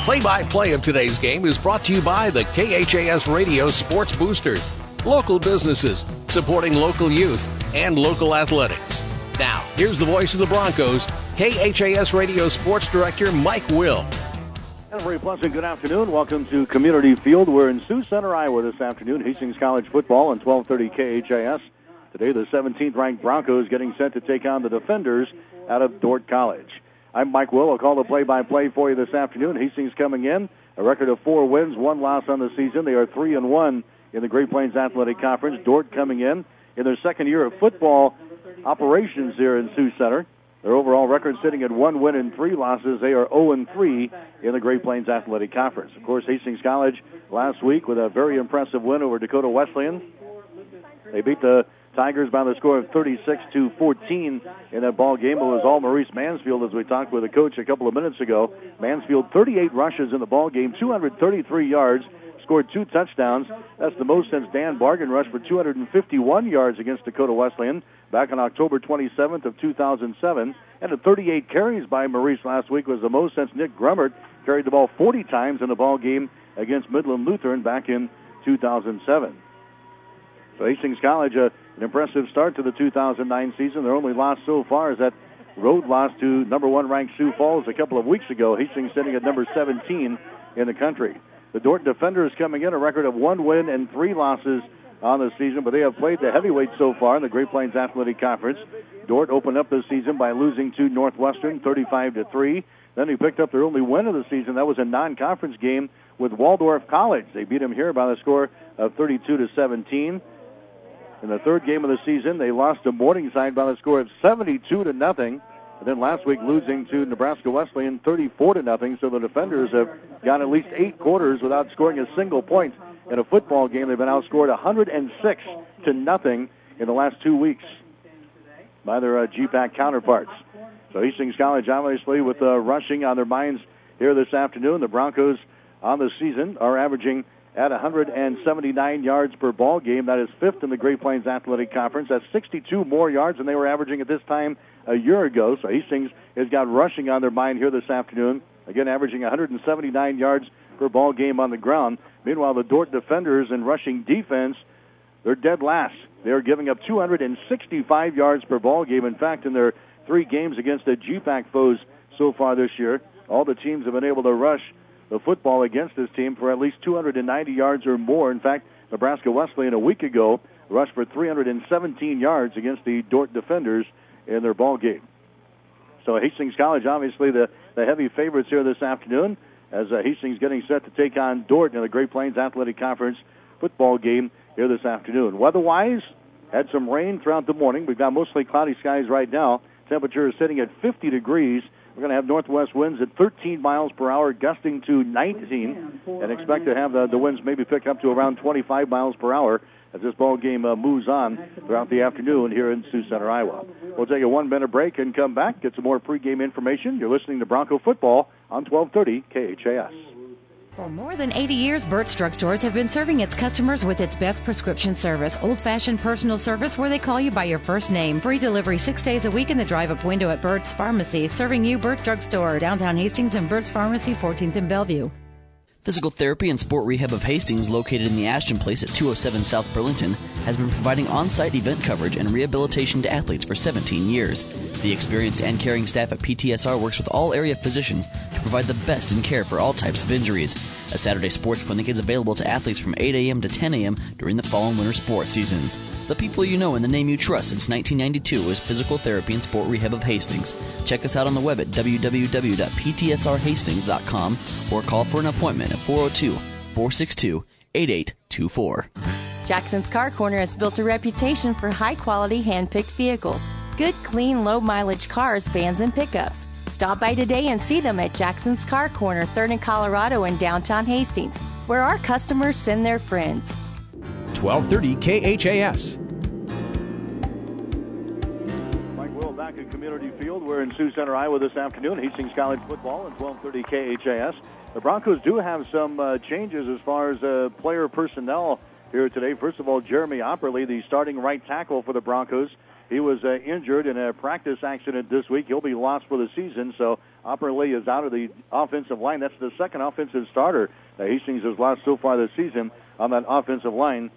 Play-by-play of today's game is brought to you by the KHAS Radio Sports Boosters. Local businesses supporting local youth and local athletics. Now, here's the voice of the Broncos, KHAS Radio Sports Director Mike Will. And a very pleasant good afternoon. Welcome to Community Field. We're in Sioux Center, Iowa this afternoon. Hastings College football on 1230 KHAS. Today, the 17th-ranked Broncos getting set to take on the Defenders out of Dordt College. I'm Mike Will. I'll call the play-by-play for you this afternoon. Hastings coming in, a record of 4 wins, 1 loss on the season. They are 3-1 in the Great Plains Athletic Conference. Dordt coming in their second year of football operations here in Sioux Center. Their overall record sitting at 1 win and 3 losses. They are 0-3 in the Great Plains Athletic Conference. Of course, Hastings College last week with a very impressive win over Dakota Wesleyan. They beat the Tigers by the score of 36-14 in that ball game. It was all Maurice Mansfield, as we talked with the coach a couple of minutes ago. Mansfield, 38 rushes in the ball game, 233 yards, scored 2 touchdowns. That's the most since Dan Bargan rushed for 251 yards against Dakota Wesleyan back on October 27th of 2007. And the 38 carries by Maurice last week was the most since Nick Grummert carried the ball 40 times in the ball game against Midland Lutheran back in 2007. So Hastings College, an impressive start to the 2009 season. Their only loss so far is that road loss to number 1 ranked Sioux Falls a couple of weeks ago. Hastings sitting at number 17 in the country. The Dordt Defenders coming in, a record of 1 win and 3 losses on the season, but they have played the heavyweights so far in the Great Plains Athletic Conference. Dordt opened up this season by losing to Northwestern 35-3. Then they picked up their only win of the season. That was a non-conference game with Waldorf College. They beat them here by the score of 32-17. In the third game of the season, they lost to Morningside by the score of 72-0. And then last week losing to Nebraska Wesleyan 34-0. So the Defenders have gone at least 8 quarters without scoring a single point in a football game. They've been outscored 106-0 in the last 2 weeks by their GPAC counterparts. So Hastings College obviously with rushing on their minds here this afternoon. The Broncos on the season are averaging at 179 yards per ball game. That is 5th in the Great Plains Athletic Conference. That's 62 more yards than they were averaging at this time a year ago. So Hastings has got rushing on their mind here this afternoon. Again, averaging 179 yards per ball game on the ground. Meanwhile, the Dordt Defenders in rushing defense, they're dead last. They're giving up 265 yards per ball game. In fact, in their 3 games against the GPAC foes so far this year, all the teams have been able to rush the football against this team for at least 290 yards or more. In fact, Nebraska Wesleyan a week ago rushed for 317 yards against the Dordt Defenders in their ball game. So Hastings College, obviously the heavy favorites here this afternoon, as Hastings getting set to take on Dordt in the Great Plains Athletic Conference football game here this afternoon. Weather-wise, had some rain throughout the morning. We've got mostly cloudy skies right now. Temperature is sitting at 50 degrees. We're going to have northwest winds at 13 miles per hour, gusting to 19, and expect to have the winds maybe pick up to around 25 miles per hour as this ball game moves on throughout the afternoon here in Sioux Center, Iowa. We'll take a 1-minute break and come back, get some more pregame information. You're listening to Bronco Football on 1230 KHAS. For more than 80 years, Burt's Drug Stores have been serving its customers with its best prescription service, old-fashioned personal service where they call you by your first name. Free delivery 6 days a week in the drive-up window at Burt's Pharmacy, serving you Burt's Drug Store, downtown Hastings and Burt's Pharmacy, 14th and Bellevue. Physical Therapy and Sport Rehab of Hastings, located in the Ashton Place at 207 South Burlington, has been providing on-site event coverage and rehabilitation to athletes for 17 years. The experienced and caring staff at PTSR works with all area physicians to provide the best in care for all types of injuries. A Saturday sports clinic is available to athletes from 8 a.m. to 10 a.m. during the fall and winter sports seasons. The people you know and the name you trust since 1992 is Physical Therapy and Sport Rehab of Hastings. Check us out on the web at www.ptsrhastings.com or call for an appointment at 402-462-8824. Jackson's Car Corner has built a reputation for high-quality, hand-picked vehicles. Good, clean, low-mileage cars, vans, and pickups. Stop by today and see them at Jackson's Car Corner, 3rd and Colorado in downtown Hastings, where our customers send their friends. 1230 KHAS. Mike Will back at Community Field. We're in Sioux Center, Iowa this afternoon. Hastings College football at 1230 KHAS. The Broncos do have some changes as far as player personnel here today. First of all, Jeremy Opperly, the starting right tackle for the Broncos, He was injured in a practice accident this week. He'll be lost for the season, so Opperly is out of the offensive line. That's the second offensive starter that Hastings has lost so far this season on that offensive line.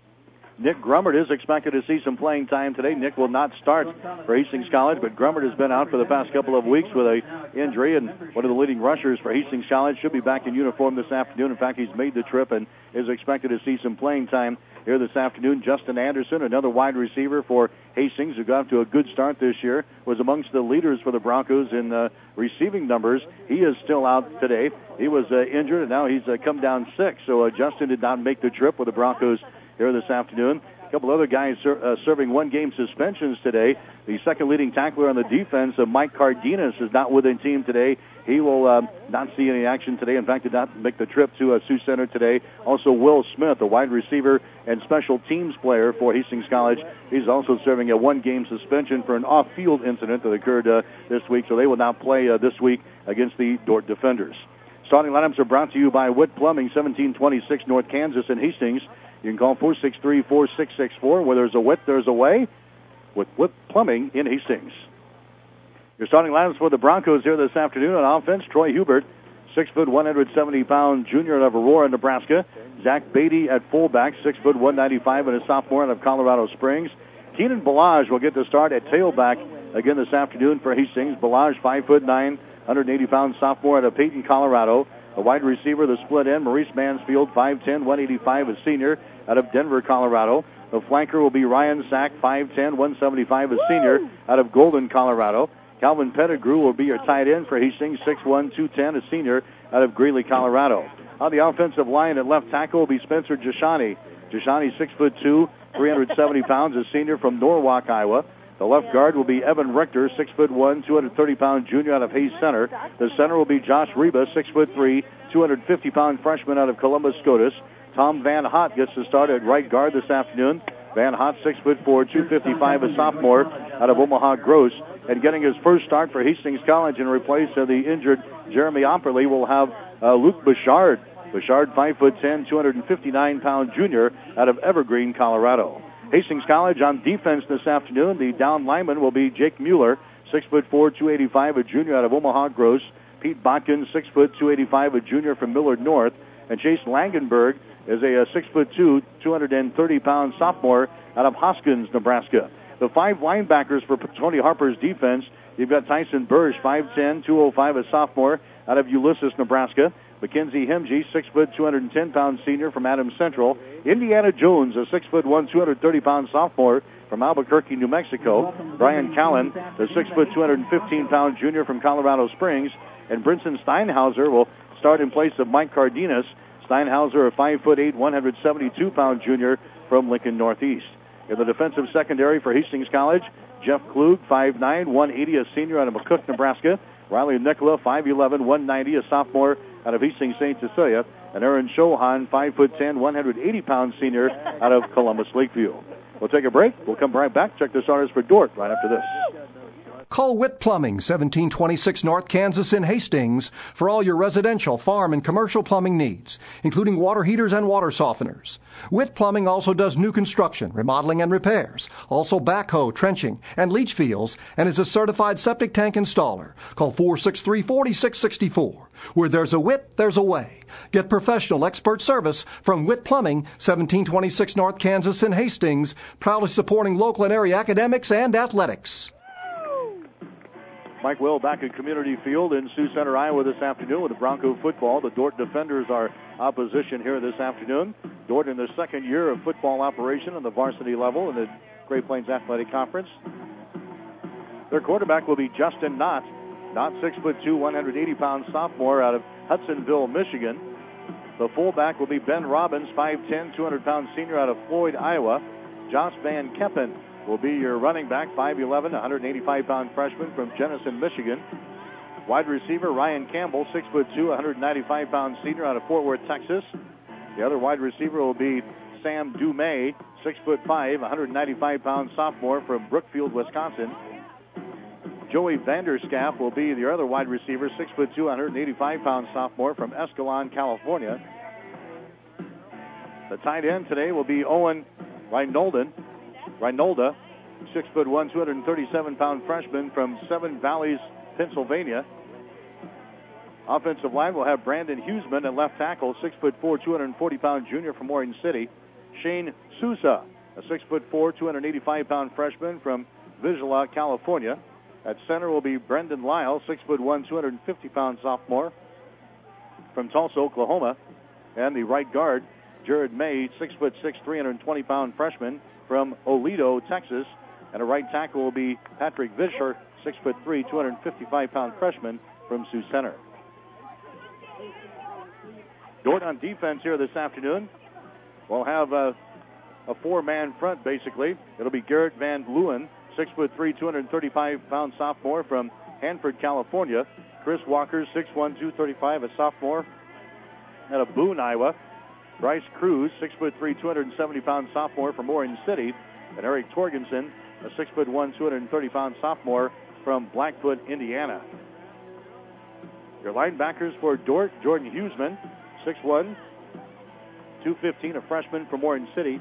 Nick Grummert is expected to see some playing time today. Nick will not start for Hastings College, but Grummert has been out for the past couple of weeks with an injury, and one of the leading rushers for Hastings College should be back in uniform this afternoon. In fact, he's made the trip and is expected to see some playing time here this afternoon. Justin Anderson, another wide receiver for Hastings, who got off to a good start this year, was amongst the leaders for the Broncos in receiving numbers. He is still out today. He was injured, and now he's come down sick, so Justin did not make the trip with the Broncos here this afternoon. A couple other guys serving one-game suspensions today. The second leading tackler on the defense, Mike Cardenas, is not with the team today. He will not see any action today. In fact, did not make the trip to Sioux Center today. Also, Will Smith, a wide receiver and special teams player for Hastings College. He's also serving a one-game suspension for an off-field incident that occurred this week, so they will not play this week against the Dordt Defenders. Starting lineups are brought to you by Witt Plumbing, 1726 North Kansas in Hastings. You can call 463-4664. Where there's a Witt, there's a way. With Witt Plumbing in Hastings. Your starting lineups for the Broncos here this afternoon on offense: Troy Hubert, 6 foot 170-pound junior out of Aurora, Nebraska. Zach Beatty at fullback, 6 foot 195, and a sophomore out of Colorado Springs. Keenan Balaj will get the start at tailback again this afternoon for Hastings. Balaj, 5 foot 9, 180-pound sophomore out of Peyton, Colorado. A wide receiver, the split end, Maurice Mansfield, 5'10", 185, a senior out of Denver, Colorado. The flanker will be Ryan Sack, 5'10", 175, a senior out of Golden, Colorado. Calvin Pettigrew will be your tight end for Hastings, 6'1", 210, a senior out of Greeley, Colorado. On the offensive line at left tackle will be Spencer Jashani. Jashani, 6'2", 370 pounds, a senior from Norwalk, Iowa. The left guard will be Evan Richter, 6'1", 230-pound junior out of Hayes Center. The center will be Josh Reba, 6'3", 250-pound freshman out of Columbus SCOTUS. Tom Van Hott gets the start at right guard this afternoon. Van Hott, 6'4", 255, a sophomore out of Omaha Gross. And getting his first start for Hastings College in replace of the injured Jeremy Opperly will have Luke Bouchard. Bouchard, 5'10", 259-pound junior out of Evergreen, Colorado. Hastings College on defense this afternoon. The down lineman will be Jake Mueller, 6'4", 285, a junior out of Omaha Gross. Pete Botkin, 6', 285, a junior from Millard North. And Chase Langenberg is a 6'2", 230-pound sophomore out of Hoskins, Nebraska. The 5 linebackers for Tony Harper's defense, you've got Tyson Burge, 5'10", 205, a sophomore out of Ulysses, Nebraska. Mackenzie Hemge, 6', 210-pound senior from Adams Central. Indiana Jones, a 6'1", 230-pound sophomore from Albuquerque, New Mexico. Brian Callen, the 6', 215-pound junior from Colorado Springs. And Brinson Steinhauser will start in place of Mike Cardenas. Steinhauser, a 5'8", 172-pound junior from Lincoln Northeast. In the defensive secondary for Hastings College, Jeff Klug, 5'9", 180, a senior out of McCook, Nebraska. Riley Nicola, 5'11", 190, a sophomore out of Hastings St. Cecilia. And Aaron Shohan, 5'10", 180-pound senior out of Columbus Lakeview. We'll take a break. We'll come right back. Check the starters for Dordt right after this. Call Witt Plumbing, 1726 North Kansas in Hastings, for all your residential, farm, and commercial plumbing needs, including water heaters and water softeners. Witt Plumbing also does new construction, remodeling, and repairs, also backhoe, trenching, and leach fields, and is a certified septic tank installer. Call 463-4664. Where there's a Witt, there's a way. Get professional expert service from Witt Plumbing, 1726 North Kansas in Hastings, proudly supporting local and area academics and athletics. Mike Will back at Community Field in Sioux Center, Iowa this afternoon with the Bronco football. The Dordt Defenders are opposition here this afternoon. Dordt in their second year of football operation on the varsity level in the Great Plains Athletic Conference. Their quarterback will be Justin Knott. Knott, 6'2", 180-pound sophomore out of Hudsonville, Michigan. The fullback will be Ben Robbins, 5'10", 200-pound senior out of Floyd, Iowa. Josh Van Keppen will be your running back, 5'11", 185-pound freshman from Jenison, Michigan. Wide receiver Ryan Campbell, 6'2", 195-pound senior out of Fort Worth, Texas. The other wide receiver will be Sam Dumais, 6'5", 195-pound sophomore from Brookfield, Wisconsin. Joey Vanderschaff will be the other wide receiver, 6'2", 185-pound sophomore from Escalon, California. The tight end today will be Owen Reinolda, 6'1", 237-pound freshman from Seven Valleys, Pennsylvania. Offensive line will have Brandon Huseman at left tackle, 6'4", 240-pound junior from Orange City. Shane Sousa, a 6'4", 285-pound freshman from Vizsla, California. At center will be Brendan Lyle, 6'1", 250-pound sophomore from Tulsa, Oklahoma. And the right guard, Jared May, 6'6", 320-pound freshman from Oledo, Texas. And a right tackle will be Patrick Vischer, 6'3", 255-pound freshman from Sioux Center. Dordt on defense here this afternoon. We'll have a four-man front, basically. It'll be Garrett Van Leeuwen, 6'3", 235-pound sophomore from Hanford, California. Chris Walker, 6'1", 235, a sophomore out of Boone, Iowa. Bryce Cruz, 6'3", 270-pound sophomore from Orange City. And Eric Torgensen, a 6'1", 230-pound sophomore from Blackfoot, Indiana. Your linebackers for Dordt, Jordan Huseman, 6'1", 215, a freshman from Orange City.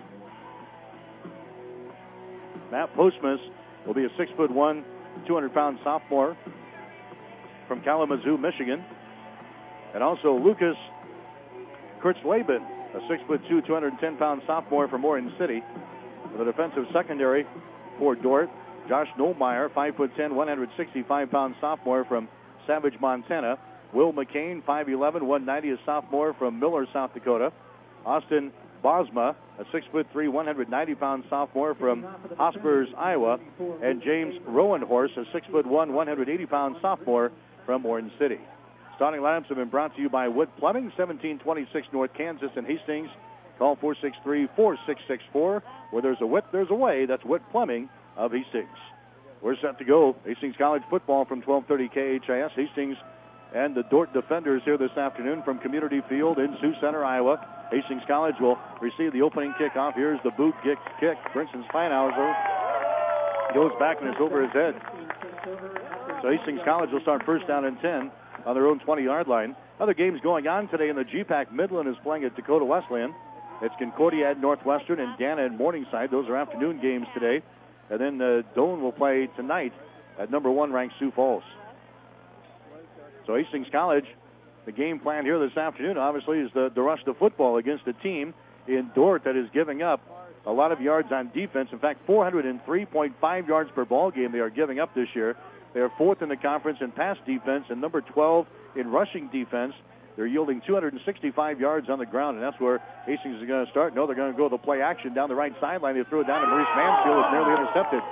Matt Postmus will be a 6'1", 200-pound sophomore from Kalamazoo, Michigan. And also Lucas Kurtzleben, a 6'2", 210-pound sophomore from Orange City. For the defensive secondary for Dordt, Josh Nollmeyer, 5'10", 165-pound sophomore from Savage, Montana. Will McCain, 5'11", 190, a sophomore from Miller, South Dakota. Austin Bosma, a 6'3", 190-pound sophomore from Hospers, Iowa. And James Rowenhorst, a 6'1", 180-pound sophomore from Orange City. Starting lineups have been brought to you by Wood Plumbing, 1726 North Kansas and Hastings. Call 463-4664. Where there's a whip, there's a way. That's Wood Plumbing of Hastings. We're set to go. Hastings College football from 1230 KHIS. Hastings and the Dordt Defenders here this afternoon from Community Field in Sioux Center, Iowa. Hastings College will receive the opening kickoff. Here's the boot kick. Brinson Steinhauser goes back and it's over his head. So Hastings College will start first down and 10 on their own 20-yard line. Other games going on today in the GPAC. Midland is playing at Dakota Wesleyan. It's Concordia at Northwestern and Dana at Morningside. Those are afternoon games today. And then Doane will play tonight at number 1 ranked Sioux Falls. So Hastings College, the game plan here this afternoon, obviously, is the rush to football against a team in Dordt that is giving up a lot of yards on defense. In fact, 403.5 yards per ball game they are giving up this year. They are 4th in the conference in pass defense and number 12 in rushing defense. They're yielding 265 yards on the ground, and that's where Hastings is going to start. No, they're going to go the play action down the right sideline. They threw it down to Maurice Mansfield. It's nearly intercepted.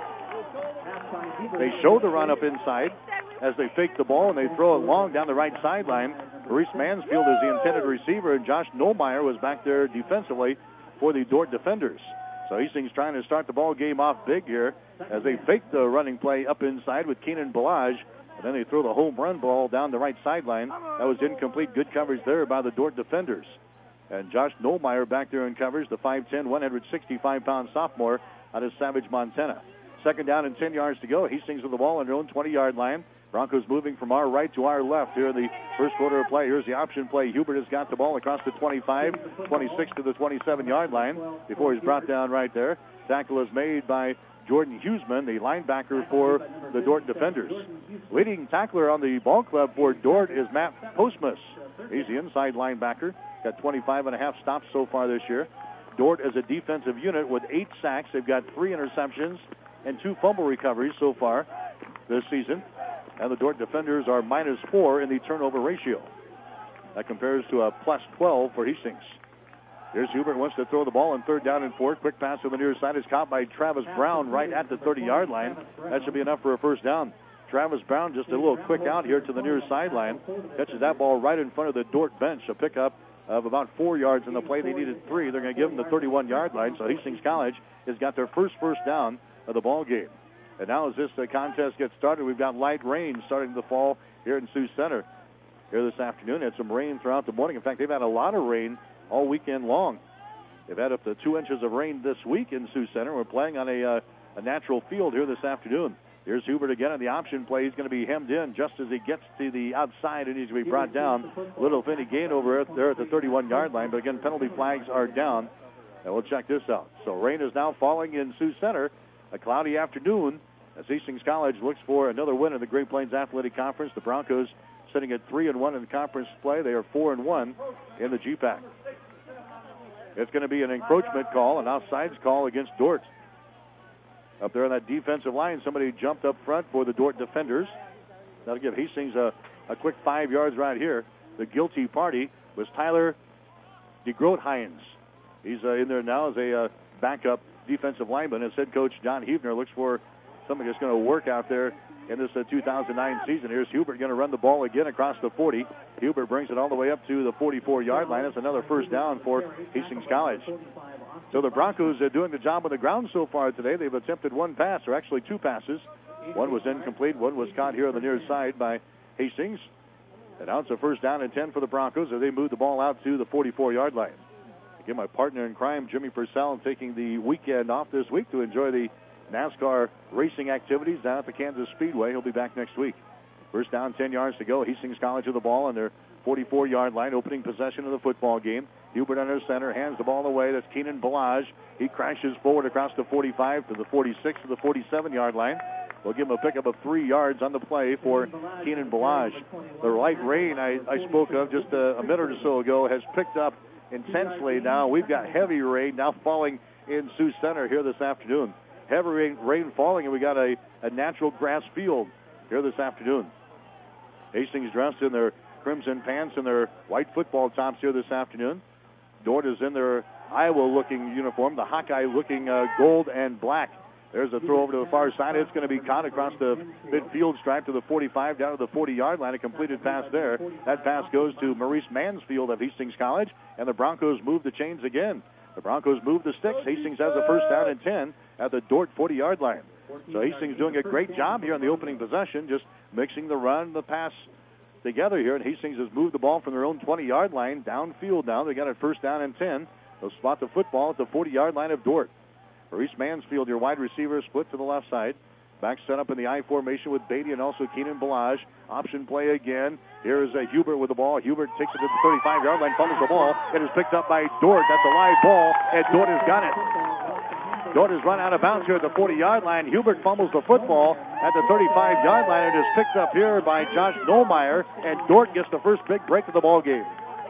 They show the run up inside as they fake the ball, and they throw it long down the right sideline. Maurice Mansfield is the intended receiver, and Josh Nollmeyer was back there defensively for the Dordt Defenders. So Hastings trying to start the ball game off big here as they fake the running play up inside with Keenan Balaj. And then they throw the home run ball down the right sideline. That was incomplete. Good coverage there by the Dordt Defenders. And Josh Nollmeyer back there in coverage, the 5'10", 165-pound sophomore out of Savage, Montana. Second down and 10 yards to go. Hastings with the ball on their own 20-yard line. Broncos moving from our right to our left here in the first quarter of play. Here's the option play. Hubert has got the ball across the 25, 26 to the 27-yard line before he's brought down right there. Tackle is made by Jordan Huseman, the linebacker for the Dordt Defenders. Leading tackler on the ball club for Dordt is Matt Postmus. He's the inside linebacker. Got 25.5 stops so far this year. Dordt as a defensive unit with 8 sacks. They've got 3 interceptions and 2 fumble recoveries so far this season. And the Dordt Defenders are -4 in the turnover ratio. That compares to a +12 for Hastings. Here's Hubert, wants to throw the ball on 3rd down and 4. Quick pass to the near side is caught by Travis Brown right at the 30-yard line. That should be enough for a first down. Travis Brown just a little quick out here to the near sideline. Catches that ball right in front of the Dordt bench. A pickup of about 4 yards in the play. They needed 3. They're going to give them the 31-yard line. So Hastings College has got their first down of the ball game. And now as this contest gets started, we've got light rain starting to fall here in Sioux Center here this afternoon. Had some rain throughout the morning. In fact, they've had a lot of rain all weekend long. They've had up to 2 inches of rain this week in Sioux Center. We're playing on a natural field here this afternoon. Here's Hubert again on the option play. He's going to be hemmed in just as he gets to the outside and he's going to be brought down. Little Finney gain over there at the 31-yard line. But again, penalty flags are down. And we'll check this out. So rain is now falling in Sioux Center a cloudy afternoon as Hastings College looks for another win in the Great Plains Athletic Conference. The Broncos sitting at 3-1 in the conference play. They are 4-1 in the GPAC. It's going to be an encroachment call, an offsides call against Dordt. Up there on that defensive line, somebody jumped up front for the Dordt defenders. That'll give Hastings a quick 5 yards right here. The guilty party was Tyler DeGroot-Hines. He's in there now as a backup defensive lineman. As head coach John Huebner looks for something that's going to work out there in this 2009 season. Here's Hubert going to run the ball again across the 40. Hubert brings it all the way up to the 44-yard line. That's another first down for Hastings College. So the Broncos are doing the job on the ground so far today. They've attempted one pass, or actually two passes. One was incomplete. One was caught here on the near side by Hastings. And now it's a first down and 10 for the Broncos as they move the ball out to the 44-yard line. Again, my partner in crime, Jimmy Purcell, taking the weekend off this week to enjoy the NASCAR racing activities down at the Kansas Speedway. He'll be back next week. First down, 10 yards to go. Hastings College with the ball on their 44-yard line, opening possession of the football game. Hubert under center, hands the ball away. That's Keenan Balaj. He crashes forward across the 45 to the 46 to the 47-yard line. We'll give him a pickup of 3 yards on the play for Keenan Balaj. The light rain I spoke of just a minute or so ago has picked up intensely now. We've got heavy rain now falling in Sioux Center here this afternoon. Heavy rain falling, and we got a natural grass field here this afternoon. Hastings dressed in their crimson pants and their white football tops here this afternoon. Dordt is in their Iowa-looking uniform, the Hawkeye-looking gold and black. There's a throw over to the far side. It's going to be caught across the midfield stripe to the 45, down to the 40-yard line. A completed pass there. That pass goes to Maurice Mansfield of Hastings College, and the Broncos move the chains again. The Broncos move the sticks. Hastings has a first down and 10 at the Dordt 40-yard line. So Hastings doing a great job here on the opening possession, just mixing the run, the pass together here. And Hastings has moved the ball from their own 20-yard line downfield now. They got a first down and 10. They'll spot the football at the 40-yard line of Dordt. Maurice Mansfield, your wide receiver, split to the left side. Back set up in the I formation with Beatty and also Keenan Balaj. Option play again. Here is Hubert with the ball. Hubert takes it to the 35-yard line, fumbles the ball. It is picked up by Dordt. That's a live ball, and Dordt has got it. Dordt has run out of bounds here at the 40-yard line. Hubert fumbles the football at the 35-yard line. It is picked up here by Josh Nollmeyer, and Dordt gets the first big break of the ball game.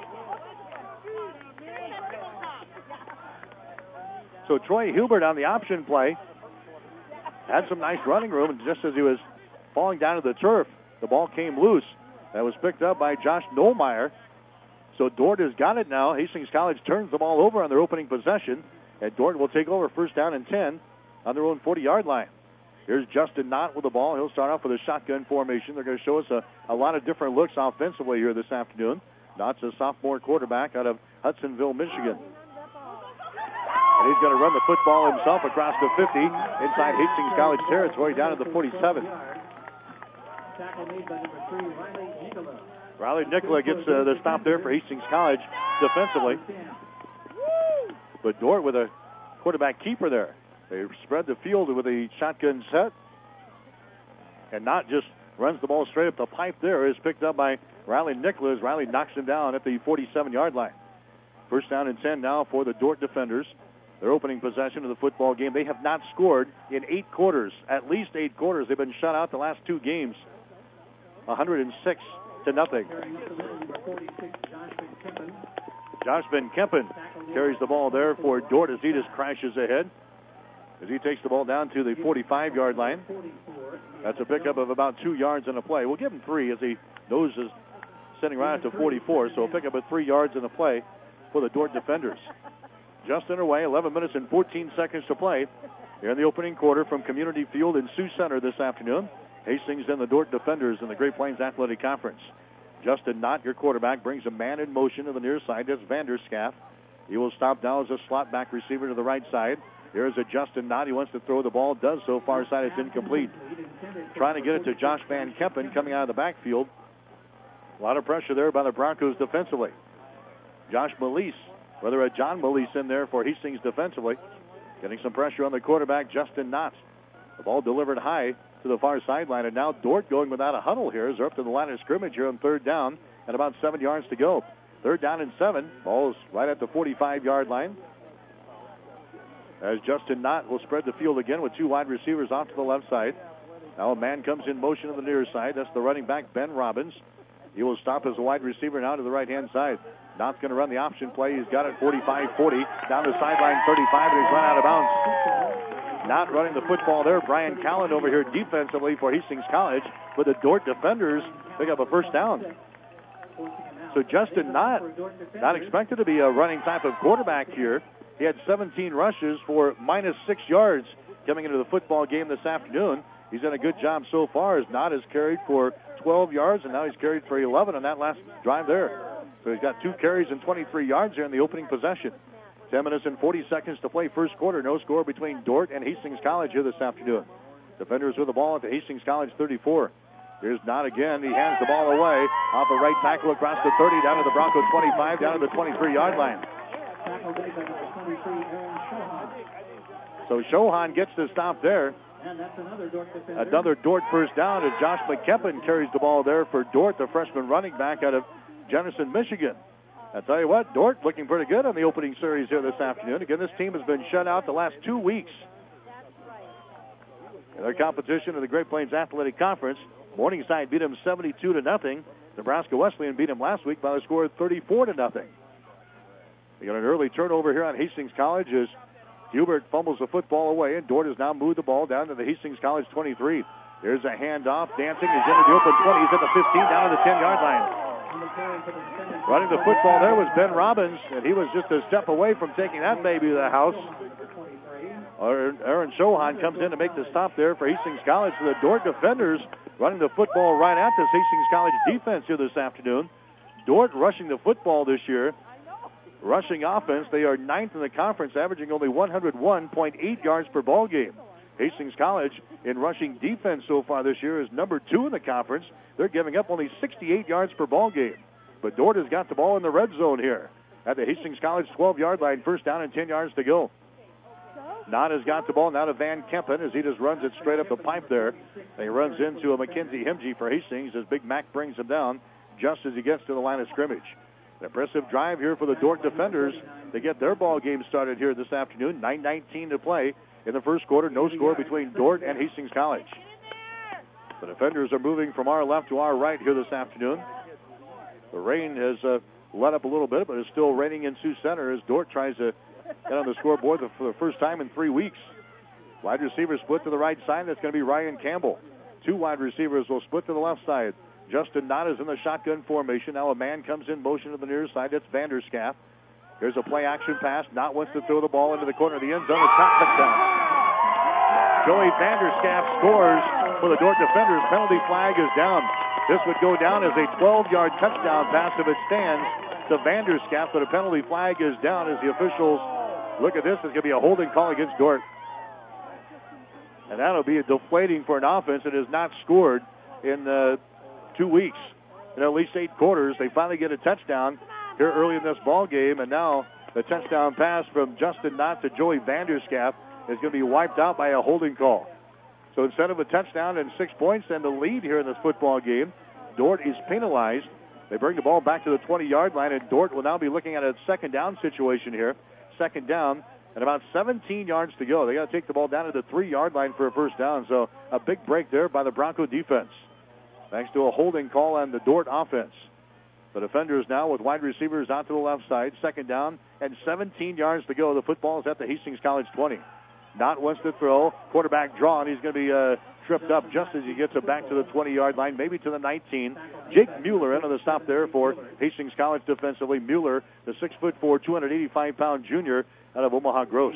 So Troy Hubert on the option play had some nice running room, and just as he was falling down to the turf, the ball came loose. That was picked up by Josh Nollmeyer. So Dordt has got it now. Hastings College turns the ball over on their opening possession, and Dordt will take over first down and 10 on their own 40-yard line. Here's Justin Knott with the ball. He'll start off with a shotgun formation. They're going to show us a lot of different looks offensively here this afternoon. Knott's a sophomore quarterback out of Hudsonville, Michigan. And he's going to run the football himself across the 50 inside Hastings College territory down to the 47. Riley Nicola gets the stop there for Hastings College defensively. But Dordt with a quarterback keeper there. They spread the field with a shotgun set. And Knott just runs the ball straight up the pipe there. Is picked up by Riley Nicola as Riley knocks him down at the 47-yard line. First down and 10 now for the Dordt defenders. Their opening possession of the football game. They have not scored in 8 quarters, at least 8 quarters. They've been shut out the last 2 games, 106 to nothing. Josh Van Kempen carries the ball there for Dordt as he just crashes ahead. As he takes the ball down to the 45-yard line. That's a pickup of about 2 yards in a play. We'll give him 3 as he knows is sitting right at the 44. So a pickup of 3 yards in the play for the Dordt defenders. Just underway, 11 minutes and 14 seconds to play here in the opening quarter from Community Field in Sioux Center this afternoon. Hastings and the Dordt defenders in the Great Plains Athletic Conference. Justin Knott, your quarterback, brings a man in motion to the near side. That's Vanderschaff. He will stop now as a slot back receiver to the right side. Here's a Justin Knott. He wants to throw the ball. Does so. Far side, it's incomplete. Trying to get it to Josh Van Kempen coming out of the backfield. A lot of pressure there by the Broncos defensively. Josh Melise, whether a John Melise in there for Hastings defensively. Getting some pressure on the quarterback, Justin Knott. The ball delivered high to the far sideline, and now Dordt going without a huddle here as they're up to the line of scrimmage here on third down and about 7 yards to go. Third down and 7. Ball's right at the 45-yard line. as Justin Knott will spread the field again with two wide receivers off to the left side. Now a man comes in motion to the near side. That's the running back, Ben Robbins. He will stop as a wide receiver now to the right-hand side. Knott's going to run the option play. He's got it 45-40. Down the sideline 35, and he's run out of bounds. Knott running the football there. Brian Callen over here defensively for Hastings College. But the Dordt defenders pick up a first down. So Justin Knott, not expected to be a running type of quarterback here. He had 17 rushes for -6 yards coming into the football game this afternoon. He's done a good job so far as Knott has carried for 12 yards, and now he's carried for 11 on that last drive there. So he's got 2 carries and 23 yards here in the opening possession. 10 minutes and 40 seconds to play first quarter. No score between Dordt and Hastings College here this afternoon. Defenders with the ball at the Hastings College 34. Here's Knott again. He hands the ball away off the right tackle across the 30, down to the Bronco 25, down to the 23-yard line. So Shohan gets the stop there. Another Dordt first down as Josh McKempin carries the ball there for Dordt, the freshman running back out of Jenison, Michigan. I tell you what, Dordt looking pretty good on the opening series here this afternoon. Again, this team has been shut out the last 2 weeks. In their competition in the Great Plains Athletic Conference, Morningside beat them 72-0. Nebraska Wesleyan beat them last week by a score of 34-0. They got an early turnover here on Hastings College as Hubert fumbles the football away, and Dordt has now moved the ball down to the Hastings College 23. There's a handoff. Dancing is into the open 20. He's at the 15, down to the 10-yard line. Running the football there was Ben Robbins, and he was just a step away from taking that baby to the house. Aaron Shohan comes in to make the stop there for Hastings College. So the Dordt defenders running the football right at this Hastings College defense here this afternoon. Dordt rushing the football this year. Rushing offense, they are 9th in the conference, averaging only 101.8 yards per ball game. Hastings College in rushing defense so far this year is number 2 in the conference. They're giving up only 68 yards per ball game. But Dordt has got the ball in the red zone here at the Hastings College 12-yard line. First down and 10 yards to go. Knott has got the ball now to Van Kempen as he just runs it straight up the pipe there. And he runs into a Mackenzie Hemge for Hastings as Big Mac brings him down just as he gets to the line of scrimmage. An impressive drive here for the Dordt defenders to get their ball game started here this afternoon. 9:19 to play in the first quarter. No score between Dordt and Hastings College. The defenders are moving from our left to our right here this afternoon. The rain has let up a little bit, but it's still raining in Sioux Center as Dordt tries to get on the scoreboard for the first time in 3 weeks. Wide receiver split to the right side. That's going to be Ryan Campbell. 2 wide receivers will split to the left side. Justin Knott is in the shotgun formation. Now a man comes in motion to the near side. That's Vanderschaff. Here's a play-action pass. Knott wants to throw the ball into the corner of the end zone. It's not touchdown. Joey Vanderschaff scores for the Dordt defenders. Penalty flag is down. This would go down as a 12-yard touchdown pass if it stands to Vanderschaff, but a penalty flag is down as the officials look at this. It's going to be a holding call against Dordt. And that'll be deflating for an offense that has not scored in 2 weeks. In at least 8 quarters, they finally get a touchdown here early in this ball game, and now the touchdown pass from Justin Knott to Joey Vanderschaff is going to be wiped out by a holding call. So instead of a touchdown and 6 points and the lead here in this football game, Dordt is penalized. They bring the ball back to the 20-yard line, and Dordt will now be looking at a second down situation here. Second down and about 17 yards to go. They got to take the ball down to the 3-yard line for a first down. So a big break there by the Bronco defense, thanks to a holding call on the Dordt offense. The defenders now with wide receivers out to the left side. Second down and 17 yards to go. The football is at the Hastings College 20. Knott wants to throw. Quarterback draw, and he's going to be tripped up just as he gets it back to the 20-yard line, maybe to the 19. Jake Mueller into the stop there for Hastings College defensively. Mueller, the 6'4", 285-pound junior out of Omaha Gross.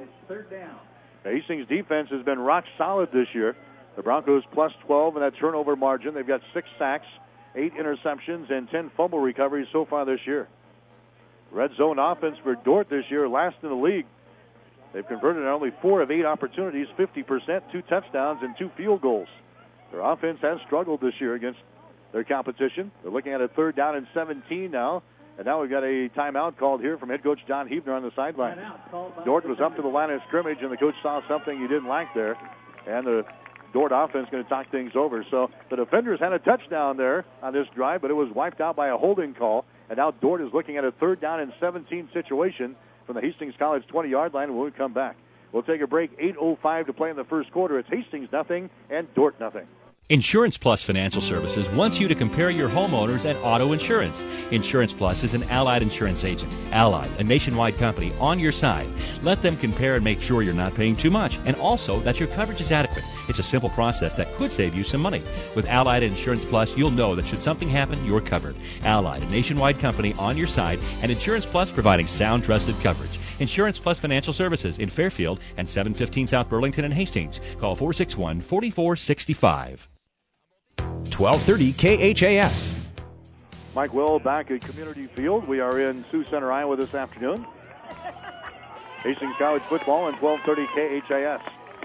The Hastings defense has been rock solid this year. The Broncos plus 12 in that turnover margin. They've got 6 sacks, 8 interceptions, and 10 fumble recoveries so far this year. Red zone offense for Dordt this year, last in the league. They've converted on only 4 of 8 opportunities, 50%, 2 touchdowns, and 2 field goals. Their offense has struggled this year against their competition. They're looking at a 3rd down and 17 now. And now we've got a timeout called here from head coach John Hebner on the sideline. Dordt was up to the line of scrimmage, and the coach saw something he didn't like there. And the Dordt offense going to talk things over. So the defenders had a touchdown there on this drive, but it was wiped out by a holding call. And now Dordt is looking at a 3rd down and 17 situation from the Hastings College 20-yard line when we come back. We'll take a break. 8:05 to play in the first quarter. It's Hastings nothing and Dordt nothing. Insurance Plus Financial Services wants you to compare your homeowners and auto insurance. Insurance Plus is an Allied insurance agent. Allied, a nationwide company, on your side. Let them compare and make sure you're not paying too much, and also that your coverage is adequate. It's a simple process that could save you some money. With Allied Insurance Plus, you'll know that should something happen, you're covered. Allied, a nationwide company, on your side, and Insurance Plus providing sound, trusted coverage. Insurance Plus Financial Services in Fairfield and 715 South Burlington and Hastings. Call 461-4465. 1230 KHAS. Mike Will back at Community Field. We are in Sioux Center, Iowa this afternoon. Hastings College football and 1230 KHAS.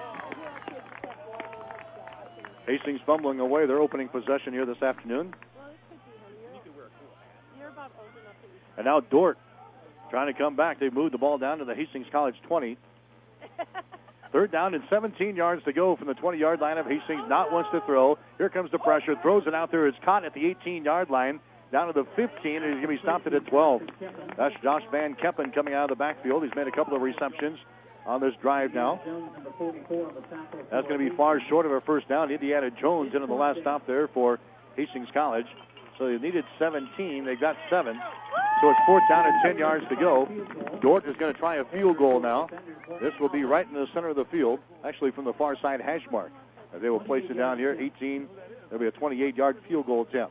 Hastings fumbling away their opening possession here this afternoon. And now Dordt trying to come back. They moved the ball down to the Hastings College 20. Third down and 17 yards to go from the 20-yard line of Hastings. Not wants to throw. Here comes the pressure. Throws it out there. It's caught at the 18-yard line. Down to the 15, and he's going to be stopped at 12. That's Josh Van Keppen coming out of the backfield. He's made a couple of receptions on this drive now. That's going to be far short of a first down. Indiana Jones into the last stop there for Hastings College. So they needed 17. They got 7. So it's fourth down and 10 yards to go. Dordt is going to try a field goal now. This will be right in the center of the field, actually from the far side hash mark. As they will place it down here, 18. There'll be a 28-yard field goal attempt.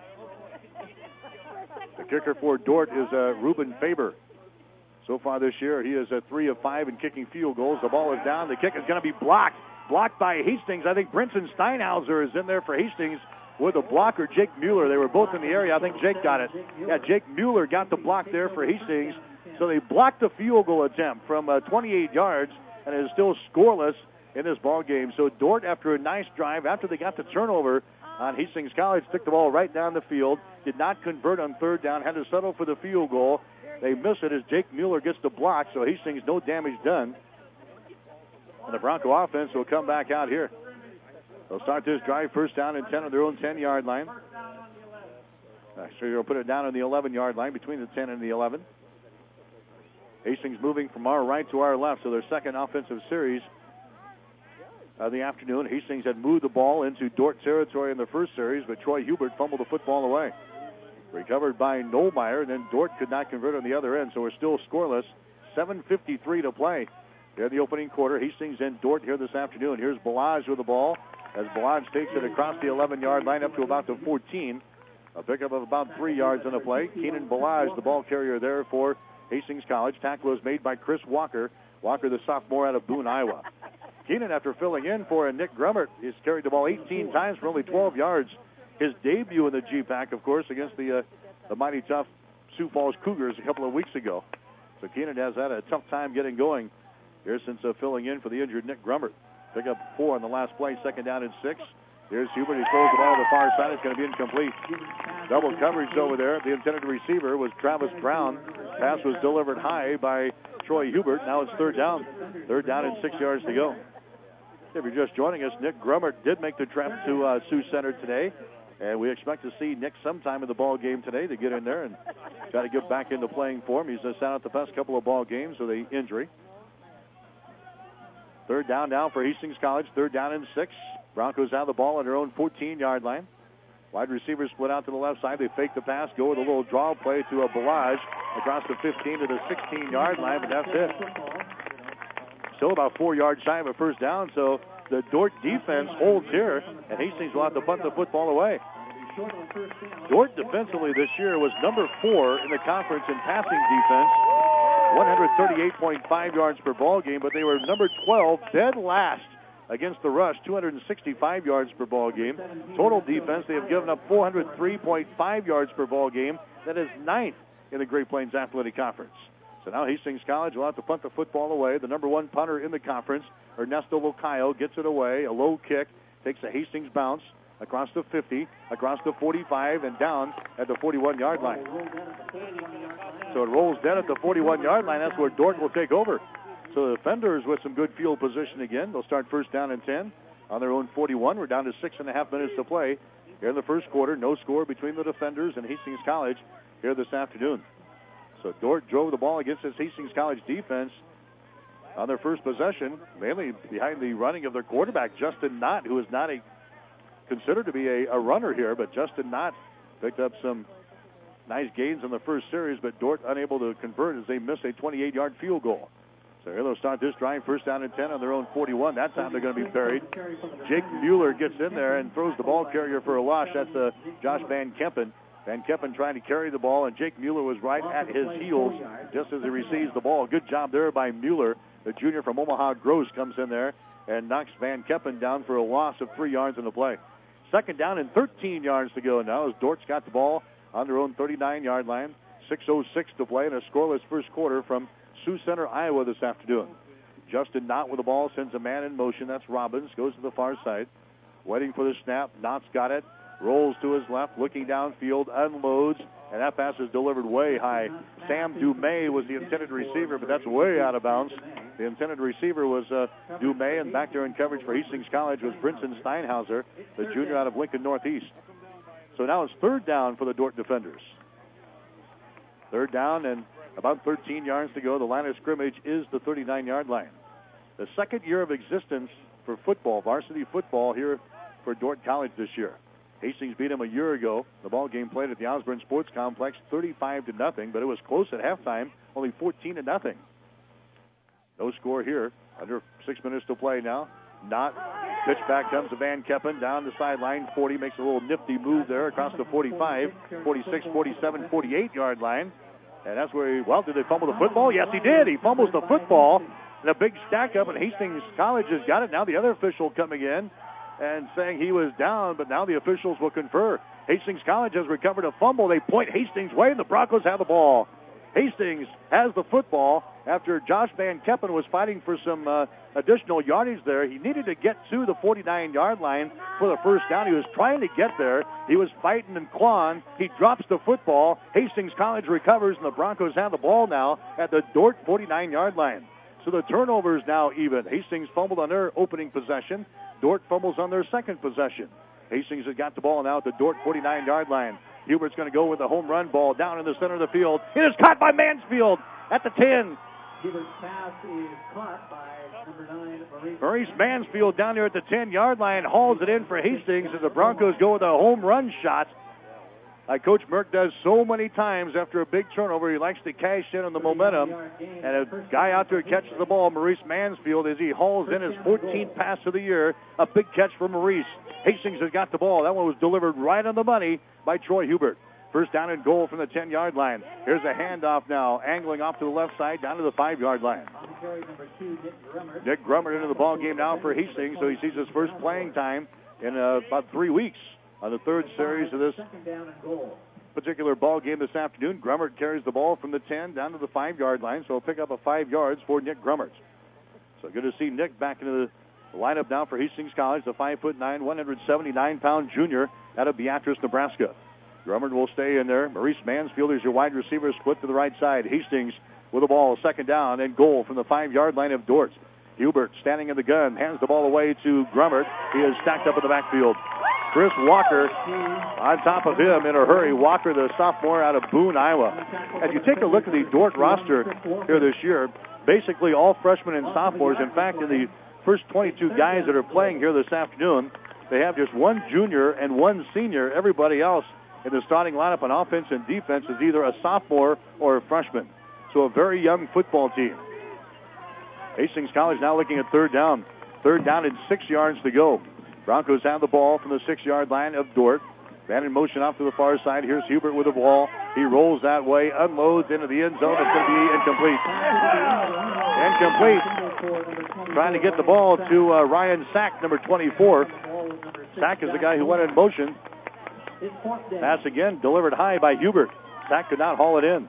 The kicker for Dordt is Ruben Faber. So far this year, he is 3 of 5 in kicking field goals. The ball is down. The kick is going to be blocked. Blocked by Hastings. I think Brinson Steinhauser is in there for Hastings with a blocker, Jake Mueller. They were both in the area. I think Jake got it. Yeah, Jake Mueller got the block there for Hastings. So they blocked the field goal attempt from 28 yards, and it is still scoreless in this ball game. So Dordt, after a nice drive, after they got the turnover on Hastings College, took the ball right down the field, did not convert on third down, had to settle for the field goal. They miss it as Jake Mueller gets the block, so Hastings no damage done. And the Bronco offense will come back out here. They'll start this drive first down and 10 on their own 10-yard line. So you'll put it down on the 11-yard line, between the 10 and the 11. Hastings moving from our right to our left, so their second offensive series of the afternoon. Hastings had moved the ball into Dordt territory in the first series, but Troy Hubert fumbled the football away. Recovered by Nolmeyer, and then Dordt could not convert on the other end, so we're still scoreless. 7:53 to play here in the opening quarter. Hastings and Dordt here this afternoon. Here's Balaj with the ball as Balaj takes it across the 11-yard line up to about the 14. A pickup of about 3 yards on the play. Keenan Balaj, the ball carrier there for Hastings College. Tackle was made by Chris Walker. Walker, the sophomore out of Boone, Iowa. Keenan, after filling in for Nick Grummert, has carried the ball 18 times for only 12 yards. His debut in the GPAC, of course, against the mighty tough Sioux Falls Cougars a couple of weeks ago. So Keenan has had a tough time getting going here since filling in for the injured Nick Grummert. Pick up 4 on the last play, second down and 6. Here's Hubert. He throws the ball to the far side. It's going to be incomplete. Double coverage over there. The intended receiver was Travis Brown. Pass was delivered high by Troy Hubert. Now it's third down. Third down and 6 yards to go. If you're just joining us, Nick Grummert did make the trip to Sioux Center today. And we expect to see Nick sometime in the ball game today to get in there and try to get back into playing form. He's just out the past couple of ball games with an injury. Third down now for Hastings College. Third down and 6. Broncos have the ball on their own 14-yard line. Wide receivers split out to the left side. They fake the pass, go with a little draw play to a Balaj across the 15 to the 16-yard line, but that's it. Still about 4 yards shy of a first down, so the Dordt defense holds here, and Hastings will have to punt the football away. Dordt defensively this year was number 4 in the conference in passing defense, 138.5 yards per ball game, but they were number 12, dead last against the rush, 265 yards per ball game. Total defense, they have given up 403.5 yards per ball game. That is 9th in the Great Plains Athletic Conference. So now Hastings College will have to punt the football away. The number 1 punter in the conference, Ernesto Locayo, gets it away. A low kick, takes a Hastings bounce across the 50, across the 45, and down at the 41-yard line. So it rolls dead at the 41-yard line. That's where Dordt will take over. So the defenders with some good field position again. They'll start first down and 10 on their own 41. We're down to 6.5 minutes to play here in the first quarter. No score between the defenders and Hastings College here this afternoon. So Dordt drove the ball against this Hastings College defense on their first possession, mainly behind the running of their quarterback, Justin Knott, who is not considered to be a runner here, but Justin Knott picked up some nice gains in the first series, but Dordt unable to convert as they miss a 28-yard field goal. So here they'll start this drive, first down and 10 on their own 41. That time they're going to be buried. Jake Mueller gets in there and throws the ball carrier for a loss. That's Josh Van Kempen. Van Kempen trying to carry the ball, and Jake Mueller was right at his heels just as he receives the ball. Good job there by Mueller. The junior from Omaha Gross comes in there and knocks Van Kempen down for a loss of 3 yards in the play. Second down and 13 yards to go now as Dort's got the ball on their own 39-yard line. 6:06 to play in a scoreless first quarter from Sioux Center, Iowa this afternoon. Justin Knott with the ball, sends a man in motion. That's Robbins, goes to the far side. Waiting for the snap. Knott's got it. Rolls to his left, looking downfield, unloads, and that pass is delivered way high. Sam Dumais was the intended receiver, but that's way out of bounds. The intended receiver was Dumais, and back there in coverage for Hastings College was Brinson Steinhauser, the junior out of Lincoln Northeast. So now it's third down for the Dordt defenders. Third down and about 13 yards to go. The line of scrimmage is the 39-yard line. The second year of existence for football, varsity football here for Dordt College this year. Hastings beat them a year ago. The ball game played at the Osborne Sports Complex 35-0, but it was close at halftime, only 14-0. No score here. Under 6 minutes to play now. Knott. Pitch back comes to Van Kempen down the sideline. 40 makes a little nifty move there across the 45, 46, 47, 48-yard line. And that's where did they fumble the football? Yes, he did. He fumbles the football. And a big stack up, and Hastings College has got it. Now the other official coming in and saying he was down, but now the officials will confer. Hastings College has recovered a fumble. They point Hastings' way, and the Broncos have the ball. Hastings has the football after Josh Van Kempen was fighting for some additional yardage there. He needed to get to the 49-yard line for the first down. He was trying to get there. He was fighting and clawing. He drops the football. Hastings College recovers, and the Broncos have the ball now at the Dordt 49-yard line. So the turnover is now even. Hastings fumbled on their opening possession. Dordt fumbles on their second possession. Hastings has got the ball now at the Dordt 49-yard line. Hubert's going to go with a home run ball down in the center of the field. It is caught by Mansfield at the 10. Hubert's pass is caught by number 9, Maurice Mansfield down there at the 10-yard line hauls it in for Hastings as the Broncos go with a home run shot. Like Coach Merck does so many times after a big turnover, he likes to cash in on the momentum. And a guy out there catches the ball, Maurice Mansfield, as he hauls in his 14th pass of the year. A big catch for Maurice. Hastings has got the ball. That one was delivered right on the money by Troy Hubert. First down and goal from the 10-yard line. Here's a handoff now, angling off to the left side, down to the 5-yard line. Nick Grummert into the ball game now for Hastings, so he sees his first playing time in about 3 weeks on the third series of this particular ball game this afternoon. Grummert carries the ball from the 10 down to the 5-yard line, so he'll pick up a 5 yards for Nick Grummert. So good to see Nick back into the lineup now for Hastings College, the 5'9", 179-pound junior out of Beatrice, Nebraska. Grummert will stay in there. Maurice Mansfield is your wide receiver, split to the right side. Hastings with the ball, second down and goal from the 5-yard line of Dordt. Hubert standing in the gun, hands the ball away to Grummert. He is stacked up in the backfield. Chris Walker on top of him in a hurry. Walker, the sophomore out of Boone, Iowa. As you take a look at the Dordt roster here this year, basically all freshmen and sophomores. In fact, in the first 22 guys that are playing here this afternoon, they have just one junior and one senior. Everybody else in the starting lineup on offense and defense is either a sophomore or a freshman. So a very young football team. Hastings College now looking at third down. Third down and 6 yards to go. Broncos have the ball from the 6-yard line of Dordt. Man in motion off to the far side. Here's Hubert with the ball. He rolls that way, unloads into the end zone. It's going to be incomplete. Incomplete. Trying to get the ball to Ryan Sack, number 24. Sack is the guy who went in motion. Pass again, delivered high by Hubert. Sack could not haul it in.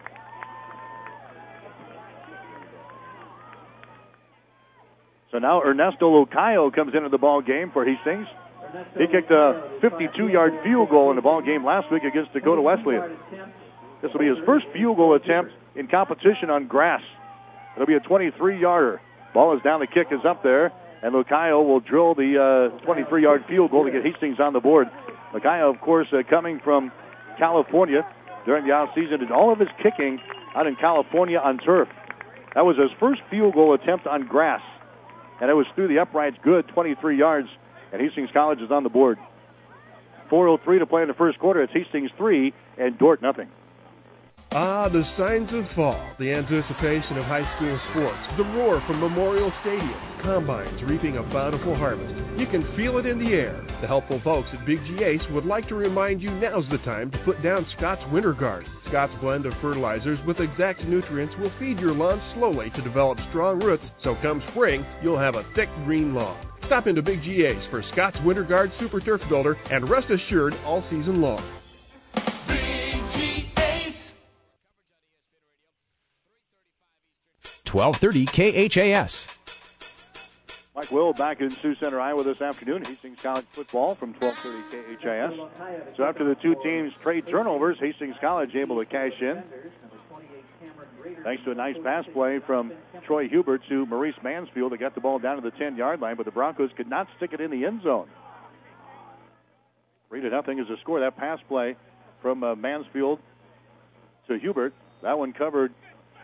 So now Ernesto Locayo comes into the ball game for Hastings. He kicked a 52-yard field goal in the ball game last week against Dakota Wesleyan. This will be his first field goal attempt in competition on grass. It'll be a 23-yarder. Ball is down, the kick is up there, and Locayo will drill the 23-yard field goal to get Hastings on the board. Locayo, of course, coming from California during the offseason, did all of his kicking out in California on turf. That was his first field goal attempt on grass. And it was through the uprights, good, 23 yards. And Hastings College is on the board. 4:03 to play in the first quarter. It's Hastings 3 and Dordt nothing. Ah, the signs of fall, the anticipation of high school sports, the roar from Memorial Stadium, combines reaping a bountiful harvest. You can feel it in the air. The helpful folks at Big G Ace would like to remind you now's the time to put down Scott's Winter Guard. Scott's blend of fertilizers with exact nutrients will feed your lawn slowly to develop strong roots, so come spring, you'll have a thick green lawn. Stop into Big G Ace for Scott's Winter Guard Super Turf Builder and rest assured all season long. 1230 KHAS. Mike Will back in Sioux Center, Iowa this afternoon. Hastings College football from 1230 KHAS. So after the two teams trade turnovers, Hastings College able to cash in. Thanks to a nice pass play from Troy Hubert to Maurice Mansfield. They got the ball down to the 10-yard line, but the Broncos could not stick it in the end zone. 3-0 is the score. That pass play from Mansfield to Hubert. That one covered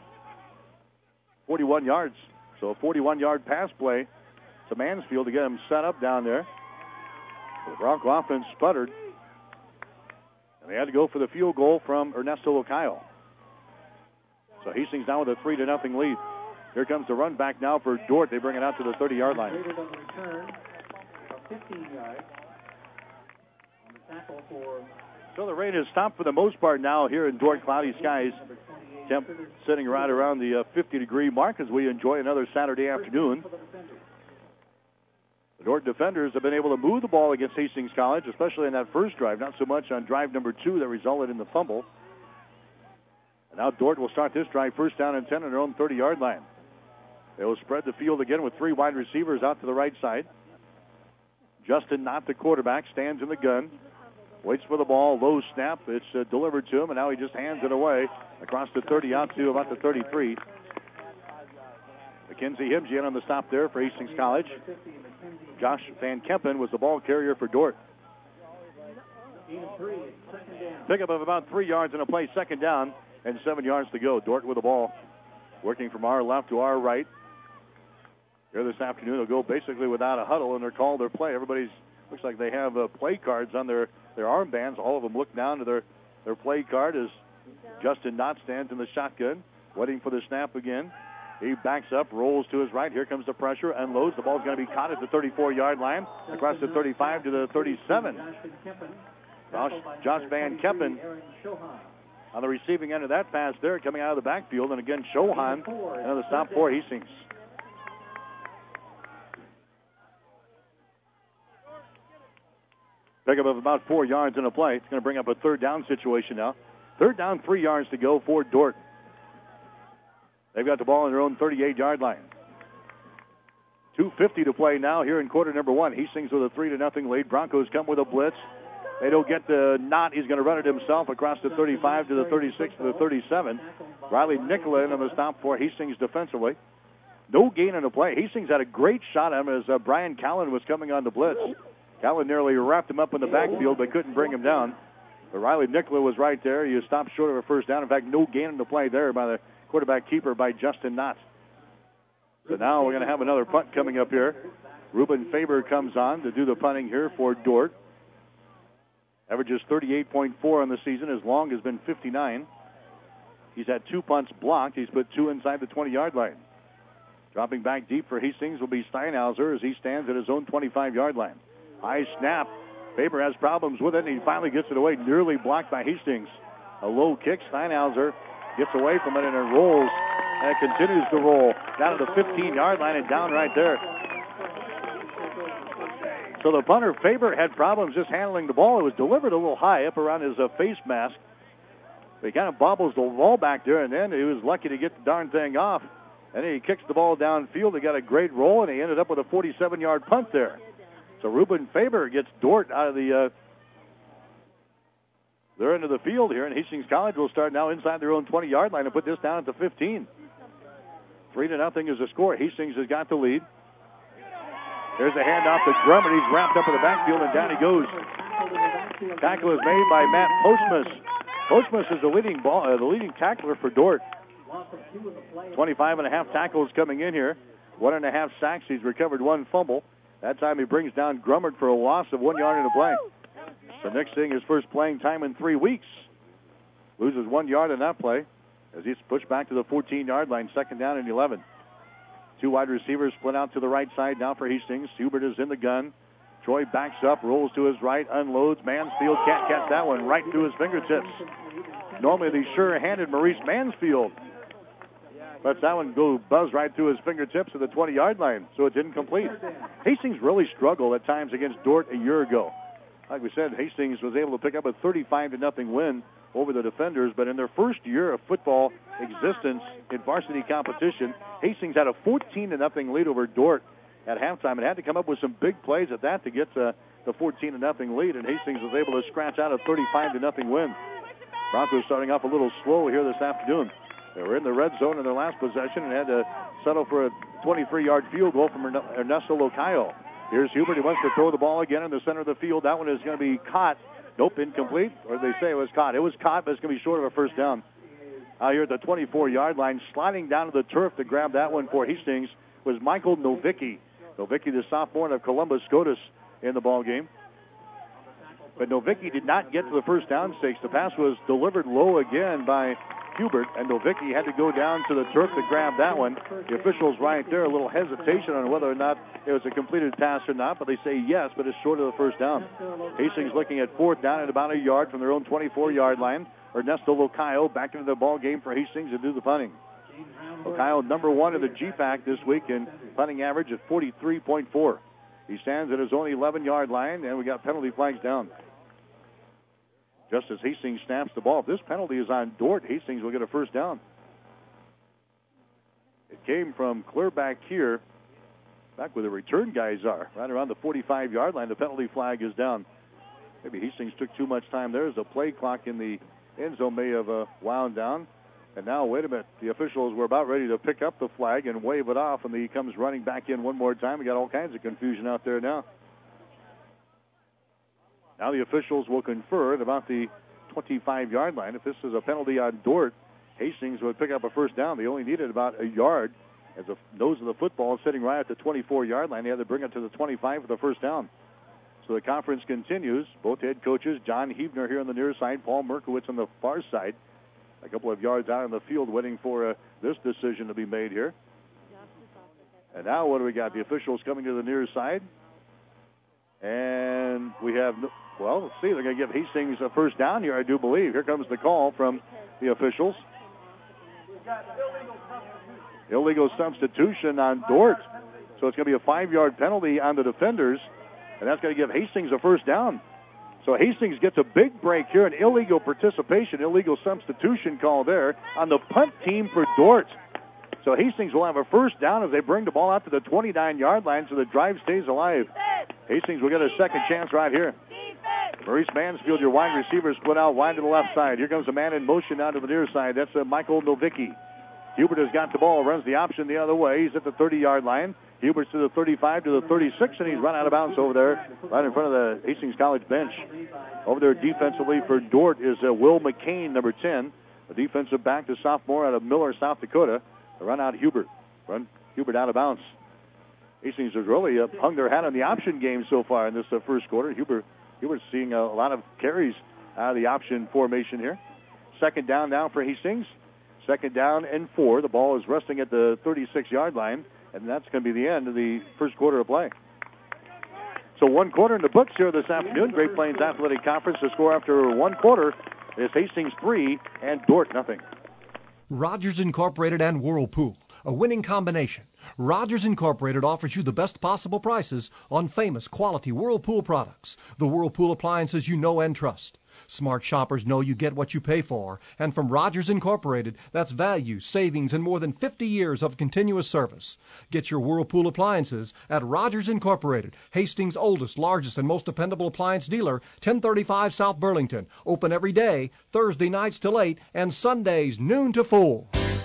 41 yards. So a 41-yard pass play to Mansfield to get him set up down there. The Bronco offense sputtered, and they had to go for the field goal from Ernesto Locayo. So Hastings now with a 3-0 lead. Here comes the run back now for Dordt. They bring it out to the 30-yard line. So the rain has stopped for the most part now here in Dordt. Cloudy skies. Temp sitting right around the 50-degree mark as we enjoy another Saturday afternoon. The Dordt defenders have been able to move the ball against Hastings College, especially in that first drive. Not so much on drive number 2 that resulted in the fumble. And now Dordt will start this drive first down and 10 on their own 30-yard line. They will spread the field again with 3 wide receivers out to the right side. Justin Knott, the quarterback, stands in the gun. Waits for the ball, low snap. It's delivered to him, and now he just hands it away across the 30 out to about the 33. Mackenzie Himsey in on the stop there for Hastings College. Josh Van Kempen was the ball carrier for Dordt. Pickup of about 3 yards in a play, second down, and 7 yards to go. Dordt with the ball, working from our left to our right. Here this afternoon, they'll go basically without a huddle, and they're called their play. Everybody's looks like they have play cards on their armbands. All of them look down to their play card as Justin Knott stands in the shotgun, waiting for the snap again. He backs up, rolls to his right. Here comes the pressure, unloads. The ball's going to be caught at the 34-yard line, across the 35 to the 37. Josh Van Kempen on the receiving end of that pass there, coming out of the backfield. And again, Shohan, another stop for Hastings. Pickup of about 4 yards in a play. It's going to bring up a third down situation now. Third down, 3 yards to go for Dordt. They've got the ball on their own 38-yard line. 2:50 to play now here in quarter number 1. Hastings with a 3-0 lead. Broncos come with a blitz. They don't get the knot. He's going to run it himself across the 35 to the 36 to the 37. Riley Nicola in on the stop for Hastings defensively. No gain on the play. Hastings had a great shot at him as Brian Callen was coming on the blitz. Callen nearly wrapped him up in the backfield, but couldn't bring him down. But Riley Nicola was right there. He stopped short of a first down. In fact, no gain on the play there by the quarterback keeper by Justin Knott. So now we're going to have another punt coming up here. Ruben Faber comes on to do the punting here for Dordt. Averages 38.4 on the season. His long has been 59. He's had 2 punts blocked. He's put 2 inside the 20-yard line. Dropping back deep for Hastings will be Steinhauser as he stands at his own 25-yard line. High snap. Faber has problems with it, and he finally gets it away. Nearly blocked by Hastings. A low kick. Steinhauser gets away from it, and it rolls. And it continues to roll down to the 15-yard line and down right there. So the punter, Faber, had problems just handling the ball. It was delivered a little high up around his face mask. But he kind of bobbles the ball back there, and then he was lucky to get the darn thing off. And then he kicks the ball downfield. He got a great roll, and he ended up with a 47-yard punt there. So Ruben Faber gets Dordt out of their end of the field here, and Hastings College will start now inside their own 20-yard line and put this down at the 15. 3-0 is the score. Hastings has got the lead. There's a handoff to Drummond. He's wrapped up in the backfield, and down he goes. Tackle is made by Matt Postmus. Postmus is the leading tackler for Dordt. 25.5 tackles coming in here. 1.5 sacks. He's recovered 1 fumble. That time he brings down Grummert for a loss of 1 yard in the play. So next thing, his first playing time in 3 weeks. Loses 1 yard in that play as he's pushed back to the 14-yard line, 2nd down and 11. 2 wide receivers split out to the right side now for Hastings. Hubert is in the gun. Troy backs up, rolls to his right, unloads. Mansfield can't catch that one right through his fingertips. Normally the sure-handed Maurice Mansfield lets that one go buzz right through his fingertips at the 20-yard line, so it's incomplete. Hastings really struggled at times against Dordt a year ago. Like we said, Hastings was able to pick up a 35-0 win over the Defenders, but in their first year of football existence in varsity competition, Hastings had a 14-0 lead over Dordt at halftime and had to come up with some big plays at that to get the 14-0 lead, and Hastings was able to scratch out a 35-0 win. Broncos starting off a little slow here this afternoon. They were in the red zone in their last possession and had to settle for a 23-yard field goal from Ernesto Locayo. Here's Hubert. He wants to throw the ball again in the center of the field. That one is going to be caught. Nope, incomplete. Or they say it was caught. It was caught, but it's going to be short of a first down. Out here at the 24-yard line, sliding down to the turf to grab that one for Hastings was Michael Novicki. Novicki, the sophomore of Columbus SCOTUS in the ball game. But Novicki did not get to the first down stakes. The pass was delivered low again by Hubert, and Novicki had to go down to the turf to grab that one. The officials right there, a little hesitation on whether or not it was a completed pass or not, but they say yes, but it's short of the first down. Hastings looking at 4th down at about a yard from their own 24-yard line. Ernesto Locayo back into the ball game for Hastings to do the punting. Locayo number 1 in the GPAC this week in punting average at 43.4. He stands at his own 11-yard line, and we got penalty flags down. Just as Hastings snaps the ball, if this penalty is on Dordt, Hastings will get a first down. It came from clear back here, back where the return guys are, right around the 45-yard line. The penalty flag is down. Maybe Hastings took too much time there as the play clock in the end zone may have wound down. And now, wait a minute, the officials were about ready to pick up the flag and wave it off, and he comes running back in one more time. We got all kinds of confusion out there now. Now the officials will confer at about the 25-yard line. If this is a penalty on Dordt, Hastings would pick up a first down. They only needed about a yard as the nose of the football is sitting right at the 24-yard line. They had to bring it to the 25 for the first down. So the conference continues. Both head coaches, John Hebner here on the near side, Paul Merkowitz on the far side, a couple of yards out on the field waiting for this decision to be made here. And now what do we got? The officials coming to the near side. And we have, well, let's see. They're going to give Hastings a first down here, I do believe. Here comes the call from the officials. Illegal substitution on Dordt. So it's going to be a 5-yard penalty on the Defenders, and that's going to give Hastings a first down. So Hastings gets a big break here, an illegal participation, illegal substitution call there on the punt team for Dordt. So Hastings will have a first down as they bring the ball out to the 29-yard line so the drive stays alive. Hastings will get a second chance right here. Maurice Mansfield, your wide receiver, split out wide to the left side. Here comes a man in motion out to the near side. That's Michael Novicki. Hubert has got the ball, runs the option the other way. He's at the 30-yard line. Hubert's to the 35, to the 36, and he's run out of bounds over there right in front of the Hastings College bench. Over there defensively for Dordt is Will McCain, number 10, a defensive back, the sophomore out of Miller, South Dakota. They run out Hubert. Run Hubert out of bounds. Hastings has really hung their hat on the option game so far in this first quarter. Hubert's seeing a lot of carries out of the option formation here. Second down now for Hastings. Second down and 4. The ball is resting at the 36-yard line, and that's going to be the end of the first quarter of play. So 1 quarter in the books here this afternoon. Great Plains Athletic Conference. The score after 1 quarter is Hastings 3 and Dordt nothing. Rogers Incorporated and Whirlpool, a winning combination. Rogers Incorporated offers you the best possible prices on famous quality Whirlpool products. The Whirlpool appliances you know and trust. Smart shoppers know you get what you pay for. And from Rogers Incorporated, that's value, savings, and more than 50 years of continuous service. Get your Whirlpool appliances at Rogers Incorporated, Hastings' oldest, largest, and most dependable appliance dealer, 1035 South Burlington. Open every day, Thursday nights till 8, and Sundays noon to 4.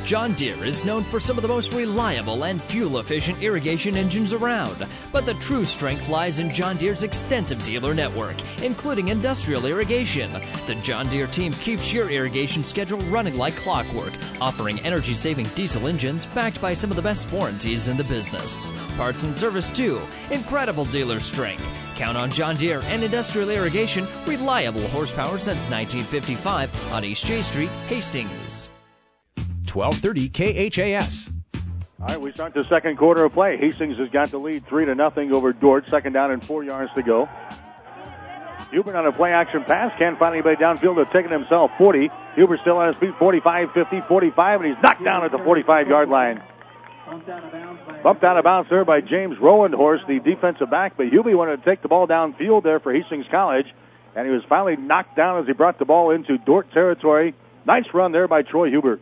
John Deere is known for some of the most reliable and fuel-efficient irrigation engines around, but the true strength lies in John Deere's extensive dealer network, including industrial irrigation. The John Deere team keeps your irrigation schedule running like clockwork, offering energy-saving diesel engines backed by some of the best warranties in the business. Parts and service too. Incredible dealer strength. Count on John Deere and industrial irrigation, reliable horsepower since 1955 on East J Street, Hastings. 1230 KHAS. All right, we start the second quarter of play. Hastings has got the lead 3-0 over Dordt. Second down and 4 yards to go. Hubert on a play-action pass. Can't find anybody downfield to take it himself. 40. Hubert still on his feet. 45, 50, 45, and he's knocked down at the 45-yard line. Bumped out of bounds there by James Rowenhorst, the defensive back, but Hubie wanted to take the ball downfield there for Hastings College, and he was finally knocked down as he brought the ball into Dordt territory. Nice run there by Troy Hubert.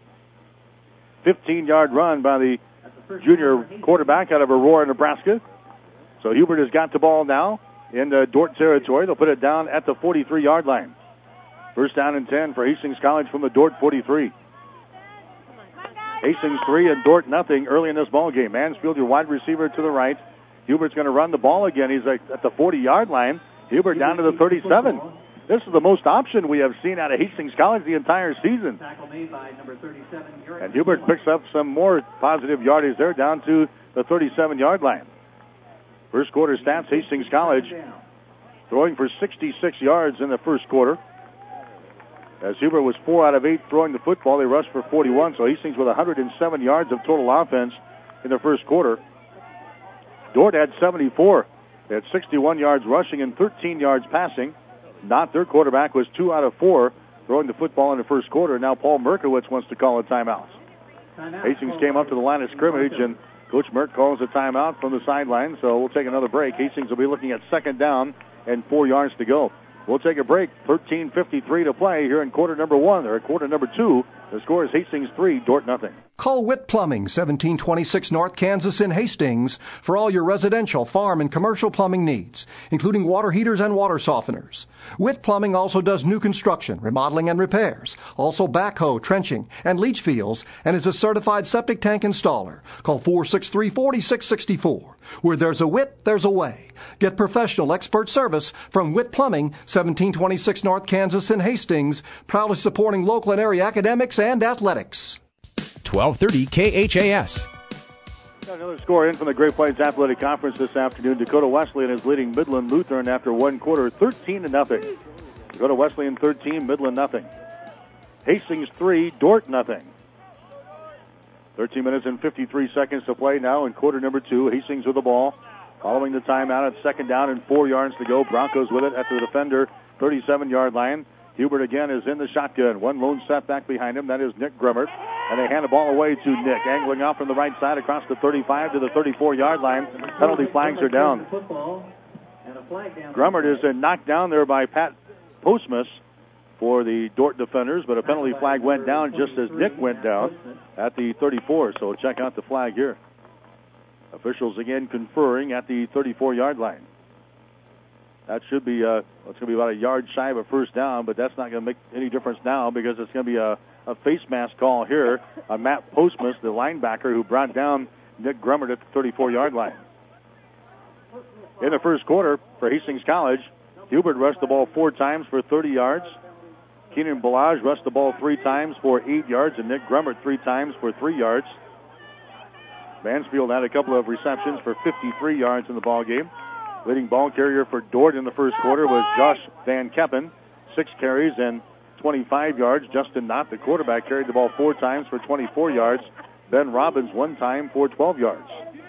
15-yard run by the junior quarterback out of Aurora, Nebraska. So Hubert has got the ball now in the Dordt territory. They'll put it down at the 43-yard line. First down and 10 for Hastings College from the Dordt 43. Hastings 3 and Dordt nothing early in this ball game. Mansfield, your wide receiver to the right. Hubert's going to run the ball again. He's at the 40-yard line. Hubert down to the 37. This is the most option we have seen out of Hastings College the entire season. And Hubert picks up some more positive yardage there down to the 37-yard line. First quarter stats, Hastings College throwing for 66 yards in the first quarter. As Hubert was 4 out of 8 throwing the football, they rushed for 41, so Hastings with 107 yards of total offense in the first quarter. Dordt had 74. They had 61 yards rushing and 13 yards passing. Not their quarterback was 2 out of 4 throwing the football in the first quarter. Now Paul Merkowitz wants to call a timeout. Hastings came up to the line of scrimmage, and Coach Merck calls a timeout from the sideline, so we'll take another break. Hastings will be looking at second down and 4 yards to go. We'll take a break. 13:53 to play here in quarter number 1, or quarter number 2. The score is Hastings 3, Dordt nothing. Call Witt Plumbing, 1726 North Kansas in Hastings, for all your residential, farm, and commercial plumbing needs, including water heaters and water softeners. Witt Plumbing also does new construction, remodeling, and repairs, also backhoe, trenching, and leach fields, and is a certified septic tank installer. Call 463-4664. Where there's a Witt, there's a way. Get professional expert service from Witt Plumbing, 1726 North Kansas in Hastings, proudly supporting local and area academics and athletics. 1230 KHAS. Got another score in from the Great Plains Athletic Conference this afternoon. Dakota Wesleyan is leading Midland Lutheran after one quarter, 13-0. Dakota Wesleyan 13, Midland nothing. Hastings 3, Dordt nothing. 13 minutes and 53 seconds to play now in quarter number 2. Hastings with the ball. Following the timeout at second down and 4 yards to go. Broncos with it at the defender, 37-yard line. Hubert again is in the shotgun. One lone setback behind him. That is Nick Grummert. And they hand the ball away to Nick, angling off from the right side across the 35 to the 34-yard line. Penalty flags are down. Grummert is knocked down there by Pat Postmus for the Dordt defenders, but a penalty flag went down just as Nick went down at the 34. So check out the flag here. Officials again conferring at the 34-yard line. That should be it's going to be about a yard shy of a first down, but that's not going to make any difference now because it's going to be a face mask call here on Matt Postmus, the linebacker who brought down Nick Grummert at the 34-yard line. In the first quarter for Hastings College, Hubert rushed the ball 4 times for 30 yards. Keenan Balaj rushed the ball 3 times for 8 yards, and Nick Grummert 3 times for 3 yards. Mansfield had a couple of receptions for 53 yards in the ball game. Leading ball carrier for Dordt in the first quarter was Josh Van Keppen, 6 carries and 25 yards. Justin Knott, the quarterback, carried the ball 4 times for 24 yards. Ben Robbins 1 time for 12 yards.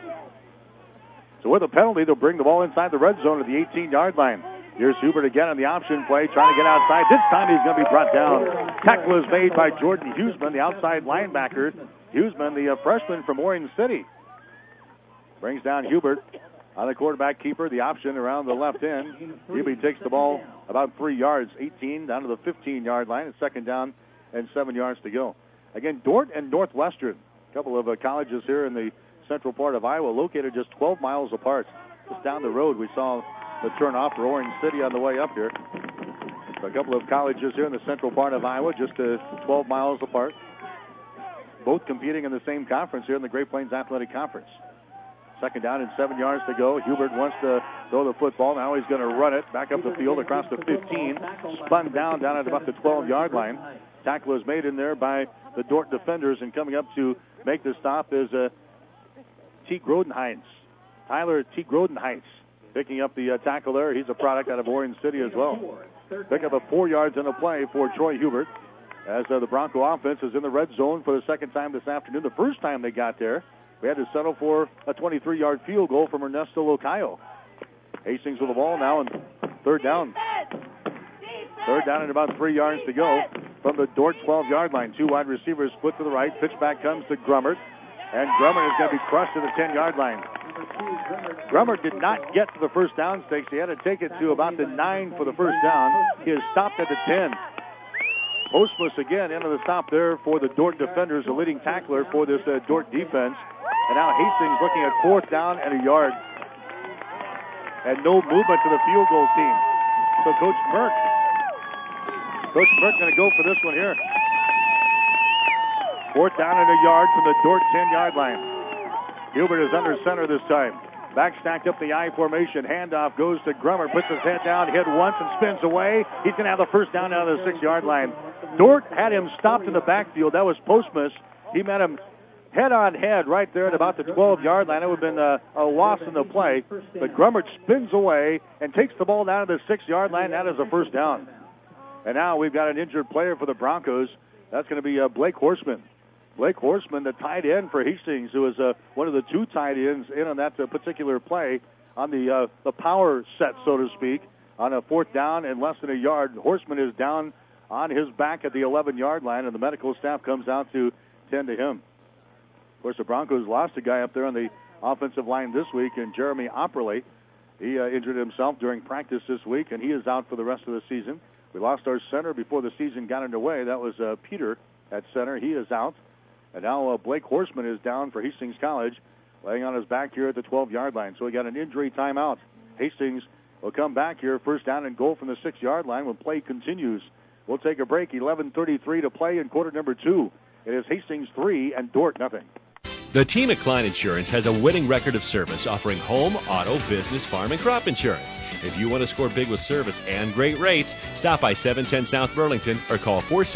So with a penalty, they'll bring the ball inside the red zone at the 18-yard line. Here's Hubert again on the option play, trying to get outside. This time he's going to be brought down. Tackle is made by Jordan Huseman, the outside linebacker. Huseman, the freshman from Orange City. Brings down Hubert on the quarterback keeper, the option around the left end. Hubie takes the ball about 3 yards, 18 down to the 15-yard line. It's second down and 7 yards to go. Again, Dordt and Northwestern, a couple of colleges here in the central part of Iowa, located just 12 miles apart. Just down the road, we saw the turnoff for Orange City on the way up here. So a couple of colleges here in the central part of Iowa, just 12 miles apart. both competing in the same conference here in the Great Plains Athletic Conference. Second down and 7 yards to go. Hubert wants to throw the football. Now he's going to run it back up the field across the 15. Spun down at about the 12-yard line. Tackle is made in there by the Dordt defenders, and coming up to make the stop is T. Grodenheitz. Tyler T. Grodenheitz picking up the tackle there. He's a product out of Orange City as well. Pick up a 4 yards in the play for Troy Hubert as the Bronco offense is in the red zone for the second time this afternoon. The first time they got there, we had to settle for a 23-yard field goal from Ernesto Locayo. Hastings with the ball now, and third down. Third down and about 3 yards to go from the Dordt 12-yard line. 2 wide receivers split to the right. Pitch back comes to Grummert, and Grummert is going to be crushed to the 10-yard line. Grummert did not get to the first down stakes. He had to take it to about the 9 for the first down. He is stopped at the 10. Postmus again into the stop there for the Dordt defenders, the leading tackler for this Dordt defense. And now Hastings looking at 4th down and a yard. And no movement to the field goal team. So Coach Merck going to go for this one here. 4th down and a yard from the Dordt 10-yard line. Hubert is under center this time. Back stacked up the I formation. Handoff goes to Grummer. Puts his head down, hit once, and spins away. He's going to have the first down out of the 6-yard line. Dordt had him stopped in the backfield. That was Postmus. He met him head-on-head right there at about the 12-yard line. It would have been a loss in the play. But Grummert spins away and takes the ball down to the 6-yard line. That is a first down. And now we've got an injured player for the Broncos. That's going to be Blake Horseman. Blake Horseman, the tight end for Hastings, who was one of the 2 tight ends in on that particular play on the power set, so to speak, on a 4th down and less than a yard. Horseman is down on his back at the 11-yard line, and the medical staff comes out to tend to him. Of course, the Broncos lost a guy up there on the offensive line this week, and Jeremy Opperley. He injured himself during practice this week, and he is out for the rest of the season. We lost our center before the season got underway. That was Peter at center. He is out. And now Blake Horseman is down for Hastings College, laying on his back here at the 12-yard line. So we got an injury timeout. Hastings will come back here, first down and goal from the 6-yard line when play continues. We'll take a break. 11:33 to play in quarter number 2. It is Hastings 3 and Dordt nothing. The team at Klein Insurance has a winning record of service, offering home, auto, business, farm, and crop insurance. If you want to score big with service and great rates, stop by 710 South Burlington or call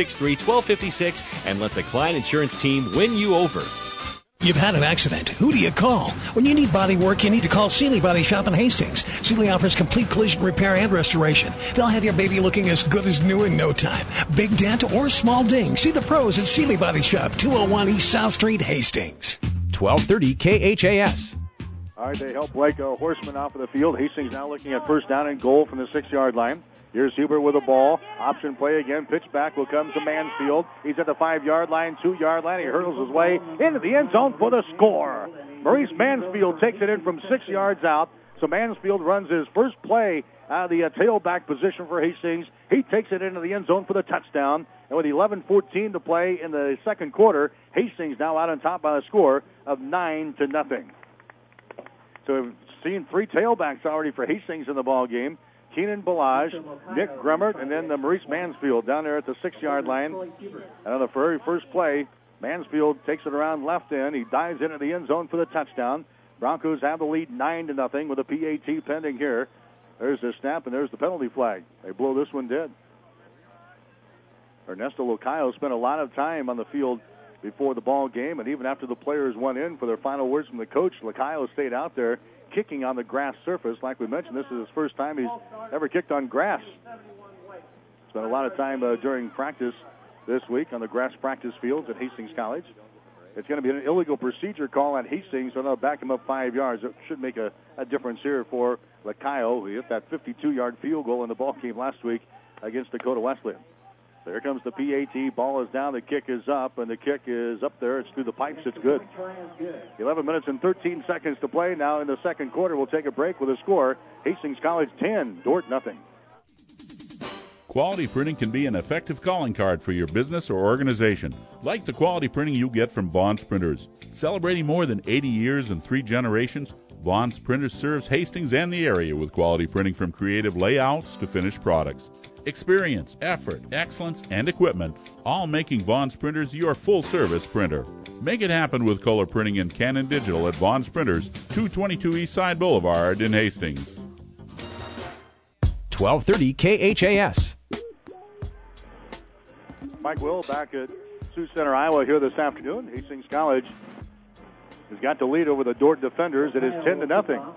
463-1256 and let the Klein Insurance team win you over. You've had an accident. Who do you call? When you need body work, you need to call Seeley Body Shop in Hastings. Seeley offers complete collision repair and restoration. They'll have your baby looking as good as new in no time. Big dent or small ding. See the pros at Seeley Body Shop, 201 East South Street, Hastings. 1230 KHAS. All right, they help Blake Horseman off of the field. Hastings now looking at first down and goal from the 6-yard line. Here's Hubert with the ball. Option play again. Pitch back will come to Mansfield. He's at the 5-yard line, 2-yard line. He hurdles his way into the end zone for the score. Maurice Mansfield takes it in from 6 yards out. So Mansfield runs his first play out of the tailback position for Hastings. He takes it into the end zone for the touchdown. And with 11:14 to play in the second quarter, Hastings now out on top by a score of 9-0. So we've seen 3 tailbacks already for Hastings in the ball game. Keenan Balaj, Nick Grummert, and then Maurice Mansfield down there at the 6-yard line. And on the very first play, Mansfield takes it around left end. He dives into the end zone for the touchdown. Broncos have the lead 9-0 with a PAT pending here. There's the snap, and there's the penalty flag. They blow this one dead. Ernesto Locayo spent a lot of time on the field before the ball game, and even after the players went in for their final words from the coach, Locayo stayed out there kicking on the grass surface. Like we mentioned, this is his first time he's ever kicked on grass. Spent a lot of time during practice this week on the grass practice fields at Hastings College. It's going to be an illegal procedure call at Hastings, so they'll back him up 5 yards. It should make a difference here for Locayo, who hit that 52-yard field goal in the ball game last week against Dakota Wesleyan. So here comes the PAT. Ball is down. The kick is up, and the kick is up there. It's through the pipes. It's good. 11 minutes and 13 seconds to play now in the second quarter. We'll take a break with a score. Hastings College 10, Dordt nothing. Quality printing can be an effective calling card for your business or organization. Like the quality printing you get from Vaughn's Printers. Celebrating more than 80 years and 3 generations, Vaughn's Printers serves Hastings and the area with quality printing from creative layouts to finished products. Experience, effort, excellence, and equipment, all making Vaughn's Printers your full-service printer. Make it happen with color printing and Canon Digital at Vaughn's Printers, 222 East Side Boulevard in Hastings. 1230 KHAS. Mike Will back at Sioux Center, Iowa here this afternoon. Hastings College has got the lead over the Dordt defenders. It is 10-0.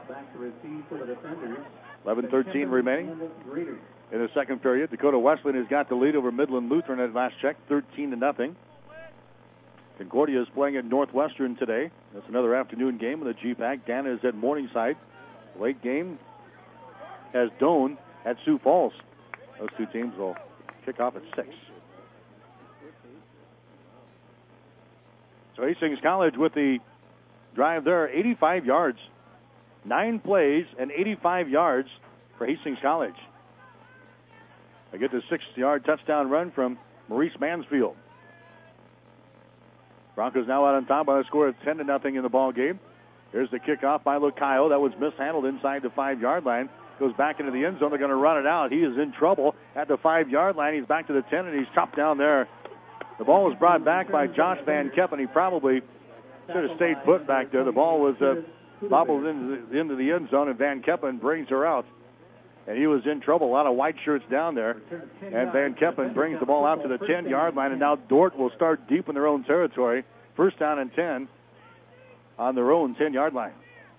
11:13 remaining in the second period. Dakota Wesleyan has got the lead over Midland Lutheran at last check, 13-0. Concordia is playing at Northwestern today. That's another afternoon game in the GPAC. Dana is at Morningside. Late game has Doane at Sioux Falls. Those two teams will kick off at 6. So Hastings College with the drive there, 85 yards. 9 plays and 85 yards for Hastings College. They get the 6-yard touchdown run from Maurice Mansfield. Broncos now out on top by a score of 10-0 in the ball game. Here's the kickoff by Locayo. That was mishandled inside the 5-yard line. Goes back into the end zone. They're going to run it out. He is in trouble at the 5-yard line. He's back to the 10, and he's chopped down there. The ball was brought back by Josh Van Keppen. He probably should have stayed put back there. The ball was bobbled into the end zone, and Van Keppen brings her out. And he was in trouble. A lot of white shirts down there. And Van Keppen brings the ball out to the 10-yard line, and now Dordt will start deep in their own territory. First down and 10 on their own 10-yard line.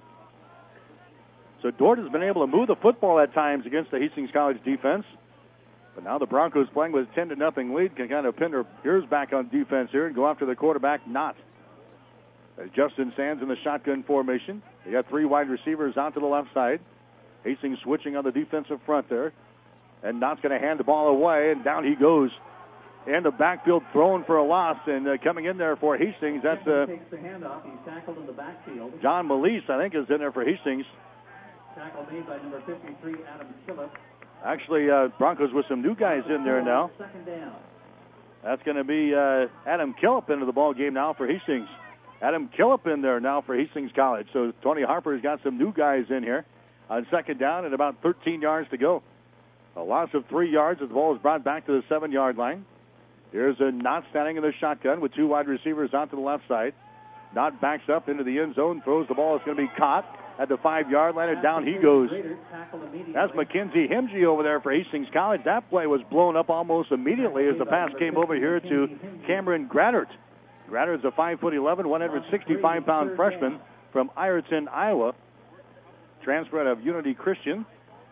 So Dordt has been able to move the football at times against the Hastings College defense. But now the Broncos playing with a 10-0 lead can kind of pin their ears back on defense here and go after the quarterback, Knott. As Justin stands in the shotgun formation. They got 3 wide receivers out to the left side. Hastings switching on the defensive front there. And Knott's going to hand the ball away, and down he goes. And the backfield thrown for a loss, and coming in there for Hastings, that's John Melise, I think, is in there for Hastings. Tackle made by number 53, Adam Phillips. Actually, Broncos with some new guys in there now. That's going to be Adam Killip into the ball game now for Hastings. Adam Killip in there now for Hastings College. So Tony Harper's got some new guys in here on second down and about 13 yards to go. A loss of 3 yards as the ball is brought back to the 7-yard line. Here's a Knott standing in the shotgun with 2 wide receivers out to the left side. Knott backs up into the end zone, throws the ball. It's going to be caught at the 5-yard line, and down he goes. That's Mackenzie Hemge over there for Hastings College. That play was blown up almost immediately as the pass came over here to Cameron Graddert. Graddert's a 5'11", 165-pound freshman from Ireton, Iowa. Transfer out of Unity Christian.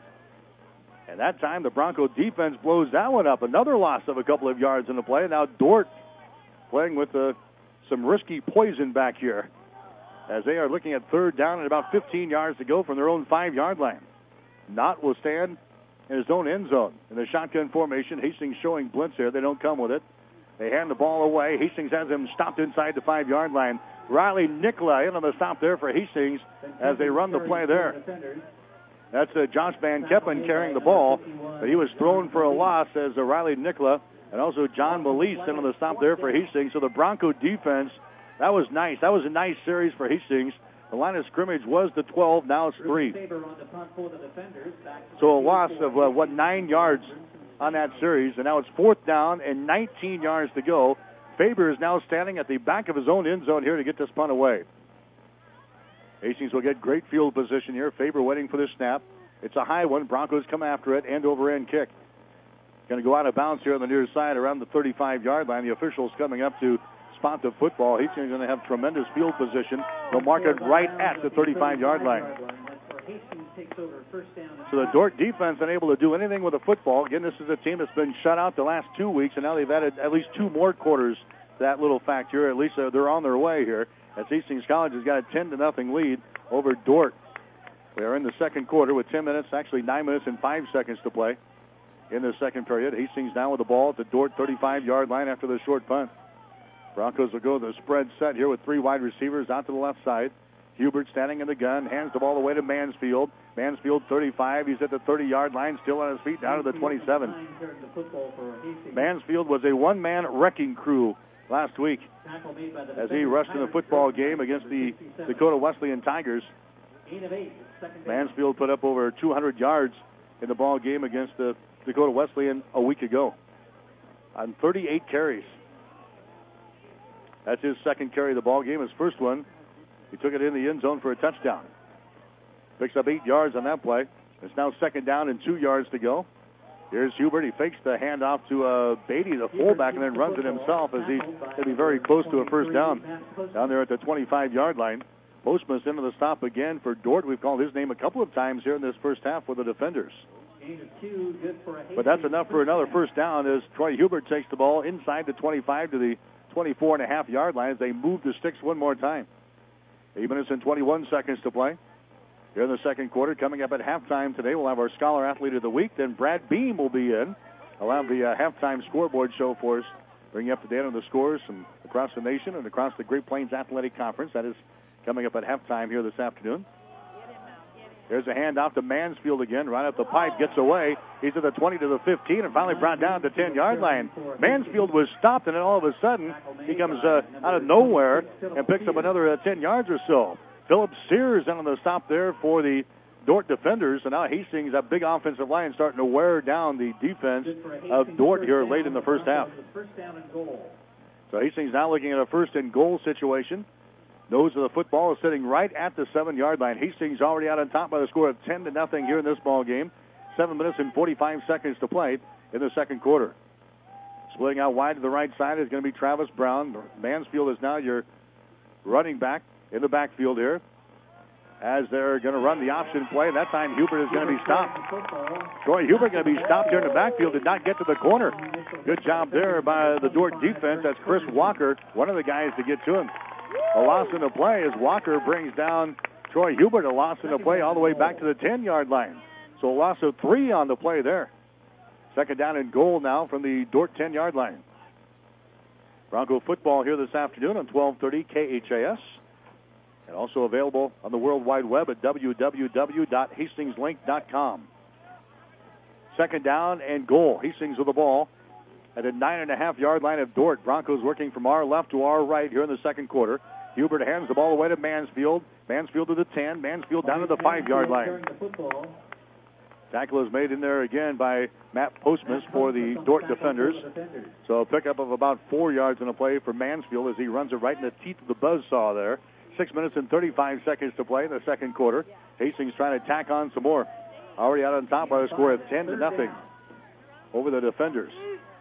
And that time the Bronco defense blows that one up. Another loss of a couple of yards in the play. Now Dordt playing with some risky poison back here as they are looking at third down and about 15 yards to go from their own 5-yard line. Knott will stand in his own end zone in the shotgun formation. Hastings showing blitz here. They don't come with it. They hand the ball away. Hastings has him stopped inside the 5-yard line. Riley Nicola in on the stop there for Hastings as they run the play there. That's Josh Van Keppen carrying the ball, but he was thrown for a loss as Riley Nicola and also John Melise in on the stop there for Hastings. So the Bronco defense, that was nice. That was a nice series for Hastings. The line of scrimmage was the 12, now it's 3. So a loss of, 9 yards on that series, and now it's 4th down and 19 yards to go. Faber is now standing at the back of his own end zone here to get this punt away. Hastings will get great field position here. Faber waiting for the snap. It's a high one. Broncos come after it. End-over-end kick. Going to go out of bounds here on the near side around the 35-yard line. The officials coming up to spot the football. Hastings is going to have tremendous field position. They'll mark it right at the 35-yard line. So the Dordt defense unable to do anything with the football. Again, this is a team that's been shut out the last 2 weeks, and now they've added at least 2 more quarters to that little fact here. At least they're on their way here. As Hastings College has got a 10-0 lead over Dordt. We are in the second quarter with 10 minutes, actually 9 minutes and 5 seconds to play in the second period. Hastings now with the ball at the Dordt 35-yard line after the short punt. Broncos will go the spread set here with 3 wide receivers out to the left side. Hubert standing in the gun, hands the ball away to Mansfield. Mansfield 35, he's at the 30-yard line, still on his feet, down to the 27. Mansfield was a one-man wrecking crew last week as he rushed in the football game against the Dakota Wesleyan Tigers. 8 of 8. Second down. Mansfield put up over 200 yards in the ball game against the Dakota Wesleyan a week ago on 38 carries. That's his second carry of the ball game. His first one, he took it in the end zone for a touchdown. Picks up 8 yards on that play. It's now second down and 2 yards to go. Here's Hubert. He fakes the handoff to Beatty, the fullback, and then runs it himself as he's going to be very close to a first down down there at the 25-yard line. Postmus into the stop again for Dort. We've called his name a couple of times here in this first half for the defenders. But that's enough for another first down as Troy Hubert takes the ball inside the 25 to the 24.5-yard line as they move the sticks one more time. 8 minutes and 21 seconds to play. Here in the second quarter, coming up at halftime today, we'll have our Scholar Athlete of the Week. Then Brad Beam will be in. I'll have the halftime scoreboard show for us, bring you up to date on the scores from across the nation and across the Great Plains Athletic Conference. That is coming up at halftime here this afternoon. There's a handoff to Mansfield again, right up the pipe, gets away. He's at the 20 to the 15 and finally brought down to the 10-yard line. Mansfield was stopped, and then all of a sudden he comes out of nowhere and picks up another 10 yards or so. Philip Sears in on the stop there for the Dort defenders, and now Hastings, that big offensive line, starting to wear down the defense of Dort here late in the first half. So Hastings now looking at a first and goal situation. Nose of the football is sitting right at the 7-yard line. Hastings already out on top by the score of 10-0 here in this ball game. 7 minutes and 45 seconds to play in the second quarter. Splitting out wide to the right side is going to be Travis Brown. Mansfield is now your running back in the backfield here as they're going to run the option play. That time Hubert is going to be stopped. Troy Hubert going to be stopped here in the backfield, did not get to the corner. Good job there by the Dort defense. That's Chris Walker, one of the guys to get to him. A loss in the play as Walker brings down Troy Hubert. A loss in the play all the way back to the 10-yard line. So a loss of 3 on the play there. Second down and goal now from the Dort 10-yard line. Bronco football here this afternoon on 1230 KHAS. And also available on the World Wide Web at www.hastingslink.com. Second down and goal. Hastings with the ball at a 9.5-yard line of Dort. Broncos working from our left to our right here in the second quarter. Hubert hands the ball away to Mansfield. Mansfield to the 10. Mansfield down to the 5-yard line. Tackle is made in there again by Matt Postmus for the Dort defenders. So a pickup of about 4 yards in a play for Mansfield as he runs it right in the teeth of the buzzsaw there. 6 minutes and 35 seconds to play in the second quarter. Hastings trying to tack on some more. Already out on top by a score of 10-0 over the defenders.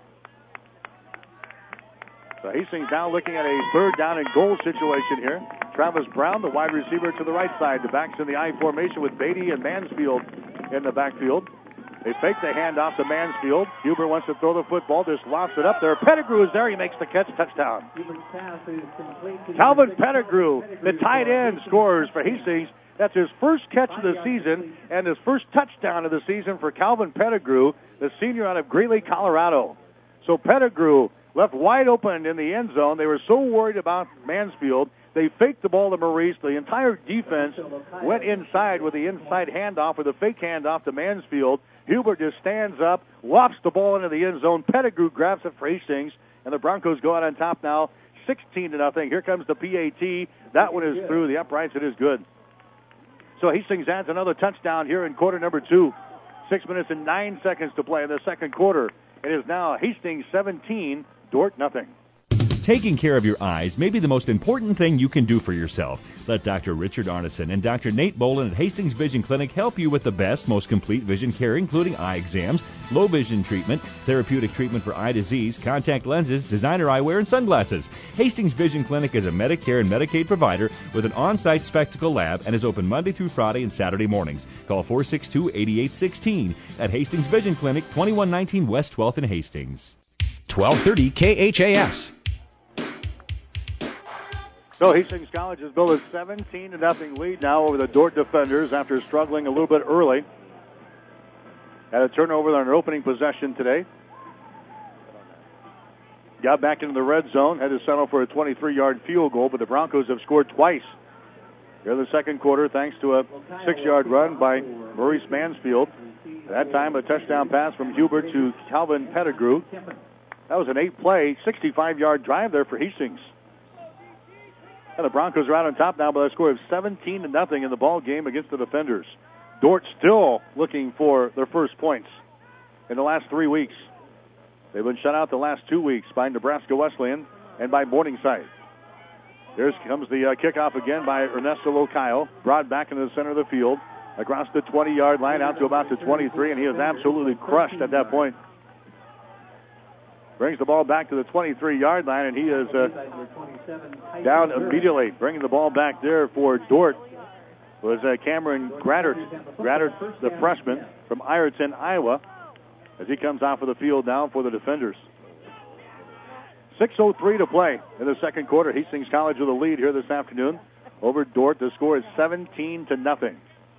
So Hastings now looking at a third down and goal situation here. Travis Brown, the wide receiver, to the right side. The backs in the I formation with Beatty and Mansfield in the backfield. They fake the handoff to Mansfield. Hubert wants to throw the football, just lofts it up there. Pettigrew is there. He makes the catch, touchdown. Calvin Pettigrew, the tight end, scores for Hastings. That's his first catch of the season and his first touchdown of the season for Calvin Pettigrew, the senior out of Greeley, Colorado. So Pettigrew left wide open in the end zone. They were so worried about Mansfield, they faked the ball to Maurice. The entire defense went inside with the inside handoff or the fake handoff to Mansfield. Hubert just stands up, lofts the ball into the end zone. Pettigrew grabs it for Hastings, and the Broncos go out on top now, 16-0. Here comes the PAT. That one is through the uprights. It is good. So Hastings adds another touchdown here in quarter number 2. 6 minutes and 9 seconds to play in the second quarter. It is now Hastings 17, Dort nothing. Taking care of your eyes may be the most important thing you can do for yourself. Let Dr. Richard Arneson and Dr. Nate Bolin at Hastings Vision Clinic help you with the best, most complete vision care, including eye exams, low vision treatment, therapeutic treatment for eye disease, contact lenses, designer eyewear, and sunglasses. Hastings Vision Clinic is a Medicare and Medicaid provider with an on-site spectacle lab and is open Monday through Friday and Saturday mornings. Call 462-8816 at Hastings Vision Clinic, 2119 West 12th in Hastings. 1230 KHAS. So Hastings College has built a 17-0 lead now over the Dort defenders after struggling a little bit early. Had a turnover on an opening possession today. Got back into the red zone, had to settle for a 23-yard field goal, but the Broncos have scored twice here in the second quarter thanks to a 6-yard run by Maurice Mansfield. That time a touchdown pass from Hubert to Calvin Pettigrew. That was an 8-play, 65-yard drive there for Hastings. And the Broncos are out on top now by a score of 17-0 in the ball game against the Defenders. Dordt still looking for their first points in the last 3 weeks. They've been shut out the last 2 weeks by Nebraska Wesleyan and by Morningside. Here comes the kickoff again by Ernesto Locayo, brought back into the center of the field, across the 20-yard line out to about the 23, and he is absolutely crushed at that point. Brings the ball back to the 23-yard line, and he is down immediately. Bringing the ball back there for Dordt was Cameron Graddert. Graddert, the freshman from Ironton, Iowa, as he comes off of the field now for the Defenders. 6:03 to play in the second quarter. Hastings College with a lead here this afternoon over Dordt. The score is 17-0.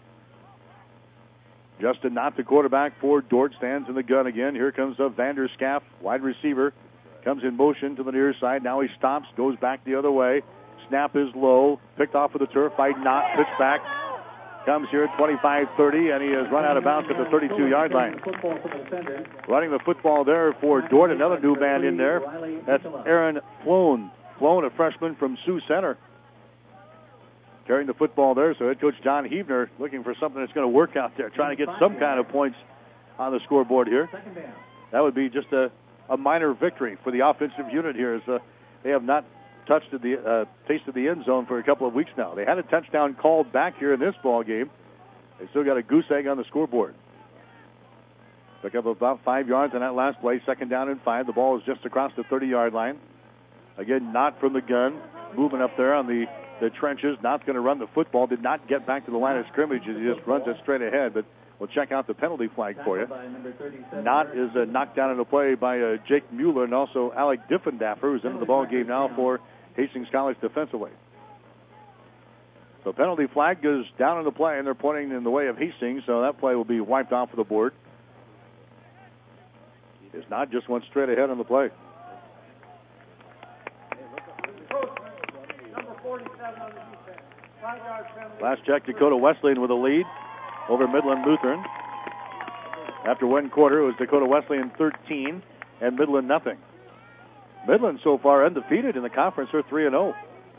Justin Knott, the quarterback for Dordt, stands in the gun again. Here comes Vander Schaaf, wide receiver. Comes in motion to the near side. Now he stops, goes back the other way. Snap is low. Picked off of the turf by Knott. Pitch back. Comes here at 25-30, and he has run out of bounds at the 32-yard line. Running the football there for Dordt. Another new man in there. That's Aaron Floan. Floan, a freshman from Sioux Center. Carrying the football there, so head coach John Heavner looking for something that's going to work out there, trying to get some kind of points on the scoreboard here. That would be just a minor victory for the offensive unit here, as they have not tasted the end zone for a couple of weeks now. They had a touchdown called back here in this ball game. They still got a goose egg on the scoreboard. Pick up about 5 yards on that last play. Second down and 5. The ball is just across the 30-yard line. Again, Knott from the gun, moving up there on the trenches. Knott's going to run the football. Did not get back to the line of scrimmage as he just runs it straight ahead, but we'll check out the penalty flag for you. Knott is knocked down in a play by Jake Mueller and also Alec Diffendaffer, who's into the ball game now for Hastings College defensively. So penalty flag goes down in the play, and they're pointing in the way of Hastings, so that play will be wiped off of the board. It's not just went straight ahead on the play. Last check, Dakota Wesleyan with a lead over Midland Lutheran. After one quarter, it was Dakota Wesleyan 13 and Midland nothing. Midland so far undefeated in the conference. They're 3-0.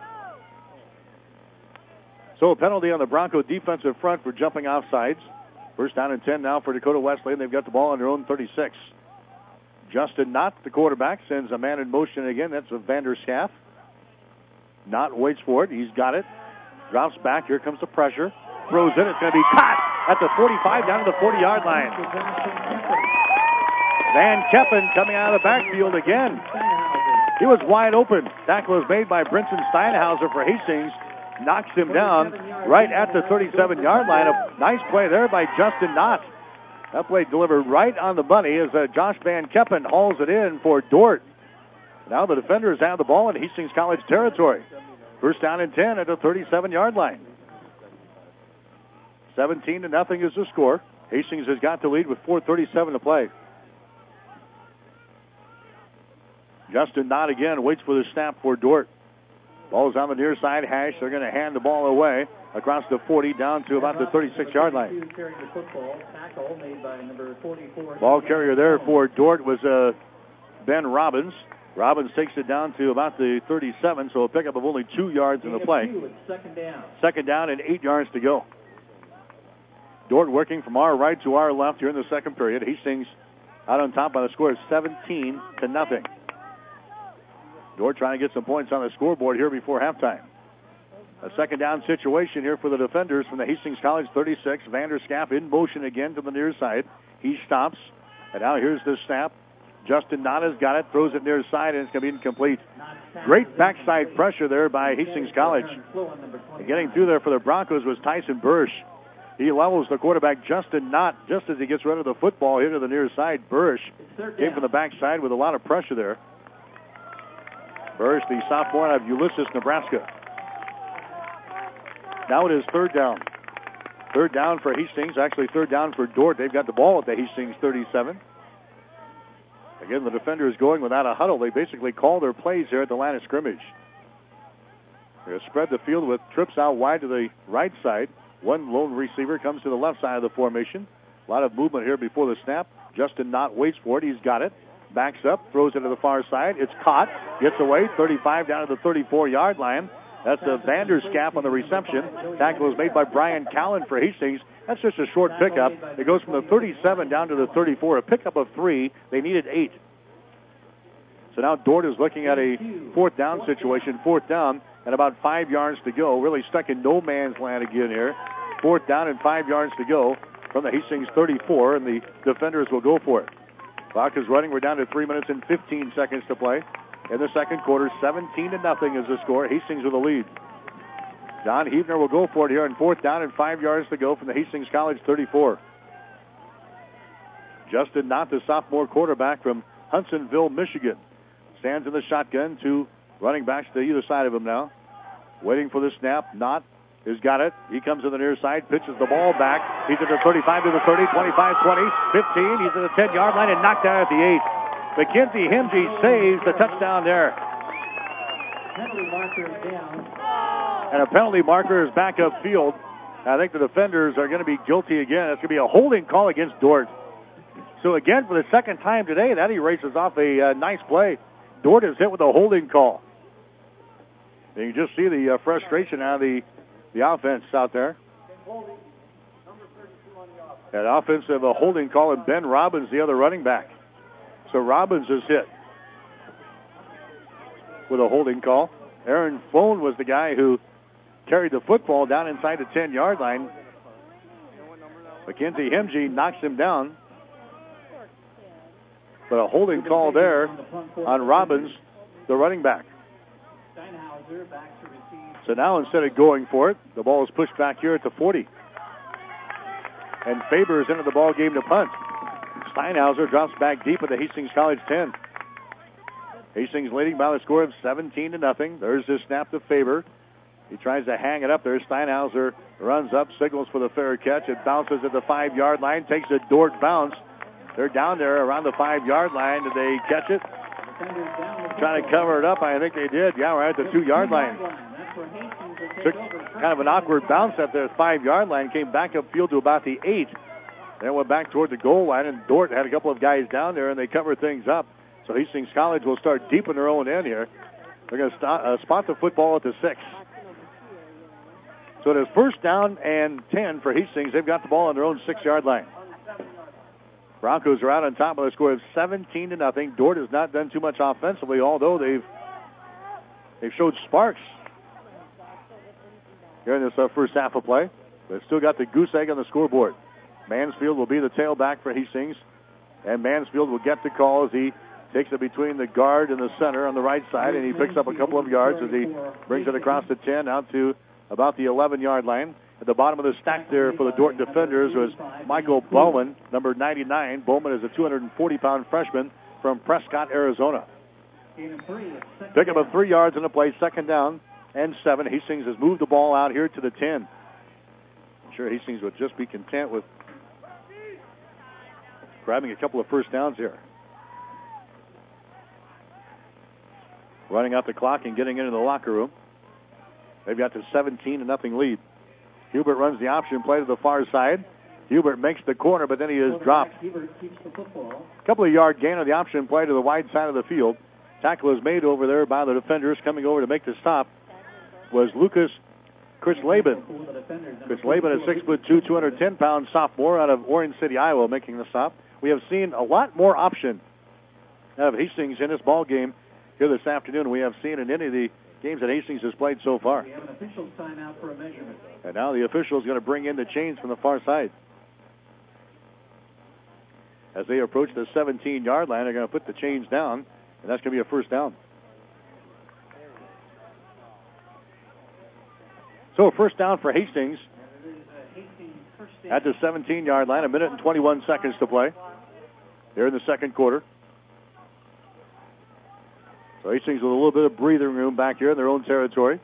So a penalty on the Bronco defensive front for jumping off sides. First down and 10 now for Dakota Wesleyan. They've got the ball on their own 36. Justin Knott, the quarterback, sends a man in motion again. That's Vander Schaaf. Knott waits for it. He's got it. Drops back. Here comes the pressure. Throws in. It's going to be caught at the 45 down to the 40-yard line. Van Keppen coming out of the backfield again. He was wide open. Tackle was made by Brinson Steinhauser for Hastings. Knocks him down right at the 37-yard line. A nice play there by Justin Knott. That play delivered right on the money as Josh Van Keppen hauls it in for Dordt. Now the defenders have the ball in Hastings College territory. First down and 10 at the 37-yard line. 17-0 is the score. Hastings has got the lead with 4:37 to play. Justin Knott again waits for the snap for Dordt. Ball's on the near side hash. They're going to hand the ball away across the 40 down to about the 36-yard line. Ball carrier there for Dordt was Ben Robbins. Robbins takes it down to about the 37, so a pickup of only 2 yards in the play. Second down and 8 yards to go. Dordt working from our right to our left here in the second period. Hastings out on top by the score of 17-0. Dordt trying to get some points on the scoreboard here before halftime. A second down situation here for the defenders from the Hastings College 36. Vander Schaaf in motion again to the near side. He stops, and now here's the snap. Justin Knott has got it, throws it near side, and it's going to be incomplete. Great backside pressure there by Hastings College. And getting through there for the Broncos was Tyson Bursch. He levels the quarterback, Justin Knott, just as he gets rid of the football here to the near side. Bursch came from the backside with a lot of pressure there. Bursch, the sophomore out of Ulysses, Nebraska. Now it is third down. Third down for Hastings, actually third down for Dordt. They've got the ball at the Hastings 37. Again, the defender is going without a huddle. They basically call their plays here at the line of scrimmage. They're going to spread the field with trips out wide to the right side. One lone receiver comes to the left side of the formation. A lot of movement here before the snap. Justin Knott waits for it. He's got it. Backs up, throws it to the far side. It's caught. Gets away. 35 down to the 34-yard line. That's a Vanderscap on the reception. Tackle was made by Brian Callen for Hastings. That's just a short pickup. It goes from the 37 down to the 34. A pickup of 3. They needed 8. So now Dort is looking at a fourth down situation. Fourth down and about 5 yards to go. Really stuck in no man's land again here. Fourth down and 5 yards to go from the Hastings 34, and the defenders will go for it. Clock is running. We're down to 3 minutes and 15 seconds to play. In the second quarter, 17-0 is the score. Hastings with the lead. John Huebner will go for it here on fourth down and 5 yards to go from the Hastings College 34. Justin Knott, the sophomore quarterback from Hudsonville, Michigan, stands in the shotgun. 2 running backs to either side of him now. Waiting for the snap. Knott has got it. He comes to the near side, pitches the ball back. He's at the 35 to the 30, 25, 20, 15. He's at the 10-yard line and knocked out at the 8. Mackenzie Hemge saves the touchdown there. Penalty marker is down. And a penalty marker is back upfield. I think the defenders are going to be guilty again. It's going to be a holding call against Dort. So again, for the second time today, that erases off a nice play. Dort is hit with a holding call. And you just see the frustration out of the offense out there. That offensive holding call, and Ben Robbins, the other running back. So Robbins is hit with a holding call. Aaron Fohn was the guy who carried the football down inside the 10-yard line. Mackenzie Hemge knocks him down. But a holding call there on Robbins, the running back. So now instead of going for it, the ball is pushed back here at the 40. And Faber is into the ball game to punt. Steinhauser drops back deep at the Hastings College 10. Hastings leading by the score of 17-0. There's his snap to Faber. He tries to hang it up there. Steinhauser runs up, signals for the fair catch. It bounces at the 5-yard line, takes a Dort bounce. They're down there around the 5-yard line. Did they catch it? Trying to cover it up. I think they did. Yeah, right at the 2-yard line. Took kind of an awkward bounce at the 5-yard line. Came back upfield to about the 8. Then went back toward the goal line, and Dort had a couple of guys down there, and they covered things up. So Hastings College will start deep in their own end here. They're going to spot the football at the 6. So it is first down and 10 for Hastings. They've got the ball on their own 6-yard line. Broncos are out on top of the score of 17-0. Dort has not done too much offensively, although they've showed sparks here in this first half of play. They've still got the goose egg on the scoreboard. Mansfield will be the tailback for Hastings, and Mansfield will get the call as he takes it between the guard and the center on the right side, and he picks up a couple of yards as he brings it across the 10 out to about the 11-yard line. At the bottom of the stack there for the Dort defenders was Michael Bowman, number 99. Bowman is a 240-pound freshman from Prescott, Arizona. Pick up of 3 yards in the play, second down and 7. Hastings has moved the ball out here to the 10. I'm sure Hastings would just be content with grabbing a couple of first downs here. Running out the clock and getting into the locker room. They've got the 17-0 lead. Hubert runs the option play to the far side. Hubert makes the corner, but then he is dropped. A couple of yard gain on the option play to the wide side of the field. Tackle is made over there by the defenders. Coming over to make the stop was Chris Laban. Chris Laban is 6'2", 210-pound sophomore out of Orange City, Iowa, making the stop. We have seen a lot more option out of Hastings in this ball game here this afternoon than we have seen in any of the games that Hastings has played so far. We have an official timeout for a measurement. And now the official is going to bring in the chains from the far side. As they approach the 17-yard line, they're going to put the chains down, and that's going to be a first down. So first down for Hastings at the 17-yard line, 1 minute and 21 seconds to play. They're in the second quarter. So Hastings with a little bit of breathing room back here in their own territory.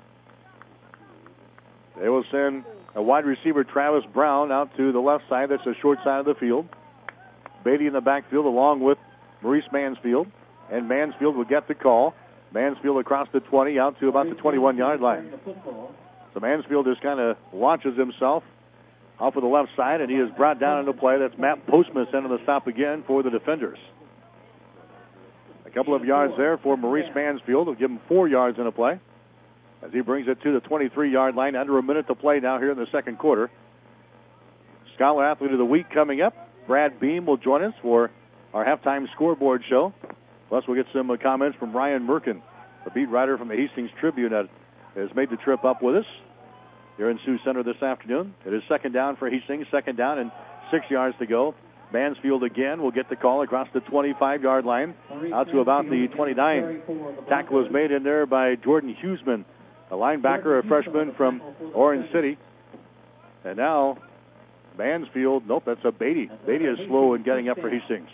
They will send a wide receiver, Travis Brown, out to the left side. That's the short side of the field. Beatty in the backfield along with Maurice Mansfield. And Mansfield will get the call. Mansfield across the 20 out to about the 21-yard line. So Mansfield just kind of launches himself off of the left side, and he is brought down into play. That's Matt Postma sending the stop again for the defenders. A couple of yards there for Maurice Mansfield. Will give him 4 yards in a play. as he brings it to the 23-yard line. Under a minute to play now here in the second quarter. Scholar Athlete of the Week coming up. Brad Beam will join us for our halftime scoreboard show. Plus, we'll get some comments from Ryan Merkin, the beat writer from the Hastings Tribune that has made the trip up with us here in Sioux Center this afternoon. It is second down for Hastings, second down and 6 yards to go. Mansfield again will get the call across the 25-yard line out to about the 29. Tackle was made in there by Jordan Huseman, a linebacker, a freshman from Orange City. And now Mansfield, nope, that's a Beatty. Beatty is slow in getting up for Hastings.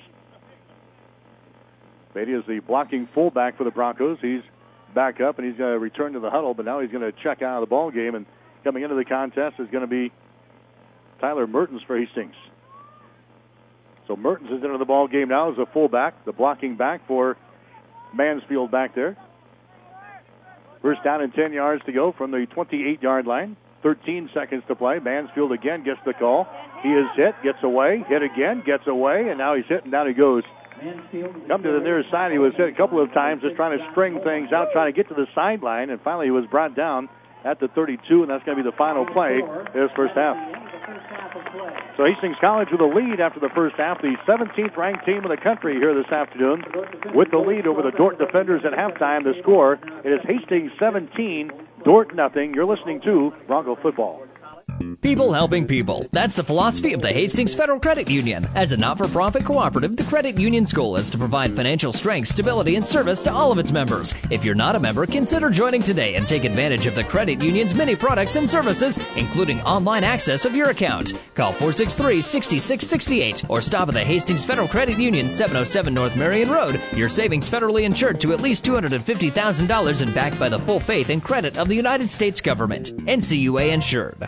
Beatty is the blocking fullback for the Broncos. He's back up, and he's going to return to the huddle, but now he's going to check out of the ball game. And coming into the contest is going to be Tyler Mertens for Hastings. So Mertens is into the ball game now as a fullback, the blocking back for Mansfield back there. First down and 10 yards to go from the 28-yard line. 13 seconds to play. Mansfield again gets the call. He is hit, gets away, hit again, gets away, and now he's hit, and down he goes. Come to the near side. He was hit a couple of times just trying to string things out, trying to get to the sideline, and finally he was brought down at the 32, and that's going to be the final play this first half. So Hastings College with a lead after the first half, the 17th ranked team in the country here this afternoon with the lead over the Dordt Defenders at halftime. The score, it is Hastings 17, Dordt nothing. You're listening to Bronco Football. People helping people. That's the philosophy of the Hastings Federal Credit Union. As a not-for-profit cooperative, the credit union's goal is to provide financial strength, stability, and service to all of its members. If you're not a member, consider joining today and take advantage of the credit union's many products and services, including online access of your account. Call 463-6668 or stop at the Hastings Federal Credit Union, 707 North Marion Road. Your savings federally insured to at least $250,000 and backed by the full faith and credit of the United States government. NCUA insured.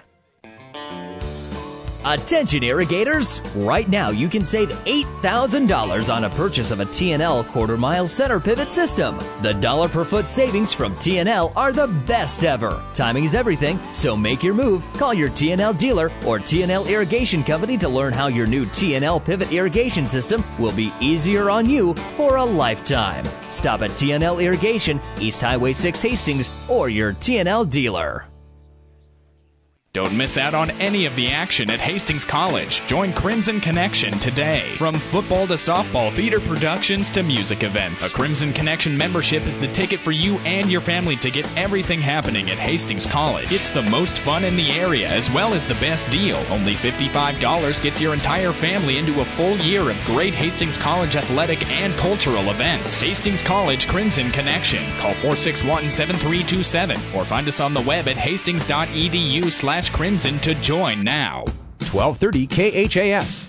Attention irrigators! Right now you can save $8,000 on a purchase of a TNL quarter-mile center pivot system. The dollar per foot savings from TNL are the best ever. Timing is everything, so make your move. Call your TNL dealer or TNL Irrigation Company to learn how your new TNL pivot irrigation system will be easier on you for a lifetime. Stop at TNL Irrigation, East Highway 6 Hastings, or your TNL dealer. Don't miss out on any of the action at Hastings College. Join Crimson Connection today. From football to softball, theater productions to music events. A Crimson Connection membership is the ticket for you and your family to get everything happening at Hastings College. It's the most fun in the area as well as the best deal. Only $55 gets your entire family into a full year of great Hastings College athletic and cultural events. Hastings College Crimson Connection. Call 461-7327 or find us on the web at hastings.edu/crimson to join now. 1230 KHAS.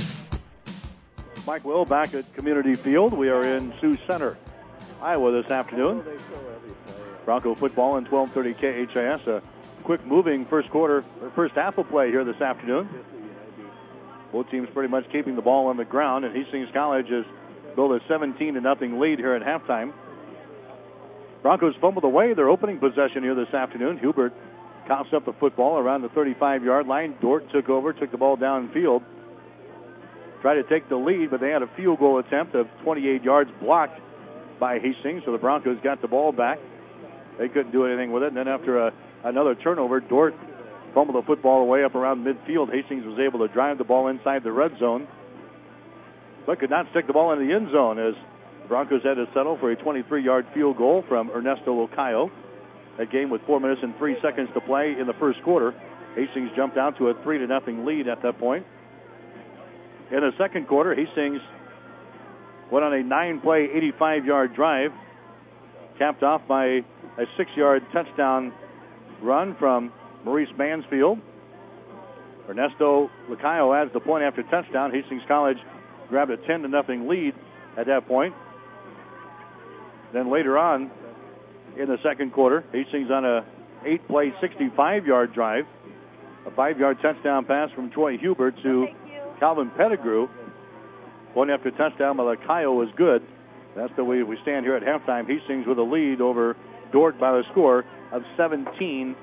Mike Will back at Community Field. We are in Sioux Center, Iowa this afternoon. Bronco football in 1230 KHAS. A quick moving first half of play here this afternoon. Both teams pretty much keeping the ball on the ground, and Hastings College has built a 17-0 lead here at halftime. Broncos fumbled away their opening possession here this afternoon. Hubert coughs up the football around the 35-yard line. Dordt took over, took the ball downfield. Tried to take the lead, but they had a field goal attempt of 28 yards blocked by Hastings, so the Broncos got the ball back. They couldn't do anything with it, and then after another turnover, Dordt fumbled the football away up around midfield. Hastings was able to drive the ball inside the red zone, but could not stick the ball in the end zone as the Broncos had to settle for a 23-yard field goal from Ernesto Locayo. That game with 4 minutes and 3 seconds to play in the first quarter. Hastings jumped out to a 3-0 lead at that point. In the second quarter, Hastings went on a 9-play, 85-yard drive, capped off by a 6-yard touchdown run from Maurice Mansfield. Ernesto Locayo adds the point after touchdown. Hastings College grabbed a 10-0 lead at that point. Then later on, in the second quarter, Hastings on a 8-play, 65-yard drive. A 5-yard touchdown pass from Troy Hubert to Calvin Pettigrew. Point after touchdown by Locayo was good. That's the way we stand here at halftime. Hastings with a lead over Dordt by the score of 17-0.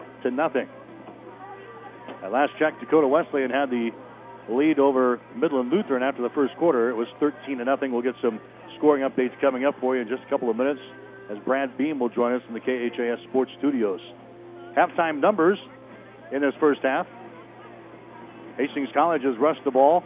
At last check, Dakota Wesleyan had the lead over Midland Lutheran after the first quarter. It was 13-0. We'll get some scoring updates coming up for you in just a couple of minutes as Brad Beam will join us in the KHAS Sports Studios. Halftime numbers in this first half. Hastings College has rushed the ball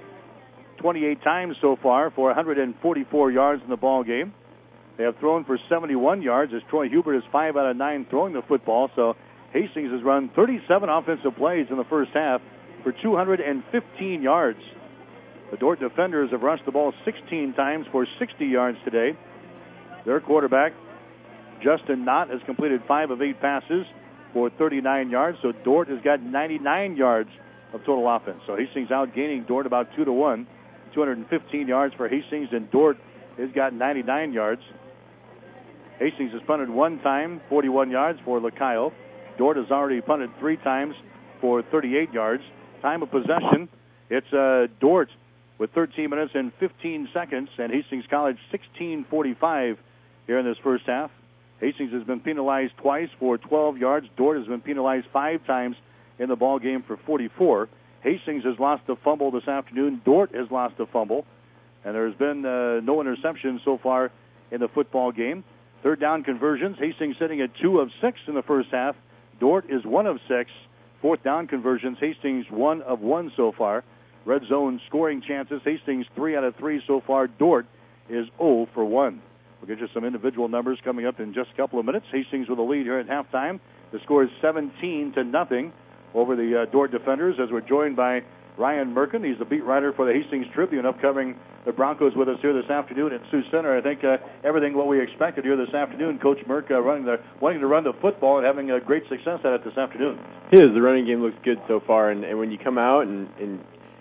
28 times so far for 144 yards in the ball game. They have thrown for 71 yards as Troy Hubert is 5 out of 9 throwing the football. So Hastings has run 37 offensive plays in the first half for 215 yards. The Dordt defenders have rushed the ball 16 times for 60 yards today. Their quarterback, Justin Knott, has completed 5 of 8 passes for 39 yards. So Dordt has got 99 yards of total offense. So Hastings outgaining Dordt about 2-1. 215 yards for Hastings, and Dordt has got 99 yards. Hastings has punted 1 time, 41 yards for Lacaille. Dordt has already punted 3 times for 38 yards. Time of possession, it's Dordt with 13 minutes and 15 seconds, and Hastings College 16:45 here in this first half. Hastings has been penalized twice for 12 yards. Dordt has been penalized 5 times in the ball game for 44. Hastings has lost a fumble this afternoon. Dordt has lost a fumble. And there's been no interception so far in the football game. Third down conversions, Hastings sitting at 2 of 6 in the first half. Dordt is 1 of 6. Fourth down conversions, Hastings 1 of 1 so far. Red zone scoring chances, Hastings 3 out of 3 so far. Dordt is 0 for 1. We'll get you some individual numbers coming up in just a couple of minutes. Hastings with a lead here at halftime. The score is 17-0 over the Dordt defenders, as we're joined by Ryan Merkin. He's the beat writer for the Hastings Tribune, up covering the Broncos with us here this afternoon at Sioux Center. I think everything what we expected here this afternoon. Coach Merck wanting to run the football and having great success at it this afternoon. He is. The running game looks good so far, and when you come out, and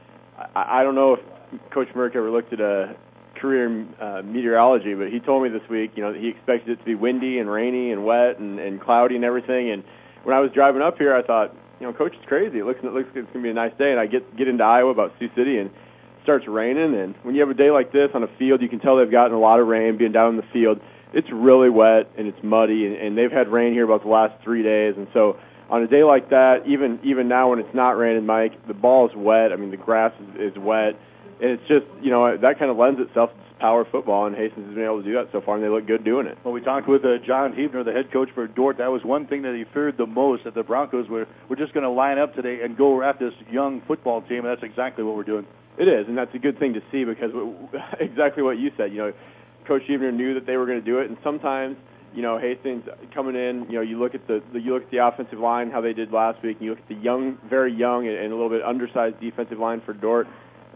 I don't know if Coach Merck ever looked at a career meteorology, but he told me this week, he expected it to be windy and rainy and wet and cloudy and everything. And when I was driving up here, I thought, Coach, it's crazy. It looks like it's going to be a nice day. And I get into Iowa, about Sioux City, and it starts raining. And when you have a day like this on a field, you can tell they've gotten a lot of rain being down in the field. It's really wet and it's muddy, and they've had rain here about the last 3 days. And so on a day like that, even now when it's not raining, Mike, the ball is wet. I mean, the grass is wet. And it's just, that kind of lends itself to power football, and Hastings has been able to do that so far, and they look good doing it. Well, we talked with John Hebner, the head coach for Dordt. That was one thing that he feared the most, that the Broncos were just going to line up today and go at this young football team, and that's exactly what we're doing. It is, and that's a good thing to see, because exactly what you said, Coach Hebner knew that they were going to do it, and sometimes, Hastings coming in, you look at the offensive line, how they did last week, and you look at the very young and a little bit undersized defensive line for Dordt.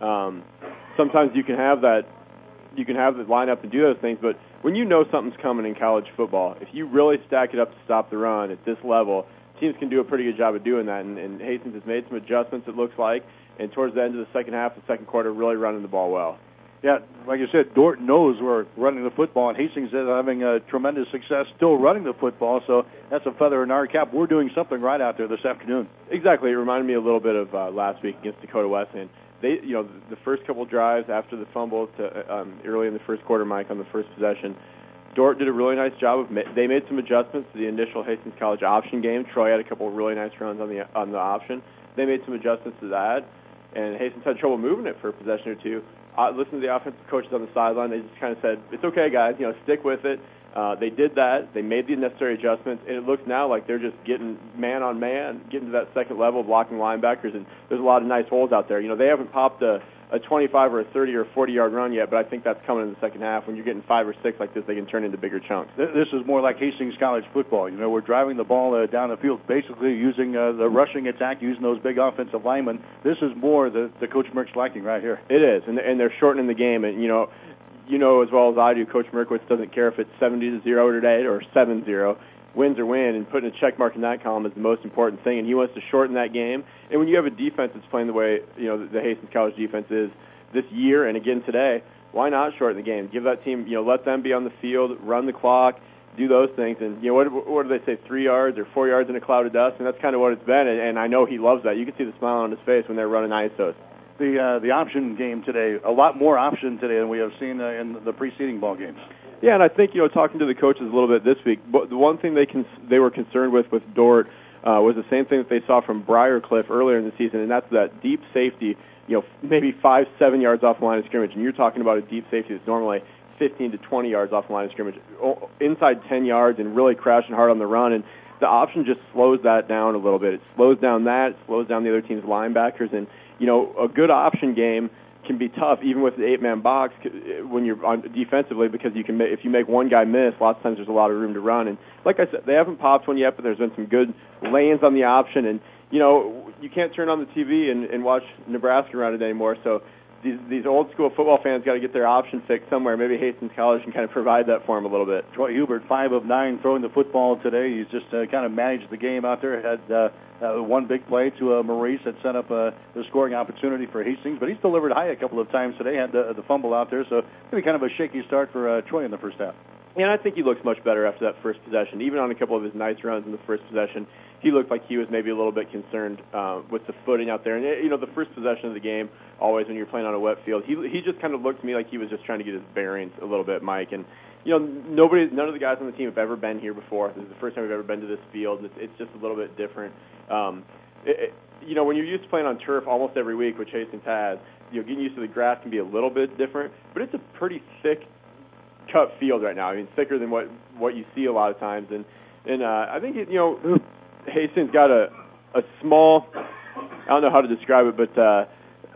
Sometimes you can have the lineup and do those things, but when you know something's coming in college football, if you really stack it up to stop the run at this level, teams can do a pretty good job of doing that, and Hastings has made some adjustments, it looks like, and towards the end of the second half, the second quarter, really running the ball well. Yeah, like you said, Dordt knows we're running the football, and Hastings is having tremendous success still running the football, so that's a feather in our cap. We're doing something right out there this afternoon. Exactly. It reminded me a little bit of last week against Dakota Wesleyan. They, the first couple drives after the fumble early in the first quarter, Mike, on the first possession, Dordt did a really nice job they made some adjustments to the initial Hastings College option game. Troy had a couple of really nice runs on the option. They made some adjustments to that, and Hastings had trouble moving it for a possession or two. Listening to the offensive coaches on the sideline, they just kind of said, "It's okay, guys. Stick with it." They did that. They made the necessary adjustments, and it looks now like they're just getting man on man, getting to that second level, blocking linebackers, and there's a lot of nice holes out there. They haven't popped a 25 or a 30 or a 40-yard run yet, but I think that's coming in the second half. When you're getting 5 or 6 like this, they can turn into bigger chunks. This is more like Hastings College football. We're driving the ball down the field, basically using the rushing attack, using those big offensive linemen. This is more the Coach Merck's liking right here. It is, and they're shortening the game, and as well as I do, Coach Merkowitz doesn't care if it's 70-0 today or 7-0. Wins or win, and putting a check mark in that column is the most important thing, and he wants to shorten that game. And when you have a defense that's playing the way the Hastings College defense is this year and again today, why not shorten the game? Give that team, let them be on the field, run the clock, do those things. And what do they say, 3 yards or 4 yards in a cloud of dust? And that's kind of what it's been. And I know he loves that. You can see the smile on his face when they're running ISOs. The option game today, a lot more option today than we have seen in the preceding ball games. Yeah, and I think, talking to the coaches a little bit this week, but the one thing they were concerned with Dordt was the same thing that they saw from Briarcliff earlier in the season, and that's that deep safety, maybe 5-7 yards off the line of scrimmage, and you're talking about a deep safety that's normally 15 to 20 yards off the line of scrimmage, inside 10 yards, and really crashing hard on the run. And the option just slows that down a little bit. It slows down that. It slows down the other team's linebackers. And, a good option game can be tough, even with the 8-man box, when you're on defensively, because if you make one guy miss, lots of times there's a lot of room to run. And like I said, they haven't popped one yet, but there's been some good lay-ins on the option. And, you can't turn on the TV and watch Nebraska run it anymore. So these old-school football fans got to get their option fixed somewhere. Maybe Hastings College can kind of provide that for them a little bit. Troy Hubert, 5 of 9 throwing the football today. He's just kind of managed the game out there. Had one big play to Maurice that set up the scoring opportunity for Hastings, but he's delivered high a couple of times today. Had the fumble out there, so maybe kind of a shaky start for Troy in the first half. And I think he looks much better after that first possession. Even on a couple of his nice runs in the first possession, he looked like he was maybe a little bit concerned with the footing out there. And, the first possession of the game, always when you're playing on a wet field, he just kind of looked to me like he was just trying to get his bearings a little bit, Mike. And, none of the guys on the team have ever been here before. This is the first time we've ever been to this field. It's just a little bit different. When you're used to playing on turf almost every week, which Hastings has, getting used to the grass can be a little bit different, but it's a pretty thick cut field right now. I mean, thicker than what you see a lot of times. And I think, Hastings got a small, I don't know how to describe it, but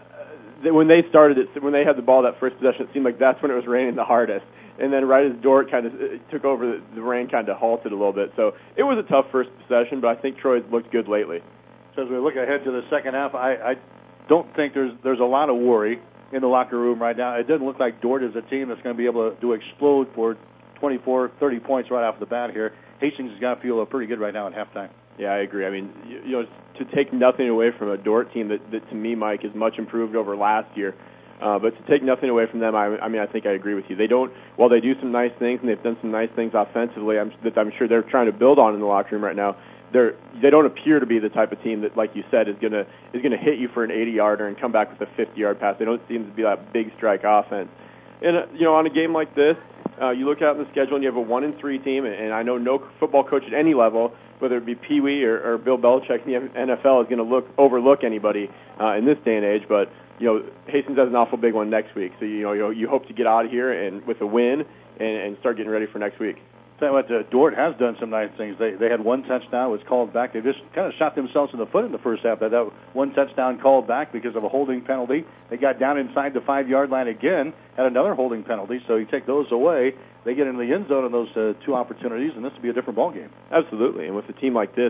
when they started it, when they had the ball that first possession, it seemed like that's when it was raining the hardest. And then right as Dort kind of took over, the rain kind of halted a little bit. So it was a tough first possession, but I think Troy's looked good lately. So as we look ahead to the second half, I don't think there's a lot of worry in the locker room right now. It doesn't look like Dort is a team that's going to be able to explode for 24, 30 points right off the bat here. Hastings has got to feel pretty good right now at halftime. Yeah, I agree. I mean, to take nothing away from a Dort team that to me, Mike, is much improved over last year, but to take nothing away from them, I think I agree with you. They don't, while they do some nice things and they've done some nice things offensively, I'm sure they're trying to build on in the locker room right now. They don't appear to be the type of team that, like you said, is gonna hit you for an 80-yarder and come back with a 50-yard pass. They don't seem to be that big strike offense. And on a game like this, you look out in the schedule and you have a 1-3 team, and I know no football coach at any level, whether it be Pee Wee or Bill Belichick in the NFL, is going to overlook anybody in this day and age. But Hastings has an awful big one next week, so you hope to get out of here and with a win and start getting ready for next week. Tell you what, Dort has done some nice things. They had one touchdown, was called back. They just kind of shot themselves in the foot in the first half. That one touchdown called back because of a holding penalty. They got down inside the 5-yard line again, had another holding penalty. So you take those away, they get into the end zone on those two opportunities, and this will be a different ball game. Absolutely, and with a team like this,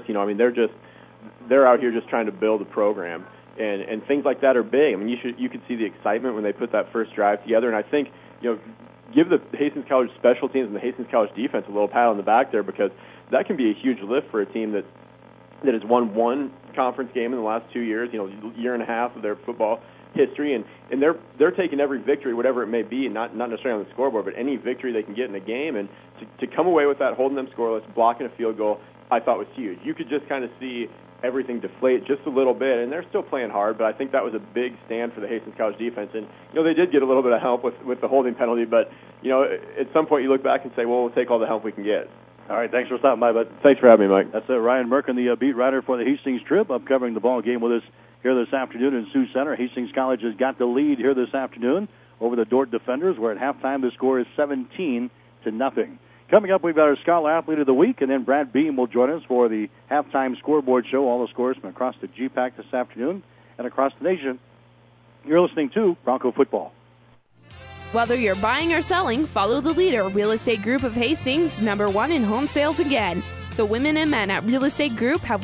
they're out here just trying to build a program, and things like that are big. I mean, you could see the excitement when they put that first drive together, and I think give the Hastings College special teams and the Hastings College defense a little pat on the back there, because that can be a huge lift for a team that has won one conference game in the last 2 years, year and a half of their football history, and they're taking every victory, whatever it may be, and not necessarily on the scoreboard, but any victory they can get in a game, and to come away with that, holding them scoreless, blocking a field goal, I thought was huge. You could just kind of see everything deflate just a little bit, and they're still playing hard, but I think that was a big stand for the Hastings College defense, and they did get a little bit of help with the holding penalty, but at some point you look back and say, well, we'll take all the help we can get. All right, thanks for stopping by, bud. Thanks for having me, Mike. That's Ryan Merkin, the beat writer for the Hastings Trib, up covering the ball game with us here this afternoon in Sioux Center. Hastings College has got the lead here this afternoon over the Dort defenders, where at halftime the score is 17-0. Coming up, we've got our Scholar Athlete of the Week, and then Brad Beam will join us for the halftime scoreboard show, all the scores from across the GPAC this afternoon and across the nation. You're listening to Bronco Football. Whether you're buying or selling, follow the leader, Real Estate Group of Hastings, #1 in home sales again. The women and men at Real Estate Group have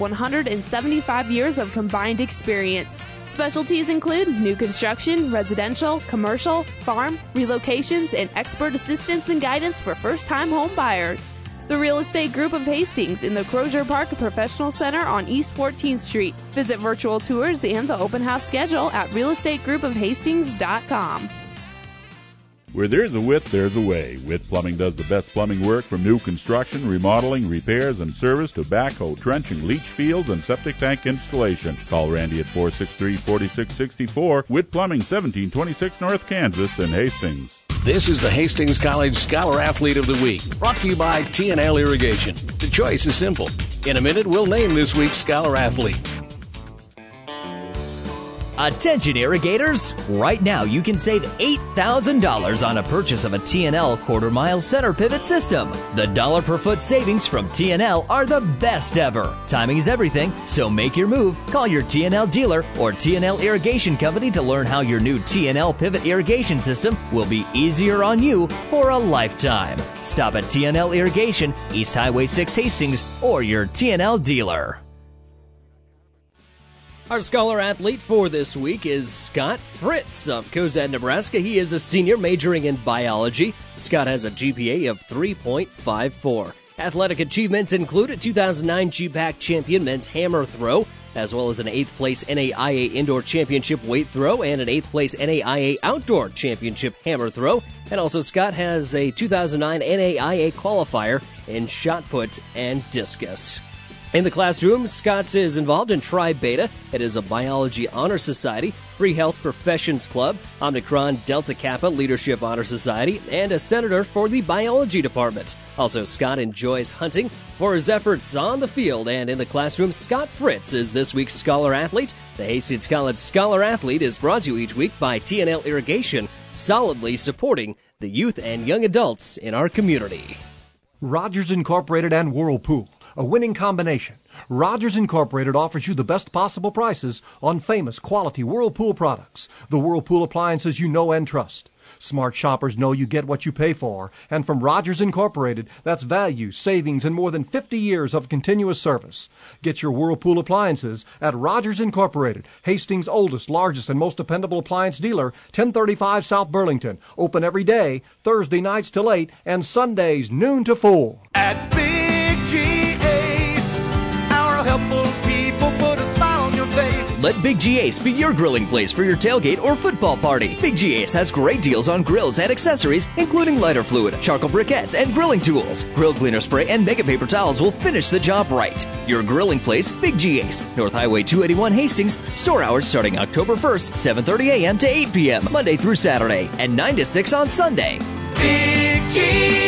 175 years of combined experience. Specialties include new construction, residential, commercial, farm, relocations, and expert assistance and guidance for first-time home buyers. The Real Estate Group of Hastings in the Crozier Park Professional Center on East 14th Street. Visit virtual tours and the open house schedule at realestategroupoфhastings.com. Where there's a Witt, there's a way. Witt Plumbing does the best plumbing work from new construction, remodeling, repairs, and service to backhoe, trenching, leach fields, and septic tank installation. Call Randy at 463-4664. Witt Plumbing, 1726 North Kansas in Hastings. This is the Hastings College Scholar Athlete of the Week, brought to you by T&L Irrigation. The choice is simple. In a minute, we'll name this week's Scholar Athlete. Attention irrigators! Right now you can save $8,000 on a purchase of a TNL quarter-mile center pivot system. The dollar per foot savings from TNL are the best ever. Timing is everything, so make your move. Call your TNL dealer or TNL Irrigation Company to learn how your new TNL pivot irrigation system will be easier on you for a lifetime. Stop at TNL Irrigation, East Highway 6 Hastings, or your TNL dealer. Our scholar athlete for this week is Scott Fritz of Cozad, Nebraska. He is a senior majoring in biology. Scott has a GPA of 3.54. Athletic achievements include a 2009 GPAC champion men's hammer throw, as well as an 8th place NAIA indoor championship weight throw and an 8th place NAIA outdoor championship hammer throw. And also Scott has a 2009 NAIA qualifier in shot put and discus. In the classroom, Scott is involved in Tri Beta. It is a biology honor society, Free Health Professions Club, Omicron Delta Kappa Leadership Honor Society, and a senator for the biology department. Also, Scott enjoys hunting. For his efforts on the field and in the classroom, Scott Fritz is this week's Scholar Athlete. The Hastings College Scholar Athlete is brought to you each week by TNL Irrigation, solidly supporting the youth and young adults in our community. Rogers Incorporated and Whirlpool. A winning combination. Rogers Incorporated offers you the best possible prices on famous quality Whirlpool products. The Whirlpool appliances you know and trust. Smart shoppers know you get what you pay for. And from Rogers Incorporated, that's value, savings, and more than 50 years of continuous service. Get your Whirlpool appliances at Rogers Incorporated, Hastings' oldest, largest, and most dependable appliance dealer, 1035 South Burlington. Open every day, Thursday nights till 8, and Sundays noon to 4. At Big G Ace, our helpful people put a smile on your face. Let Big G Ace be your grilling place for your tailgate or football party. Big G Ace has great deals on grills and accessories, including lighter fluid, charcoal briquettes, and grilling tools. Grill cleaner spray and mega paper towels will finish the job right. Your grilling place, Big G Ace, North Highway 281 Hastings. Store hours starting October 1st, 7:30 a.m. to 8 p.m. Monday through Saturday, and 9 to 6 on Sunday. Big G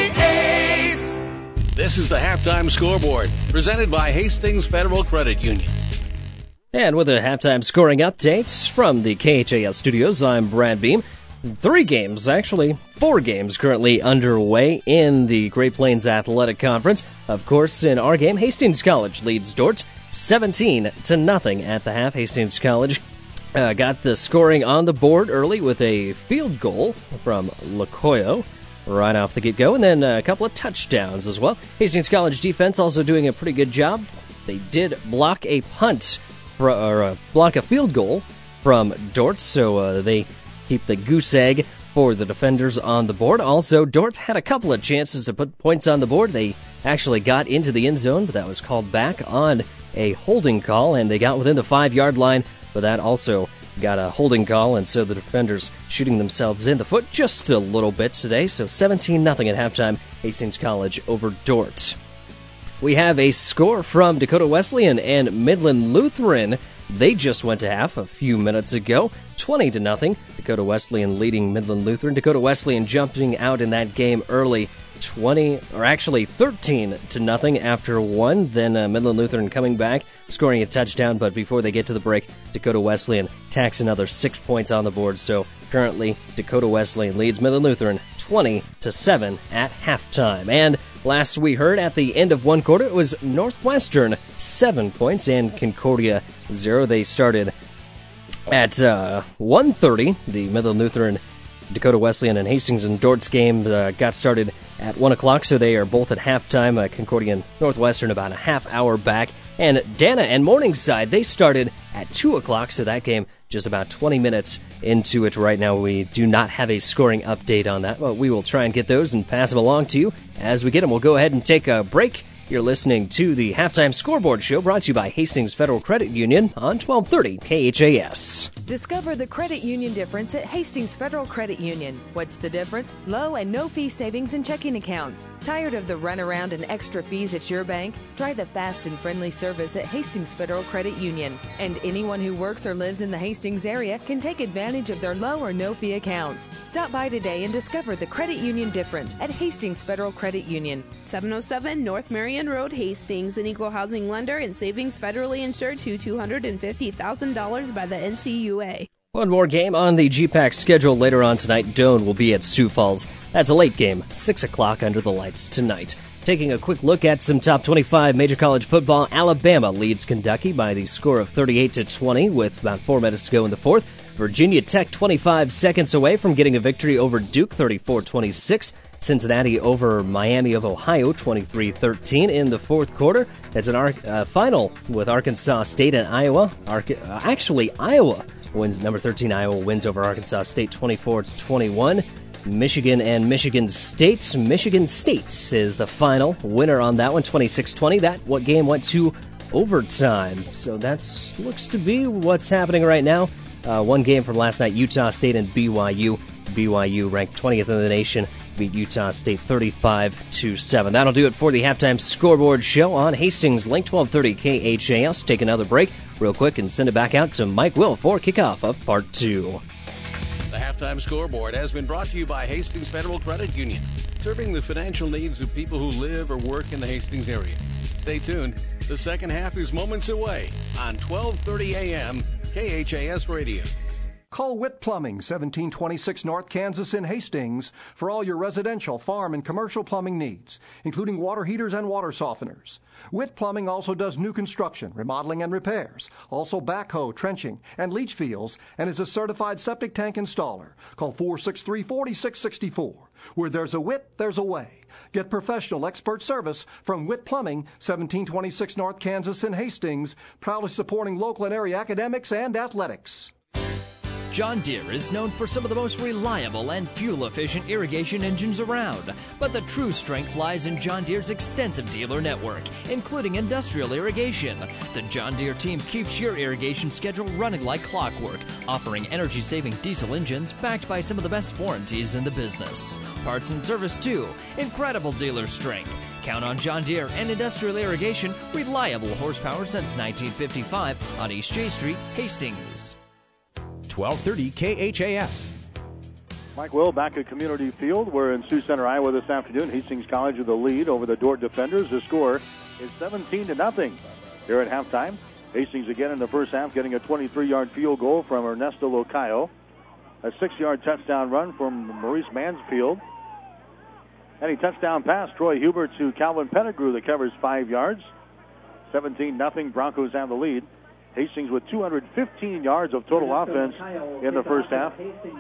Ace. This is the Halftime Scoreboard, presented by Hastings Federal Credit Union. And with a halftime scoring update from the KHAS studios, I'm Brad Beam. 4 games currently underway in the Great Plains Athletic Conference. Of course, in our game, Hastings College leads Dordt 17-0 at the half. Hastings College got the scoring on the board early with a field goal from Locoyo right off the get-go, and then a couple of touchdowns as well. Hastings College defense also doing a pretty good job. They did block a field goal from Dordt, so they keep the goose egg for the defenders on the board. Also, Dordt had a couple of chances to put points on the board. They actually got into the end zone, but that was called back on a holding call, and they got within the 5-yard line, but that also got a holding call, and so the defenders shooting themselves in the foot just a little bit today. So 17-0 at halftime, Hastings College over Dordt. We have a score from Dakota Wesleyan and Midland Lutheran. They just went to half a few minutes ago, 20-0. Dakota Wesleyan leading Midland Lutheran. Dakota Wesleyan jumping out in that game early, 13-0 after one. Then Midland Lutheran coming back, scoring a touchdown. But before they get to the break, Dakota Wesleyan tacks another 6 points on the board. So currently, Dakota Wesleyan leads Midland Lutheran 20-7 at halftime. And last we heard, at the end of one quarter, it was Northwestern 7 points and Concordia 0. They started at 1:30. The Midland Lutheran, Dakota Wesleyan, and Hastings and Dordt's game got started at 1 o'clock, so they are both at halftime. Concordia and Northwestern about a half hour back. And Dana and Morningside, they started at 2 o'clock, so that game just about 20 minutes into it right now. We do not have a scoring update on that, but we will try and get those and pass them along to you as we get them. We'll go ahead and take a break. You're listening to the Halftime Scoreboard Show, brought to you by Hastings Federal Credit Union on 1230 KHAS. Discover the credit union difference at Hastings Federal Credit Union. What's the difference? Low and no fee savings and checking accounts. Tired of the runaround and extra fees at your bank? Try the fast and friendly service at Hastings Federal Credit Union. And anyone who works or lives in the Hastings area can take advantage of their low or no fee accounts. Stop by today and discover the credit union difference at Hastings Federal Credit Union. 707 North Marion Union Road, Hastings, an equal housing lender and savings federally insured to $250,000 by the NCUA. One more game on the GPAC schedule later on tonight. Doane will be at Sioux Falls. That's a late game, 6 o'clock under the lights tonight. Taking a quick look at some top 25 major college football, Alabama leads Kentucky by the score of 38-20 with about 4 minutes to go in the fourth. Virginia Tech 25 seconds away from getting a victory over Duke, 34-26. Cincinnati over Miami of Ohio, 23-13 in the fourth quarter. It's an final with Arkansas State and Iowa. Iowa wins. Number 13 Iowa wins over Arkansas State 24-21. Michigan and Michigan State. Michigan State is the final winner on that one, 26-20. That game went to overtime. So that looks to be what's happening right now. One game from last night, Utah State and BYU. BYU ranked 20th in the nation, beat Utah State 35-7. That'll do it for the Halftime Scoreboard show on Hastings Link 1230 KHAS. Take another break real quick and send it back out to Mike Will for kickoff of Part 2. The Halftime Scoreboard has been brought to you by Hastings Federal Credit Union, serving the financial needs of people who live or work in the Hastings area. Stay tuned. The second half is moments away on 1230 AM KHAS Radio. Call Witt Plumbing, 1726 North Kansas in Hastings, for all your residential, farm, and commercial plumbing needs, including water heaters and water softeners. Witt Plumbing also does new construction, remodeling, and repairs, also backhoe, trenching, and leach fields, and is a certified septic tank installer. Call 463-4664. Where there's a Witt, there's a way. Get professional expert service from Witt Plumbing, 1726 North Kansas in Hastings, proudly supporting local and area academics and athletics. John Deere is known for some of the most reliable and fuel-efficient irrigation engines around, but the true strength lies in John Deere's extensive dealer network, including industrial irrigation. The John Deere team keeps your irrigation schedule running like clockwork, offering energy-saving diesel engines backed by some of the best warranties in the business. Parts and service, too. Incredible dealer strength. Count on John Deere and industrial irrigation, reliable horsepower since 1955 on East J Street, Hastings. 1230 KHAS. Mike Will back at Community Field. We're in Sioux Center, Iowa this afternoon. Hastings College with the lead over the Dordt defenders. The score is 17-0 here at halftime. Hastings again in the first half getting a 23-yard field goal from Ernesto Locayo. A 6-yard touchdown run from Maurice Mansfield. And a touchdown pass, Troy Hubert to Calvin Pettigrew that covers 5 yards. 17-0. Broncos have the lead. Hastings with 215 yards of total offense in the first half.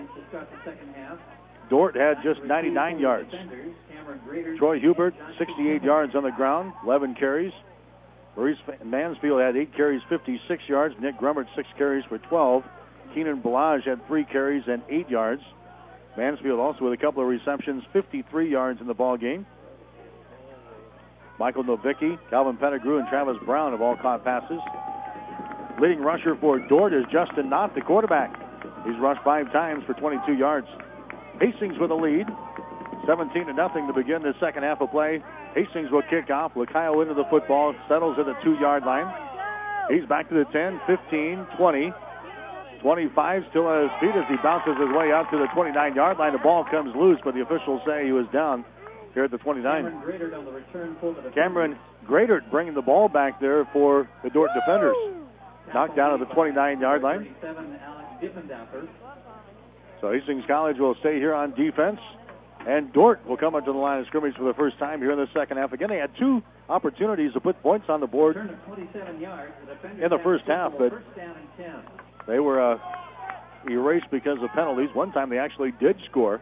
Dordt had just 99 yards. Troy Hubert, 68 yards on the ground, 11 carries. Maurice Mansfield had 8 carries, 56 yards. Nick Grummert, 6 carries for 12. Keenan Balaj had 3 carries and 8 yards. Mansfield also with a couple of receptions, 53 yards in the ball game. Michael Novicki, Calvin Pettigrew, and Travis Brown have all caught passes. Leading rusher for Dordt is Justin Knott, the quarterback. He's rushed 5 times for 22 yards. Hastings with a lead, 17-0 to begin the second half of play. Hastings will kick off. Locayo into the football, settles at the 2-yard line. He's back to the 10, 15, 20, 25, still on his feet as he bounces his way out to the 29-yard line. The ball comes loose, but the officials say he was down here at the 29. Cameron Gradert bringing the ball back there for the Dordt defenders. Knocked down at the 29-yard line. So Hastings College will stay here on defense. And Dordt will come up to the line of scrimmage for the first time here in the second half. Again, they had 2 opportunities to put points on the board in the first half, but they were erased because of penalties. One time they actually did score.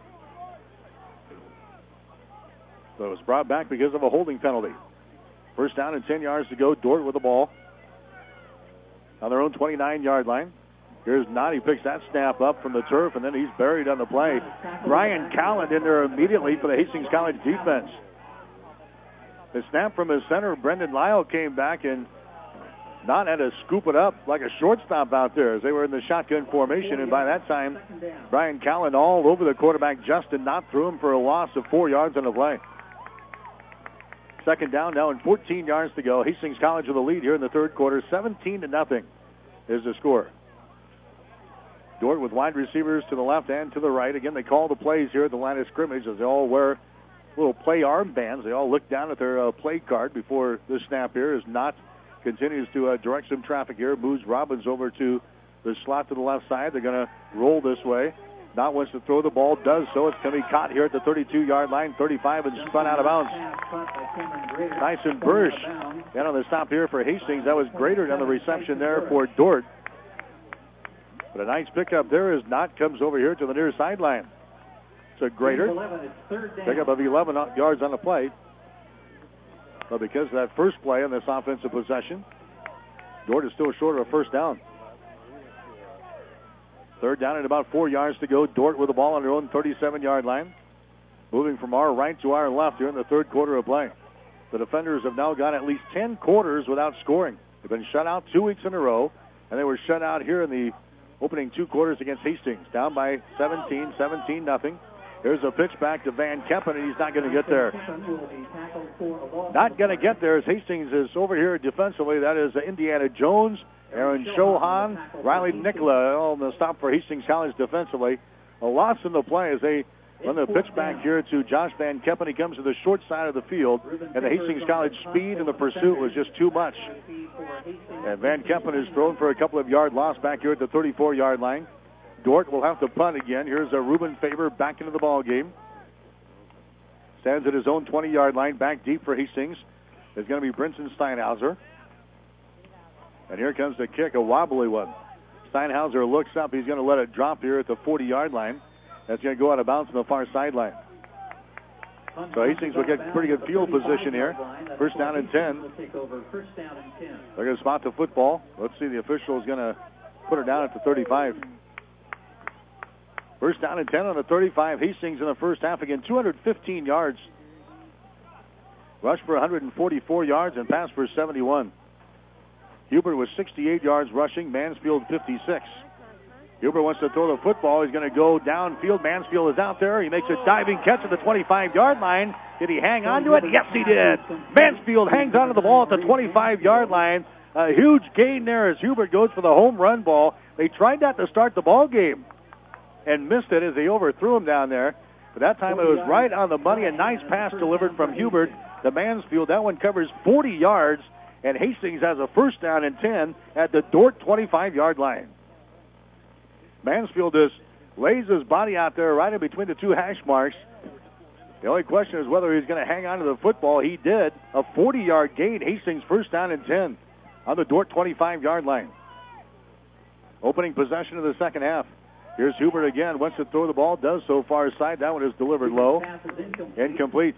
So it was brought back because of a holding penalty. First down and 10 yards to go. Dordt with the ball on their own 29-yard line. Here's Knott. He picks that snap up from the turf, and then he's buried on the play. Brian Calland in there immediately for the Hastings College defense. The snap from his center, Brendan Lyle, came back, and Knott had to scoop it up like a shortstop out there as they were in the shotgun formation, and by that time, Brian Calland all over the quarterback. Justin Knott threw him for a loss of 4 yards on the play. Second down now and 14 yards to go. Hastings College with the lead here in the third quarter. 17-0 is the score. Dordt with wide receivers to the left and to the right. Again, they call the plays here at the line of scrimmage as they all wear little play armbands. They all look down at their play card before this snap here as Knott continues to direct some traffic here. Moves Robbins over to the slot to the left side. They're going to roll this way. Knott wants to throw the ball, does so. It's going to be caught here at the 32-yard line, 35, and spun out of bounds. Tyson Bursch, and on the stop here for Hastings. That was greater than the reception there for Dordt. But a nice pickup there as Knott comes over here to the near sideline. It's a greater pickup of 11 yards on the play. But because of that first play on this offensive possession, Dordt is still short of a first down. Third down and about 4 yards to go. Dordt with the ball on their own 37-yard line. Moving from our right to our left here in the third quarter of play. The defenders have now gone at least 10 quarters without scoring. They've been shut out 2 weeks in a row, and they were shut out here in the opening 2 quarters against Hastings. Down by 17-0. Here's a pitch back to Van Kempen, and he's not going to get there. Not going to get there as Hastings is over here defensively. That is Indiana Jones, Aaron Chohan, Riley Nicola on the stop for Hastings College defensively. A loss in the play as they run the pitch back here to Josh Van Kempen. He comes to the short side of the field, and the Hastings College speed in the pursuit was just too much. And Van Kempen is thrown for a couple of yard loss back here at the 34-yard line. Dordt will have to punt again. Here's a Reuben Faber back into the ball game. Stands at his own 20-yard line, back deep for Hastings. There's going to be Brinson Steinhauser. And here comes the kick, a wobbly one. Steinhauser looks up. He's going to let it drop here at the 40-yard line. That's going to go out of bounds on the far sideline. So Hastings will get pretty good field position here. First down and 10. They're going to spot the football. Let's see, the official is going to put it down at the 35. First down and 10 on the 35. Hastings in the first half again, 215 yards. Rush for 144 yards and pass for 71. Hubert was 68 yards rushing. Mansfield 56. Hubert wants to throw the football. He's going to go downfield. Mansfield is out there. He makes a diving catch at the 25-yard line. Did he hang on to it? Yes, he did. Mansfield hangs onto the ball at the 25-yard line. A huge gain there as Hubert goes for the home run ball. They tried that to start the ball game and missed it as they overthrew him down there. But that time it was right on the money. A nice pass delivered from Hubert to Mansfield. That one covers 40 yards, and Hastings has a first down and 10 at the Dordt 25-yard line. Mansfield just lays his body out there right in between the two hash marks. The only question is whether he's going to hang on to the football. He did. A 40-yard gain. Hastings first down and 10 on the Dordt 25-yard line. Opening possession of the second half. Here's Hubert again. Wants to throw the ball. Does so far side. That one is delivered low. Incomplete.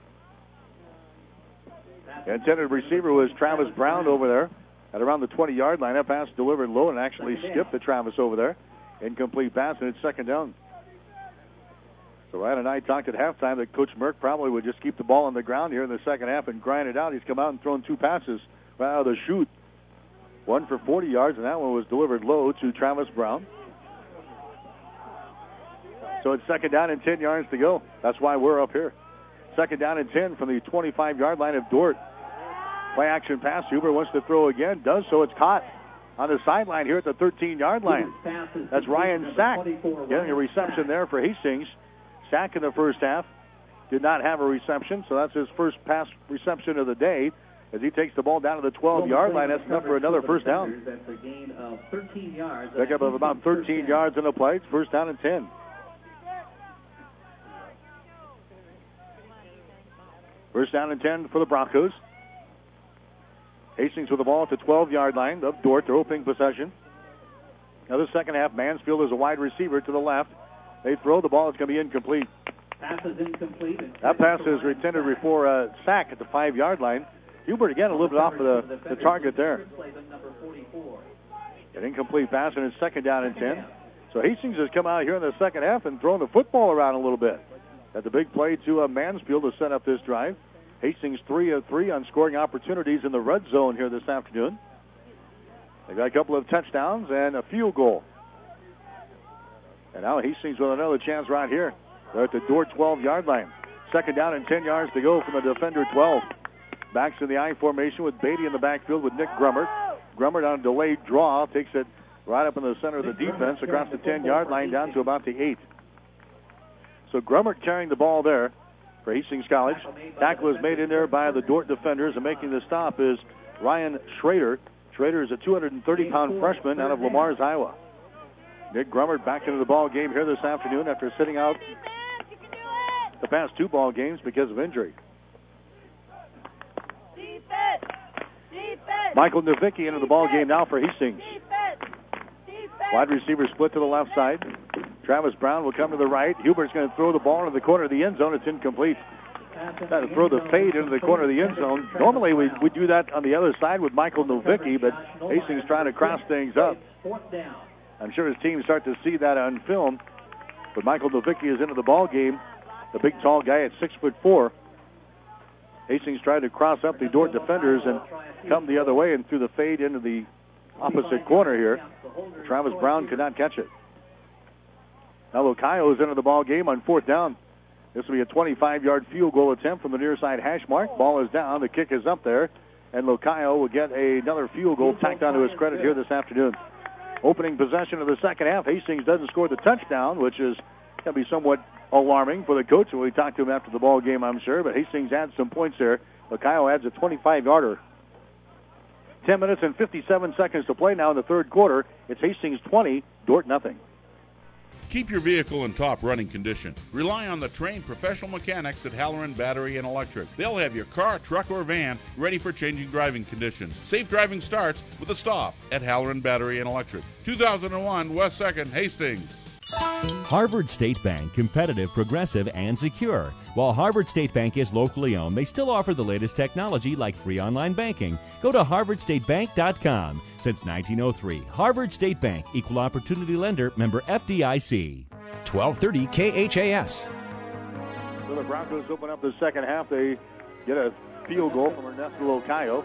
The intended receiver was Travis Brown over there at around the 20-yard line. That pass delivered low and actually skipped to Travis over there. Incomplete pass, and it's second down. So Ryan and I talked at halftime that Coach Merck probably would just keep the ball on the ground here in the second half and grind it out. He's come out and thrown 2 passes right out of the chute. One for 40 yards, and that one was delivered low to Travis Brown. So it's second down and 10 yards to go. That's why we're up here. Second down and 10 from the 25-yard line of Dordt. Play action pass. Huber wants to throw again. Does so. It's caught on the sideline here at the 13-yard line. That's Ryan Sack getting a reception there for Hastings. Sack in the first half did not have a reception, so that's his first pass reception of the day as he takes the ball down to the 12-yard line. That's enough for another first down. That's a gain of 13 yards. Pickup of about 13 yards in the play. It's first down and 10. First down and 10 for the Broncos. Hastings with the ball at the 12-yard line of Dordt, their opening possession. Now the second half, Mansfield is a wide receiver to the left. They throw the ball. It's going to be incomplete. Pass is incomplete. That pass is intended for a sack at the 5-yard line. Hubert again a little bit off of the target there. An incomplete pass, and it's second down and 10. So Hastings has come out here in the second half and thrown the football around a little bit. At the big play to Mansfield to set up this drive. Hastings 3 of 3 on scoring opportunities in the red zone here this afternoon. They got a couple of touchdowns and a field goal. And now Hastings with another chance right here. They're at the Dordt 12-yard line. Second down and 10 yards to go from the defender 12. Backs in the I formation with Beatty in the backfield with Nick Grummert. Grummert on a delayed draw takes it right up in the center of the defense across the 10-yard line down to about the 8. So Grummert carrying the ball there. for Hastings College. Tackle is made in there by the Dordt defenders, and making the stop is Ryan Schrader. Schrader is a 230-pound freshman out of Lamars, Iowa. Nick Grummert back into the ball game here this afternoon after sitting out the past 2 ball games because of injury. Michael Nowicki into the ball game now for Hastings. Wide receiver split to the left side. Travis Brown will come to the right. Hubert's going to throw the ball into the corner of the end zone. It's incomplete. Trying to throw the fade into the corner of the end zone. Normally we do that on the other side with Michael Nowicki, but Hastings trying to cross things up. I'm sure his team start to see that on film. But Michael Nowicki is into the ball game. The big, tall guy at 6'4". Hastings tried to cross up the Dordt defenders and come the other way and threw the fade into the opposite corner here. Travis Brown could not catch it. Now Locayo is into the ball game on 4th down. This will be a 25-yard field goal attempt from the near side hash mark. Ball is down. The kick is up there. And Locayo will get another field goal tacked onto his credit here this afternoon. Opening possession of the second half. Hastings doesn't score the touchdown, which is going to be somewhat alarming for the coach. And we talked to him after the ball game, I'm sure. But Hastings adds some points there. Locayo adds a 25-yarder. 10 minutes and 57 seconds to play now in the third quarter. It's Hastings 20, Dordt nothing. Keep your vehicle in top running condition. Rely on the trained professional mechanics at Halloran Battery and Electric. They'll have your car, truck, or van ready for changing driving conditions. Safe driving starts with a stop at Halloran Battery and Electric. 2001 West 2nd, Hastings. Harvard State Bank, competitive, progressive, and secure. While Harvard State Bank is locally owned, they still offer the latest technology like free online banking. Go to harvardstatebank.com. Since 1903, Harvard State Bank, equal opportunity lender, member FDIC. 1230 KHAS. So the Broncos open up the second half. They get a field goal from Ernesto Locayo.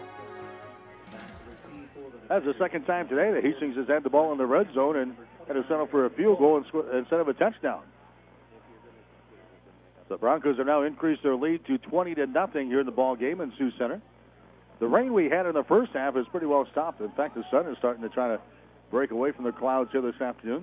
That's the second time today that Hastings has had the ball in the red zone and had to settle for a field goal instead of a touchdown. The Broncos have now increased their lead to 20-0 here in the ball game in Sioux Center. The rain we had in the first half is pretty well stopped. In fact, the sun is starting to try to break away from the clouds here this afternoon.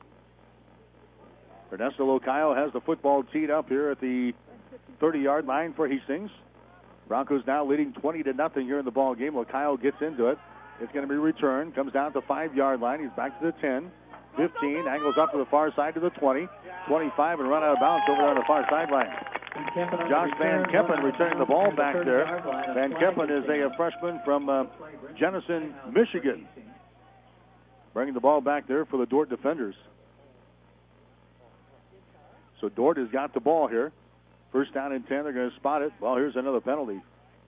Ernesto Locayo has the football teed up here at the 30-yard line for Hastings. Broncos now leading 20-0 here in the ball game. Locayo gets into it. It's going to be returned. Comes down to the 5-yard line. He's back to the 10. 15, angles up to the far side to the 20, 25, and run out of bounds over there on the far sideline. Josh Van Kempen returning the ball back there. Van Kempen is a freshman from Jenison, Michigan. Bringing the ball back there for the Dordt defenders. So Dordt has got the ball here. First down and 10, they're going to spot it. Well, here's another penalty.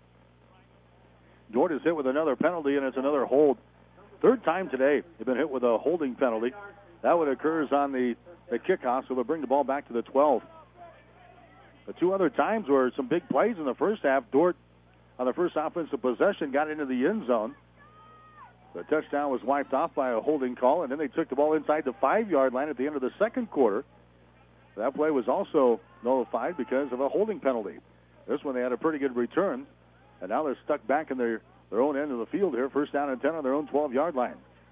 Dordt is hit with another penalty, and it's another hold. Third time today they've been hit with a holding penalty. That one occurs on the kickoff, so they'll bring the ball back to the 12. The 2 other times were some big plays in the first half. Dordt, on the first offensive possession, got into the end zone. The touchdown was wiped off by a holding call, and then they took the ball inside the 5-yard line at the end of the second quarter. That play was also nullified because of a holding penalty. This one they had a pretty good return, and now they're stuck back in their own end of the field here. First down and 10 on their own 12-yard line.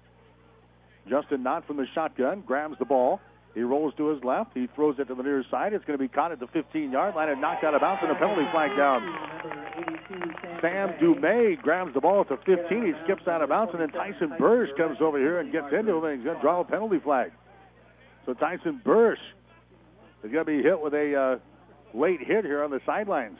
Justin Knott from the shotgun grabs the ball. He rolls to his left. He throws it to the near side. It's going to be caught at the 15-yard line and knocked out of bounds, and a penalty flag down. Sam Dumais grabs the ball at the 15. He skips out of bounds, and then Tyson Bursch comes over here and gets into him, and he's going to draw a penalty flag. So Tyson Bursch is going to be hit with a late hit here on the sidelines.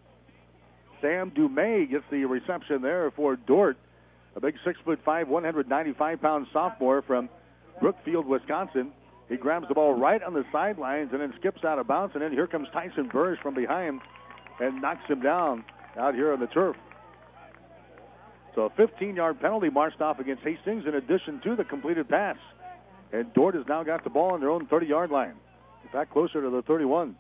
Sam Dumais gets the reception there for Dordt, a big 6'5", 195-pound sophomore from Brookfield, Wisconsin. He grabs the ball right on the sidelines and then skips out of bounds, and then here comes Tyson Bursch from behind and knocks him down out here on the turf. So a 15-yard penalty marched off against Hastings in addition to the completed pass. And Dordt has now got the ball on their own 30-yard line. In fact, closer to the 31.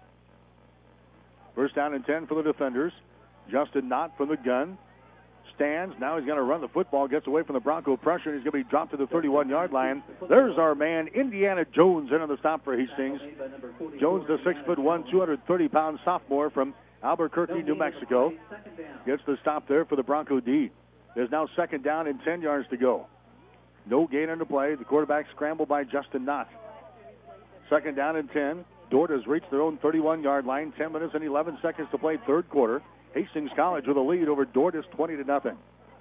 First down and 10 for the defenders. Justin Knott from the gun. Stands. Now he's going to run the football. Gets away from the Bronco pressure, and he's going to be dropped to the 31-yard line. There's our man, Indiana Jones, in on the stop for Hastings. Jones, the 6'1", 230-pound sophomore from Albuquerque, New Mexico. Gets the stop there for the Bronco D. There's now second down and 10 yards to go. No gain on the play. The quarterback scrambled by Justin Knott. Second down and 10. Dordt has reached their own 31-yard line. 10 minutes and 11 seconds to play third quarter. Hastings College with a lead over Dordt is 20-0.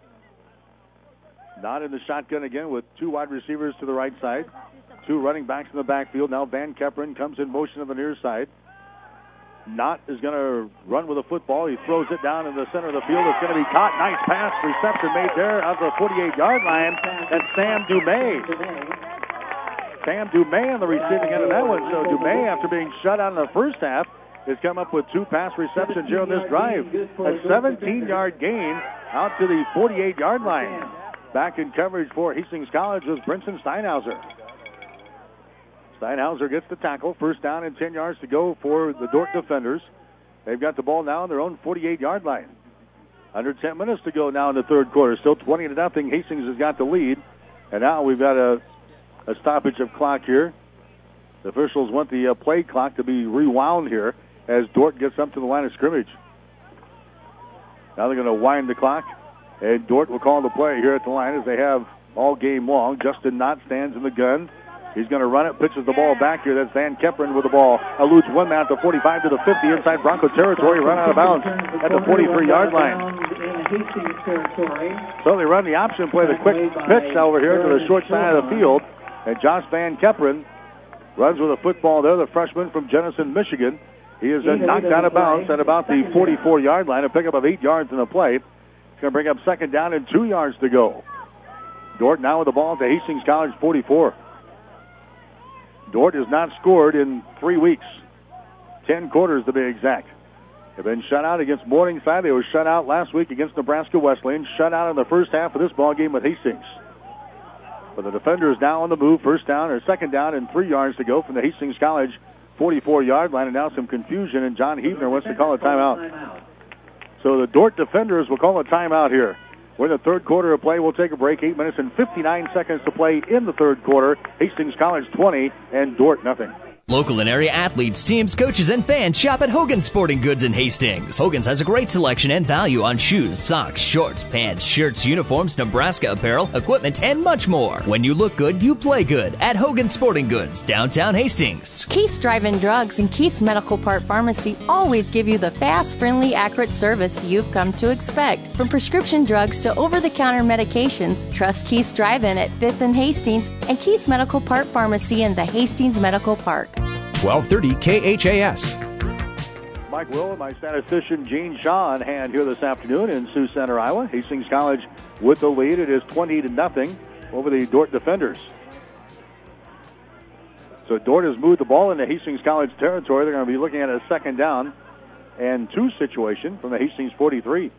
Not in the shotgun again with two wide receivers to the right side. Two running backs in the backfield. Now Van Kepperin comes in motion on the near side. Knott is going to run with the football. He throws it down in the center of the field. It's going to be caught. Nice pass. Reception made there at the 48-yard line. That's Sam Dumais. Sam Dumais on the receiving end of that one. So Dumais, after being shut out in the first half, has come up with two pass receptions here on this drive. A 17-yard gain out to the 48-yard line. Back in coverage for Hastings College was Brinson Steinhauser. Steinhauser gets the tackle. First down and 10 yards to go for the Dordt defenders. They've got the ball now on their own 48-yard line. Under 10 minutes to go now in the third quarter. Still 20-0. Hastings has got the lead. And now we've got a stoppage of clock here. The officials want the play clock to be rewound here as Dordt gets up to the line of scrimmage. Now they're going to wind the clock. And Dordt will call the play here at the line as they have all game long. Justin Knott stands in the gun. He's going to run it, pitches the ball back here. That's Van Kepperin with the ball. Eludes one man at the 45 to the 50 inside Bronco territory. Run out of bounds at the 43-yard line. So they run the option play, the quick pitch over here to the short side of the field. And Josh Van Kepperin runs with a football there, the freshman from Jenison, Michigan. He is knocked out of bounds at about the 44-yard line, a pickup of 8 yards in the play. It's going to bring up second down and 2 yards to go. Dordt now with the ball at the Hastings College 44. Dordt has not scored in 3 weeks. 10 quarters to be exact. They've been shut out against Morningside. They were shut out last week against Nebraska Wesleyan. Shut out in the first half of this ball game with Hastings. But the defender is now on the move. First down or second down and 3 yards to go from the Hastings College 44-yard line. And now some confusion, and John Hebner wants to call a timeout. So the Dordt defenders will call a timeout here. We're in the third quarter of play. We'll take a break. 8 minutes and 59 seconds to play in the third quarter. Hastings College 20 and Dordt nothing. Local and area athletes, teams, coaches, and fans shop at Hogan's Sporting Goods in Hastings. Hogan's has a great selection and value on shoes, socks, shorts, pants, shirts, uniforms, Nebraska apparel, equipment, and much more. When you look good, you play good at Hogan's Sporting Goods, downtown Hastings. Keith's Drive-In Drugs and Keith's Medical Part Pharmacy always give you the fast, friendly, accurate service you've come to expect. From prescription drugs to over-the-counter medications, trust Keith's Drive-In at 5th and Hastings and Keith's Medical Part Pharmacy in the Hastings Medical Park. 1230 KHAS. Mike Will and my statistician Gene Shaw on hand here this afternoon in Sioux Center, Iowa. Hastings College with the lead. It is 20-0 over the Dordt defenders. So Dordt has moved the ball into Hastings College territory. They're going to be looking at a second down and 2 situation from the Hastings 43.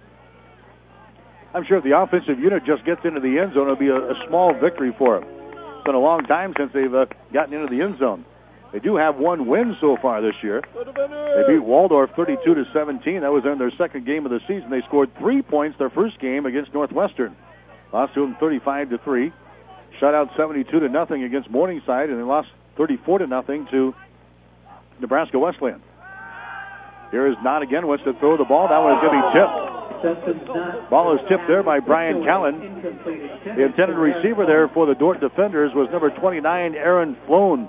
I'm sure if the offensive unit just gets into the end zone, it'll be a small victory for them. It's been a long time since they've gotten into the end zone. They do have one win so far this year. They beat Waldorf 32-17. That was in their second game of the season. They scored 3 points their first game against Northwestern. Lost to them 35-3. Shut out 72-0 against Morningside, and they lost 34-0 to Nebraska Wesleyan. Here is Knott again, wants to throw the ball. That one is going to be tipped. Ball is tipped there by Brian Callen. The intended receiver there for the Dordt defenders was number 29, Aaron Floan.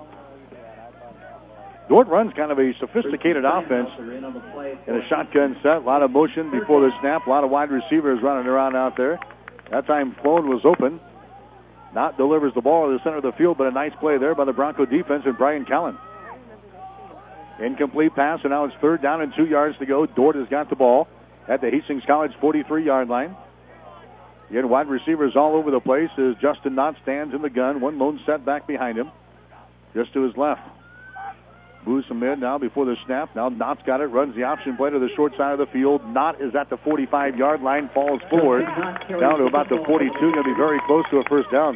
Dordt runs kind of a sophisticated offense in a shotgun set. A lot of motion before the snap. A lot of wide receivers running around out there. That time Floan was open. Knott delivers the ball to the center of the field, but a nice play there by the Bronco defense and Brian Callen. Incomplete pass, and now it's third down and 2 yards to go. Dordt has got the ball at the Hastings College 43-yard line. Again, wide receivers all over the place as Justin Knott stands in the gun. One lone setback behind him, just to his left. Moves some in now before the snap. Now Knott's got it, runs the option play to the short side of the field. Knott is at the 45-yard line, falls forward down to about the 42. Going to be very close to a first down.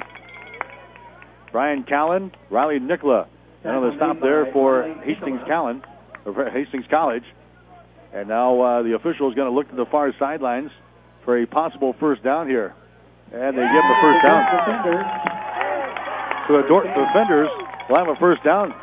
Brian Callen, Riley Nicola, and on the stop there for Hastings College. And now the official is going to look to the far sidelines for a possible first down here. And they give him the first down. So the Dordt defenders will have a first down.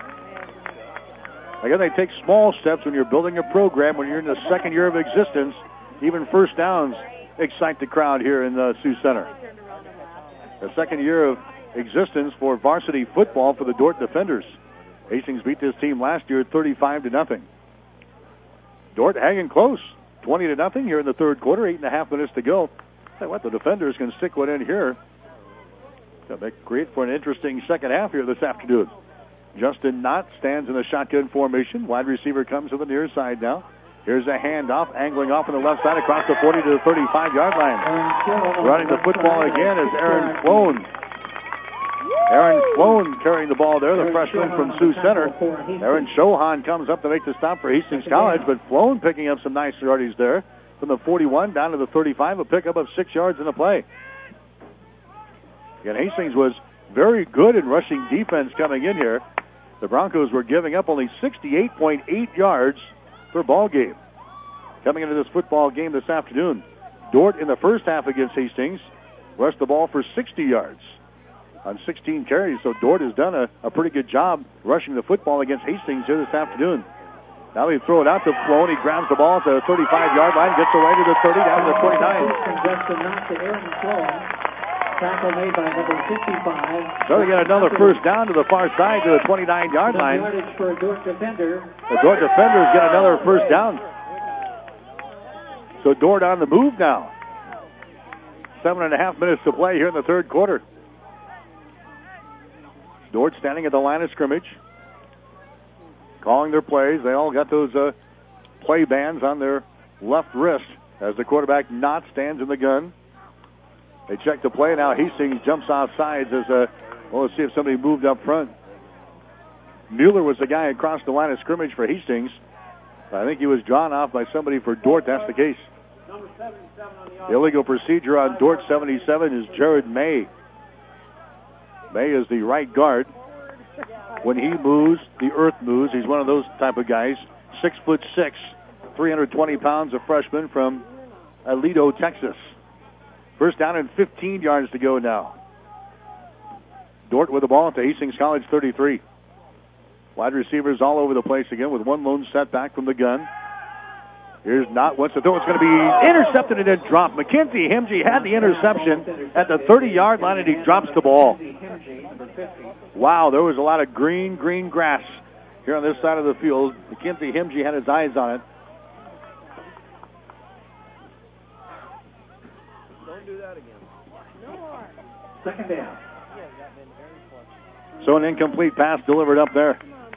Again, they take small steps when you're building a program. When you're in the second year of existence, even first downs excite the crowd here in the Sioux Center. The second year of existence for varsity football for the Dordt defenders. Hastings beat this team last year 35-0. Dordt hanging close, 20-0 here in the third quarter, 8.5 minutes to go. Tell you what, the defenders can stick one in here. That'll make great for an interesting second half here this afternoon. Justin Knott stands in the shotgun formation. Wide receiver comes to the near side now. Here's a handoff, angling off on the left side across the 40 to the 35-yard line. Running the football again is Aaron Sloan. Aaron Sloan carrying the ball there, the freshman from Sioux Center. Aaron Shohan comes up to make the stop for Hastings College, but Sloan picking up some nice yardage there from the 41 down to the 35, a pickup of 6 yards in the play. Again, Hastings was very good in rushing defense coming in here. The Broncos were giving up only 68.8 yards per ball game. Coming into this football game this afternoon, Dordt in the first half against Hastings rushed the ball for 60 yards on 16 carries. So Dordt has done a pretty good job rushing the football against Hastings here this afternoon. Now they throw it out to Sloan. He grabs the ball at the 35-yard line, gets away to the 30, down to the 29. Tackle made by number 55. So they get another first down to the far side to the 29-yard line. Yardage for a Dordt defender. The Dordt defenders get another first down. So Dordt on the move now. 7.5 minutes to play here in the third quarter. Dordt standing at the line of scrimmage, calling their plays. They all got those play bands on their left wrist as the quarterback Knott stands in the gun. They check the play now. Hastings jumps off sides as let's see if somebody moved up front. Mueller was the guy across the line of scrimmage for Hastings. I think he was drawn off by somebody for Dordt. That's the case. The illegal procedure on Dordt 77 is Jared May. May is the right guard. When he moves, the earth moves. He's one of those type of guys. 6'6", 320 pounds, a freshman from Aledo, Texas. First down and 15 yards to go now. Dordt with the ball at the Hastings College 33. Wide receivers all over the place again with one lone setback from the gun. Here's Knott, wants to throw. It's going to be intercepted and then dropped. Mackenzie Hemge had the interception at the 30-yard line, and he drops the ball. Wow, there was a lot of green grass here on this side of the field. Mackenzie Hemge had his eyes on it. Don't do that again. No more. Second down. So an incomplete pass delivered up there.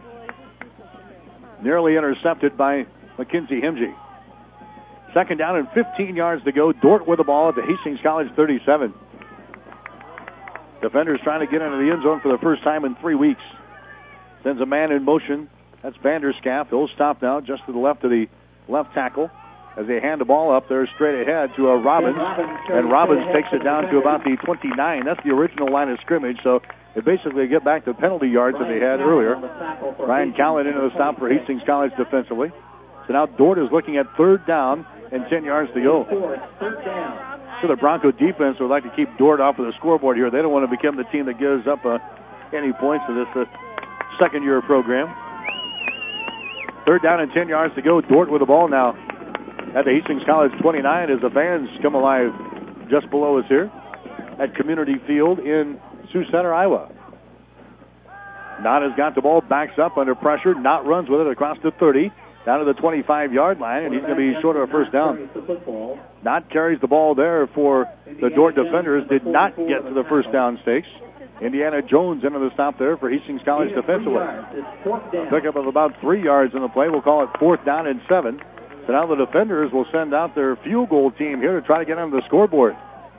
Nearly intercepted by Mackenzie Hemge. Second down and 15 yards to go. Dordt with the ball at the Hastings College 37. Defenders trying to get into the end zone for the first time in 3 weeks. Sends a man in motion. That's Vanderschaft. He'll stop now just to the left of the left tackle as they hand the ball up there straight ahead to Robbins. And Robbins takes it down to about the 29. That's the original line of scrimmage. So they basically get back to penalty yards that they had earlier. Ryan Callan into the stop for Hastings College defensively. So now Dordt is looking at third down and 10 yards to go. So the Bronco defense would like to keep Dordt off of the scoreboard here. They don't want to become the team that gives up any points to this second-year program. Third down and 10 yards to go. Dordt with the ball now at the Hastings College 29 as the fans come alive just below us here at Community Field in Sioux Center, Iowa. Knott has got the ball, backs up under pressure. Knott runs with it across the 30. Down to the 25-yard line, and he's going to be short of a first down. Knott carries the ball there for the Dordt defenders. Did not get to the first down stakes. Indiana Jones into the stop there for Hastings College defensively. A pickup of about 3 yards in the play. We'll call it fourth down and 7. So now the defenders will send out their field goal team here to try to get on the scoreboard.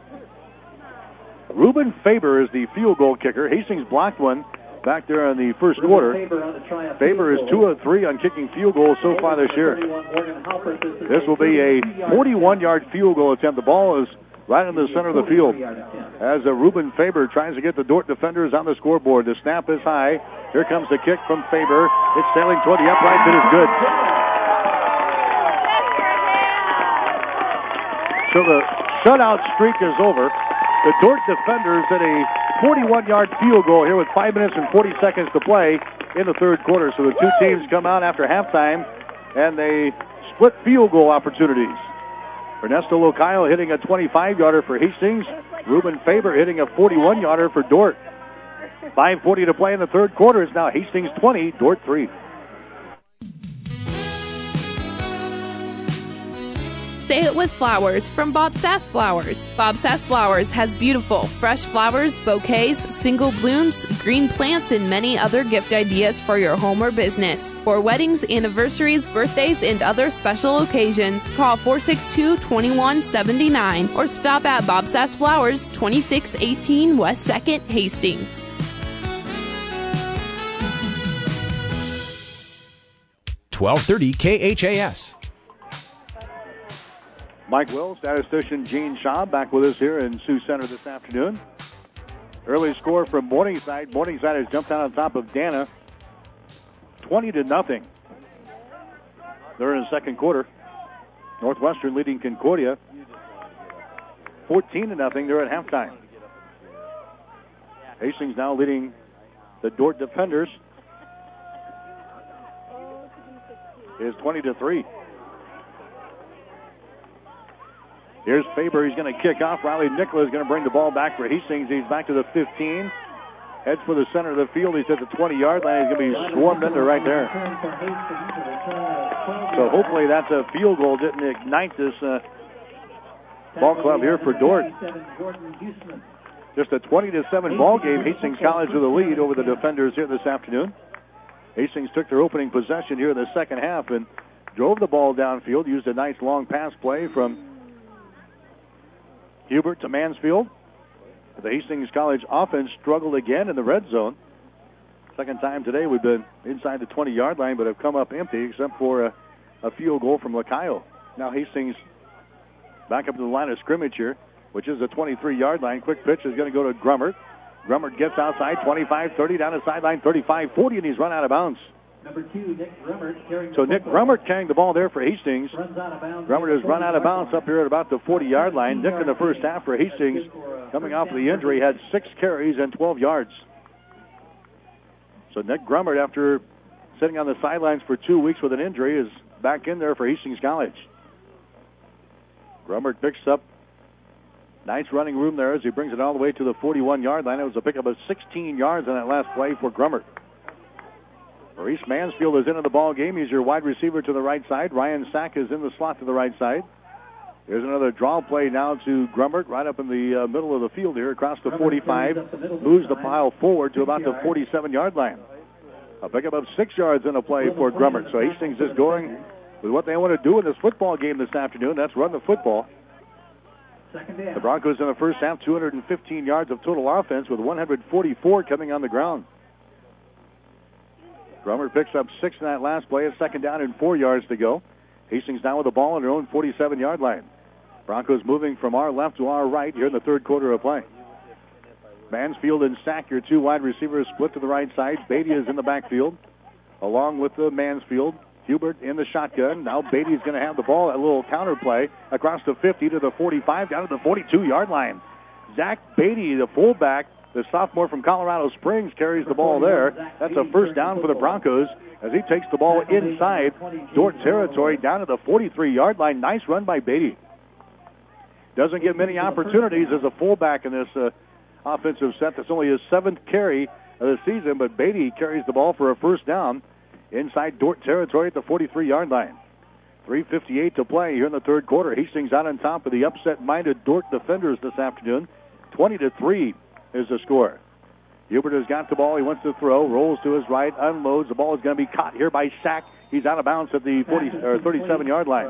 Ruben Faber is the field goal kicker. Hastings blocked one back there in the first quarter. Faber is 2 of 3 on kicking field goals so far this year. This will be a 41-yard field goal attempt. The ball is right in the center of the field as Ruben Faber tries to get the Dordt defenders on the scoreboard. The snap is high. Here comes the kick from Faber. It's sailing toward the upright. It is good. So the shutout streak is over. The Dordt defenders hit a 41-yard field goal here with 5 minutes and 40 seconds to play in the third quarter. So the two teams come out after halftime, and they split field goal opportunities. Ernesto Locayo hitting a 25-yarder for Hastings. Ruben Faber hitting a 41-yarder for Dordt. 5:40 to play in the third quarter. It's now Hastings 20, Dordt 3. Say it with flowers from Bob Sass Flowers. Bob Sass Flowers has beautiful, fresh flowers, bouquets, single blooms, green plants, and many other gift ideas for your home or business. For weddings, anniversaries, birthdays, and other special occasions, call 462-2179 or stop at Bob Sass Flowers, 2618 West 2nd, Hastings. 1230 KHAS. Mike Will, statistician Gene Shaw, back with us here in Sioux Center this afternoon. Early score from Morningside. Morningside has jumped out on top of Dana, 20-0. They're in the second quarter. Northwestern leading Concordia, 14-0. They're at halftime. Hastings now leading the Dordt Defenders is 20-3. Here's Faber. He's going to kick off. Riley Nicola is going to bring the ball back for Hastings. He's back to the 15. Heads for the center of the field. He's at the 20-yard line. He's going to be swarmed into right there. So hopefully that's a field goal. Didn't ignite this ball club here for Dordt. Just a 20-7 ball game. Hastings College with a lead over the Defenders here this afternoon. Hastings took their opening possession here in the second half and drove the ball downfield. Used a nice long pass play from Hubert to Mansfield. The Hastings College offense struggled again in the red zone. Second time today we've been inside the 20-yard line, but have come up empty except for a field goal from Lacayo. Now Hastings back up to the line of scrimmage here, which is the 23-yard line. Quick pitch is going to go to Grummert. Grummert gets outside, 25-30, down the sideline, 35-40, and he's run out of bounds. Number 2, Nick Grummert. Nick Grummert carrying the ball there for Hastings. Grummert has run out of bounds up here at about the 40-yard line. Nick in the first half for Hastings, coming off of the injury, had 6 carries and 12 yards. So Nick Grummert, after sitting on the sidelines for 2 weeks with an injury, is back in there for Hastings College. Grummert picks up nice running room there as he brings it all the way to the 41-yard line. It was a pickup of 16 yards on that last play for Grummert. Maurice Mansfield is into the ball game. He's your wide receiver to the right side. Ryan Sack is in the slot to the right side. Here's another draw play now to Grummert right up in the middle of the field here across the 45. Moves the pile forward to about the 47-yard line. A pickup of 6 yards in a play for Grummert. So Hastings is going with what they want to do in this football game this afternoon. That's run the football. The Broncos in the first half, 215 yards of total offense with 144 coming on the ground. Grummert picks up 6 in that last play. A second down and 4 yards to go. Hastings now with the ball on their own 47-yard line. Broncos moving from our left to our right here in the third quarter of play. Mansfield and Sack, your 2 wide receivers, split to the right side. Beatty is in the backfield, along with the Mansfield. Hubert in the shotgun. Now Beatty's going to have the ball. A little counter play across the 50 to the 45, down to the 42-yard line. Zach Beatty, the fullback, the sophomore from Colorado Springs, carries the ball there. That's a first down for the Broncos as he takes the ball inside Dordt territory down to the 43-yard line. Nice run by Beatty. Doesn't get many opportunities as a fullback in this offensive set. That's only his 7th carry of the season, but Beatty carries the ball for a first down inside Dordt territory at the 43-yard line. 3:58 to play here in the third quarter. Hastings out on top of the upset-minded Dordt Defenders this afternoon. 20-3 is the score. Hubert has got the ball. He wants to throw. Rolls to his right. Unloads. The ball is going to be caught here by Sack. He's out of bounds at the 37-yard line.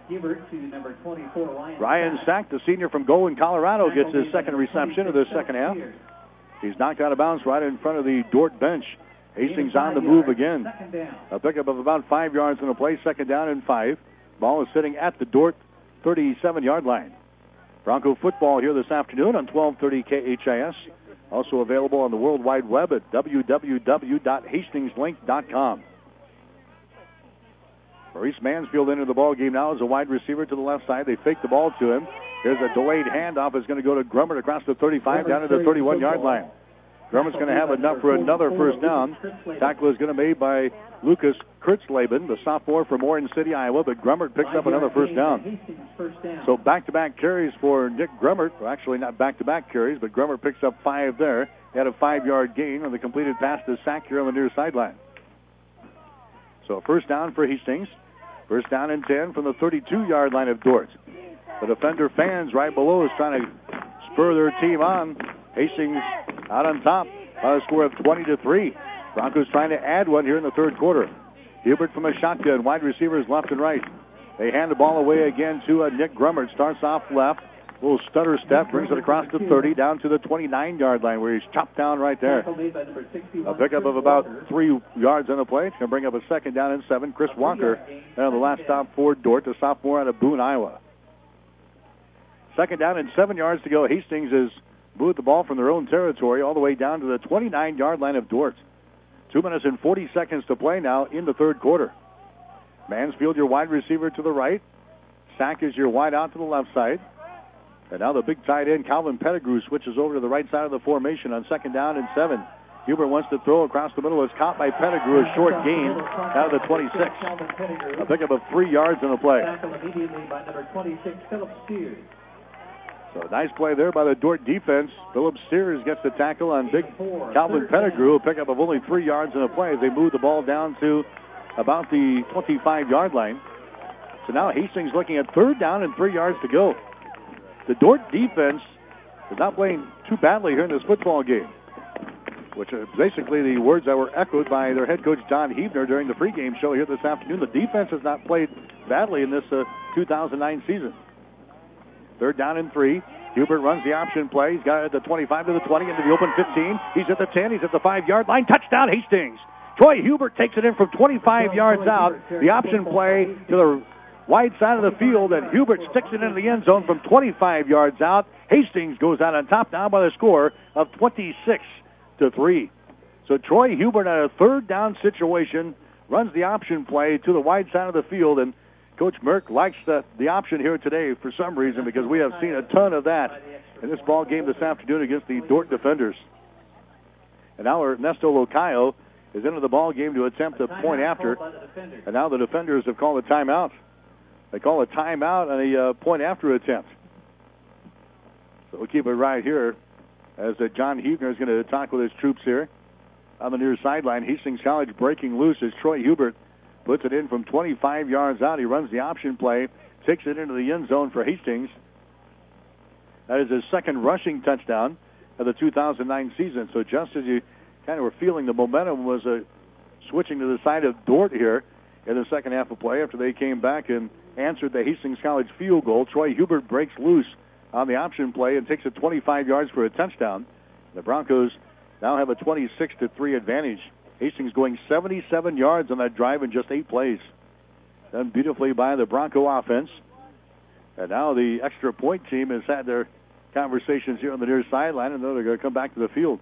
Ryan Sack, the senior from Golden, Colorado, gets his second reception of the second half. He's knocked out of bounds right in front of the Dordt bench. Hastings on the move again. A pickup of about 5 yards in the play. Second down and 5. Ball is sitting at the Dordt 37-yard line. Bronco football here this afternoon on 1230 KHIS. Also available on the World Wide Web at www.hastingslink.com. Maurice Mansfield into the ball game now as a wide receiver to the left side. They fake the ball to him. Here's a delayed handoff. It's going to go to Grummert across the 35 down to the 31-yard line. Grummert's going to have enough for another first down. Tackle is going to be made by Lucas Kurtzleben, the sophomore from Orange City, Iowa, but Grummert picks up another first down. So back-to-back carries for Nick Grummert. Well, actually, not back-to-back carries, but Grummert picks up 5 there. He had a 5-yard gain on the completed pass to Sack here on the near sideline. So first down for Hastings. First down and 10 from the 32-yard line of Dordt. The defender fans right below is trying to spur their team on. Hastings out on top by a score of 20-3. Broncos trying to add one here in the third quarter. Hubert from a shotgun, wide receivers left and right. They hand the ball away again to Nick Grummert. Starts off left. Little stutter step, brings it across the 30, down to the 29-yard line where he's chopped down right there. A pickup of about 3 yards on the play. It's going to bring up a second down and 7. Chris Walker on the last stop for Dordt, the sophomore out of Boone, Iowa. Second down and 7 yards to go. Hastings has moved the ball from their own territory all the way down to the 29-yard line of Dordt. 2 minutes and 40 seconds to play now in the third quarter. Mansfield, your wide receiver to the right. Sack is your wide out to the left side. And now the big tight end, Calvin Pettigrew, switches over to the right side of the formation on second down and 7. Hubert wants to throw across the middle. It's caught by Pettigrew, a short gain out of the 26. A pickup of 3 yards on the play. So nice play there by the Dordt defense. Philip Sears gets the tackle on big Calvin Pettigrew. A pickup of only 3 yards on the play as they move the ball down to about the 25-yard line. So now Hastings looking at third down and 3 yards to go. The Dordt defense is not playing too badly here in this football game, which are basically the words that were echoed by their head coach, John Hebner, during the pregame show here this afternoon. The defense has not played badly in this 2009 season. Third down and 3. Hubert runs the option play. He's got it at the 25 to the 20 into the open 15. He's at the 10. He's at the 5-yard line. Touchdown, Hastings. Troy Hubert takes it in from 25 yards out. The option play to the wide side of the field, and Hubert sticks it into the end zone from 25 yards out. Hastings goes out on top now by the score of 26-3. So Troy Hubert at a third down situation runs the option play to the wide side of the field, and Coach Merck likes the option here today for some reason, because we have seen a ton of that in this ball game this afternoon against the Dordt defenders. And now Ernesto Locayo is into the ball game to attempt a point after, and now the defenders have called a timeout. They call a timeout on a point after attempt. So we'll keep it right here as John Hebner is going to talk with his troops here on the near sideline. Hastings College breaking loose as Troy Hubert puts it in from 25 yards out. He runs the option play, takes it into the end zone for Hastings. That is his second rushing touchdown of the 2009 season. So just as you kind of were feeling the momentum was switching to the side of Dordt here in the second half of play after they came back and answered the Hastings College field goal, Troy Hubert breaks loose on the option play and takes it 25 yards for a touchdown. The Broncos now have a 26-3 advantage. Hastings going 77 yards on that drive in just 8 plays. Done beautifully by the Bronco offense. And now the extra point team has had their conversations here on the near sideline, and they're going to come back to the field.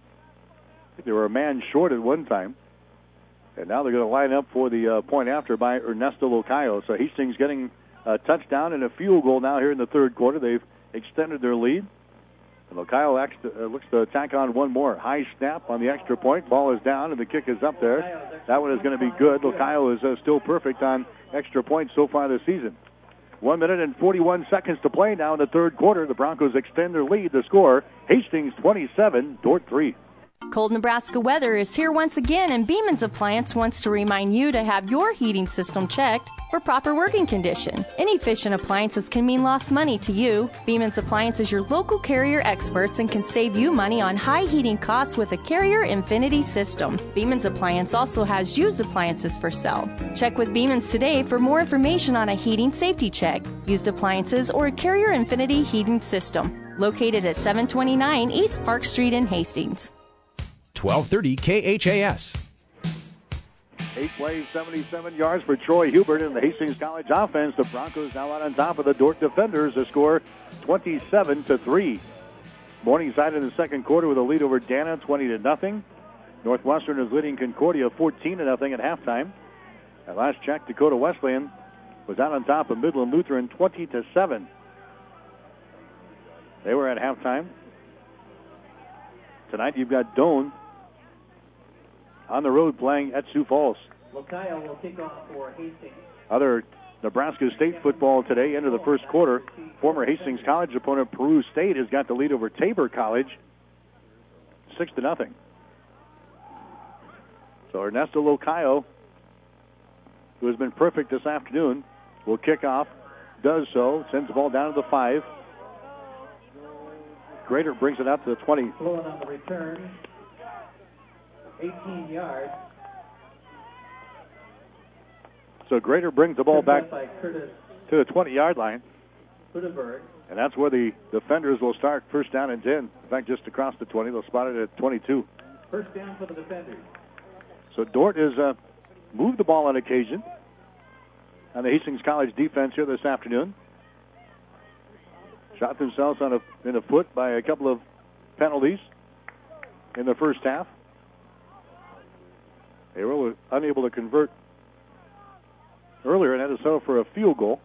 I think they were a man short at one time. And now they're going to line up for the point after by Ernesto Locayo. So Hastings getting a touchdown and a field goal now here in the third quarter. They've extended their lead. And Locayo looks to tack on one more. High snap on the extra point. Ball is down, and the kick is up there. That one is going to be good. Locayo is still perfect on extra points so far this season. 1 minute and 41 seconds to play now in the third quarter. The Broncos extend their lead. The score, Hastings 27, Dordt 3. Cold Nebraska weather is here once again, and Beeman's Appliance wants to remind you to have your heating system checked for proper working condition. Inefficient appliances can mean lost money to you. Beeman's Appliance is your local Carrier experts and can save you money on high heating costs with a Carrier Infinity system. Beeman's Appliance also has used appliances for sale. Check with Beeman's today for more information on a heating safety check, used appliances, or a Carrier Infinity heating system. Located at 729 East Park Street in Hastings. 1230 KHAS. 8 plays, 77 yards for Troy Hubert in the Hastings College offense. The Broncos now out on top of the Dordt defenders. The score 27-3. Morningside in the second quarter with a lead over Dana 20-0. Northwestern is leading Concordia 14-0 at halftime. At last check, Dakota Wesleyan was out on top of Midland Lutheran 20-7. They were at halftime. Tonight you've got Doane on the road playing at Sioux Falls. Locayo will kick off for Hastings. Other Nebraska State football today into the first quarter. Former Hastings College opponent Peru State has got the lead over Tabor College, 6-0. So Ernesto Locayo, who has been perfect this afternoon, will kick off. Does so, sends the ball down to the 5. Grader brings it out to the 20. Flowing on the return, 18 yards. So Grader brings the ball back by Curtis to the 20-yard line. Hudeberg. And that's where the defenders will start first down and 10. In fact, just across the 20. They'll spot it at 22. First down for the defenders. So Dort has moved the ball on occasion on the Hastings College defense here this afternoon. Shot themselves in the foot by a couple of penalties in the first half. They were unable to convert earlier and had to settle for a field goal.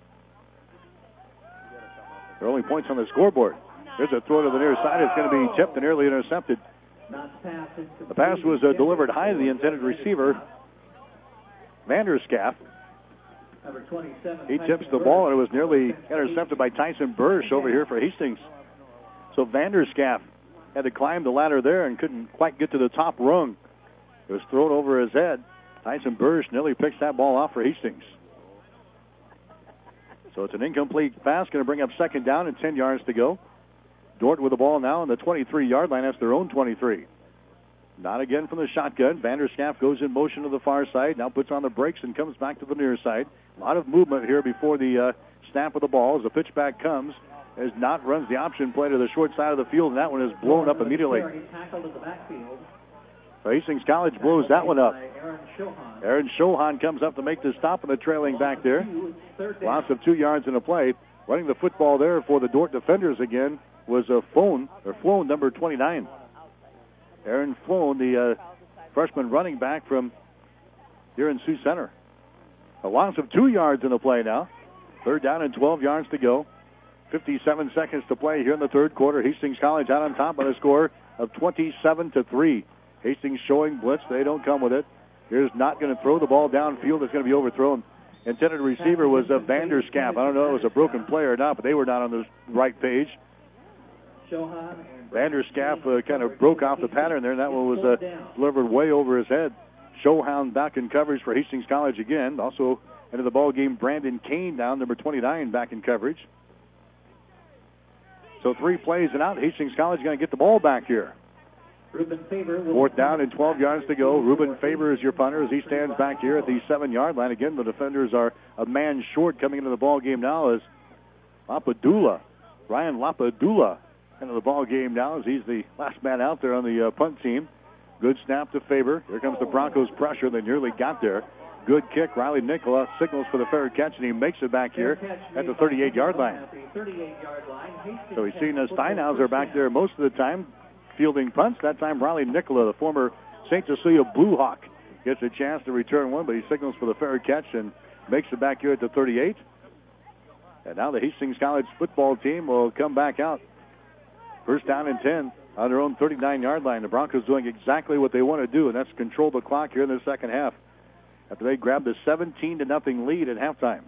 There are only points on the scoreboard. There's a throw to the near side. It's going to be tipped and nearly intercepted. The pass was delivered high to the intended receiver, Vanderschaff. Number 27. He tips the ball, and it was nearly intercepted by Tyson Bursch over here for Hastings. So Vanderschaff had to climb the ladder there and couldn't quite get to the top rung. It was thrown over his head. Tyson Bursch nearly picks that ball off for Hastings. So it's an incomplete pass, going to bring up second down and 10 yards to go. Dort with the ball now on the 23-yard line. That's their own 23. Not again from the shotgun. Vanderschaff goes in motion to the far side. Now puts on the brakes and comes back to the near side. A lot of movement here before the snap of the ball. As the pitchback comes, as Knott runs the option play to the short side of the field, and that one is blown up immediately. Tackled in the backfield. Hastings College blows that one up. Aaron Shohan. Aaron Shohan comes up to make the stop on the trailing back there. Loss of 2 yards in the play. Running the football there for the Dort defenders again was Flown, number 29. Aaron Flown, the freshman running back from here in Sioux Center. A loss of 2 yards in the play now. Third down and 12 yards to go. 57 seconds to play here in the third quarter. Hastings College out on top by a score of 27-3. Hastings showing blitz. They don't come with it. Here's not going to throw the ball downfield. It's going to be overthrown. Intended receiver was Vanderschaff. I don't know if it was a broken play or not, but they were not on the right page. Vanderschaff kind of broke off the pattern there, and that one was delivered way over his head. Shohan back in coverage for Hastings College again. Also into the ball game, Brandon Kane down, number 29, back in coverage. So 3 plays and out. Hastings College going to get the ball back here. Fourth down and 12 yards to go. Ruben Faber is your punter as he stands back here at the 7-yard line. Again, the defenders are a man short coming into the ball game now as Ryan Lapadula into the ball game now as he's the last man out there on the punt team. Good snap to Faber. Here comes the Broncos pressure. They nearly got there. Good kick. Riley Nicola signals for the fair catch, and he makes it back here at the 38-yard line. So we've seen Steinhauser back there most of the time fielding punts. That time Riley Nicola, the former St. Cecilia Blue Hawk, gets a chance to return one, but he signals for the fair catch and makes it back here at the 38. And now the Hastings College football team will come back out. First down and 10 on their own 39-yard line. The Broncos doing exactly what they want to do, and that's control the clock here in the second half after they grabbed a 17-0 lead at halftime.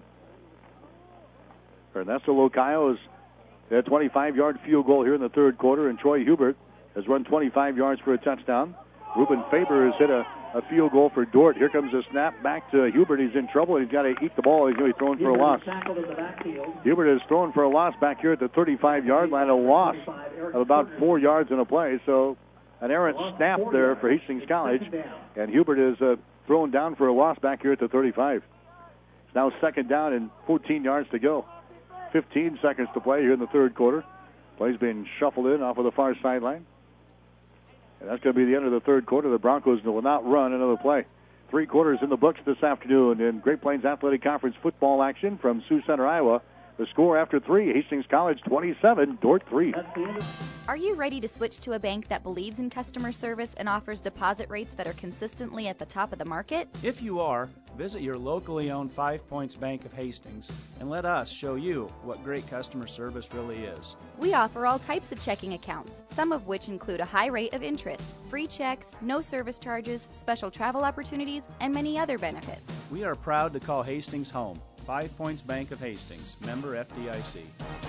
Ernesto Locayo is a 25-yard field goal here in the third quarter, and Troy Hubert has run 25 yards for a touchdown. Ruben Faber has hit a field goal for Dort. Here comes a snap back to Hubert. He's in trouble. He's got to eat the ball. He's going to be thrown for a loss. Hubert is thrown for a loss back here at the 35-yard line, a loss of about 4 yards in a play. So an errant snap there for Hastings College, and Hubert is thrown down for a loss back here at the 35. It's now second down and 14 yards to go. 15 seconds to play here in the third quarter. Play's being shuffled in off of the far sideline. And that's going to be the end of the third quarter. The Broncos will not run another play. 3 quarters in the books this afternoon in Great Plains Athletic Conference football action from Sioux Center, Iowa. The score after 3, Hastings College 27, Dort 3. Are you ready to switch to a bank that believes in customer service and offers deposit rates that are consistently at the top of the market? If you are, Visit your locally owned 5 Points Bank of Hastings and let us show you what great customer service really is. We offer all types of checking accounts, some of which include a high rate of interest, free checks, no service charges, special travel opportunities, and many other benefits. We are proud to call Hastings home. 5 Points Bank of Hastings, member FDIC.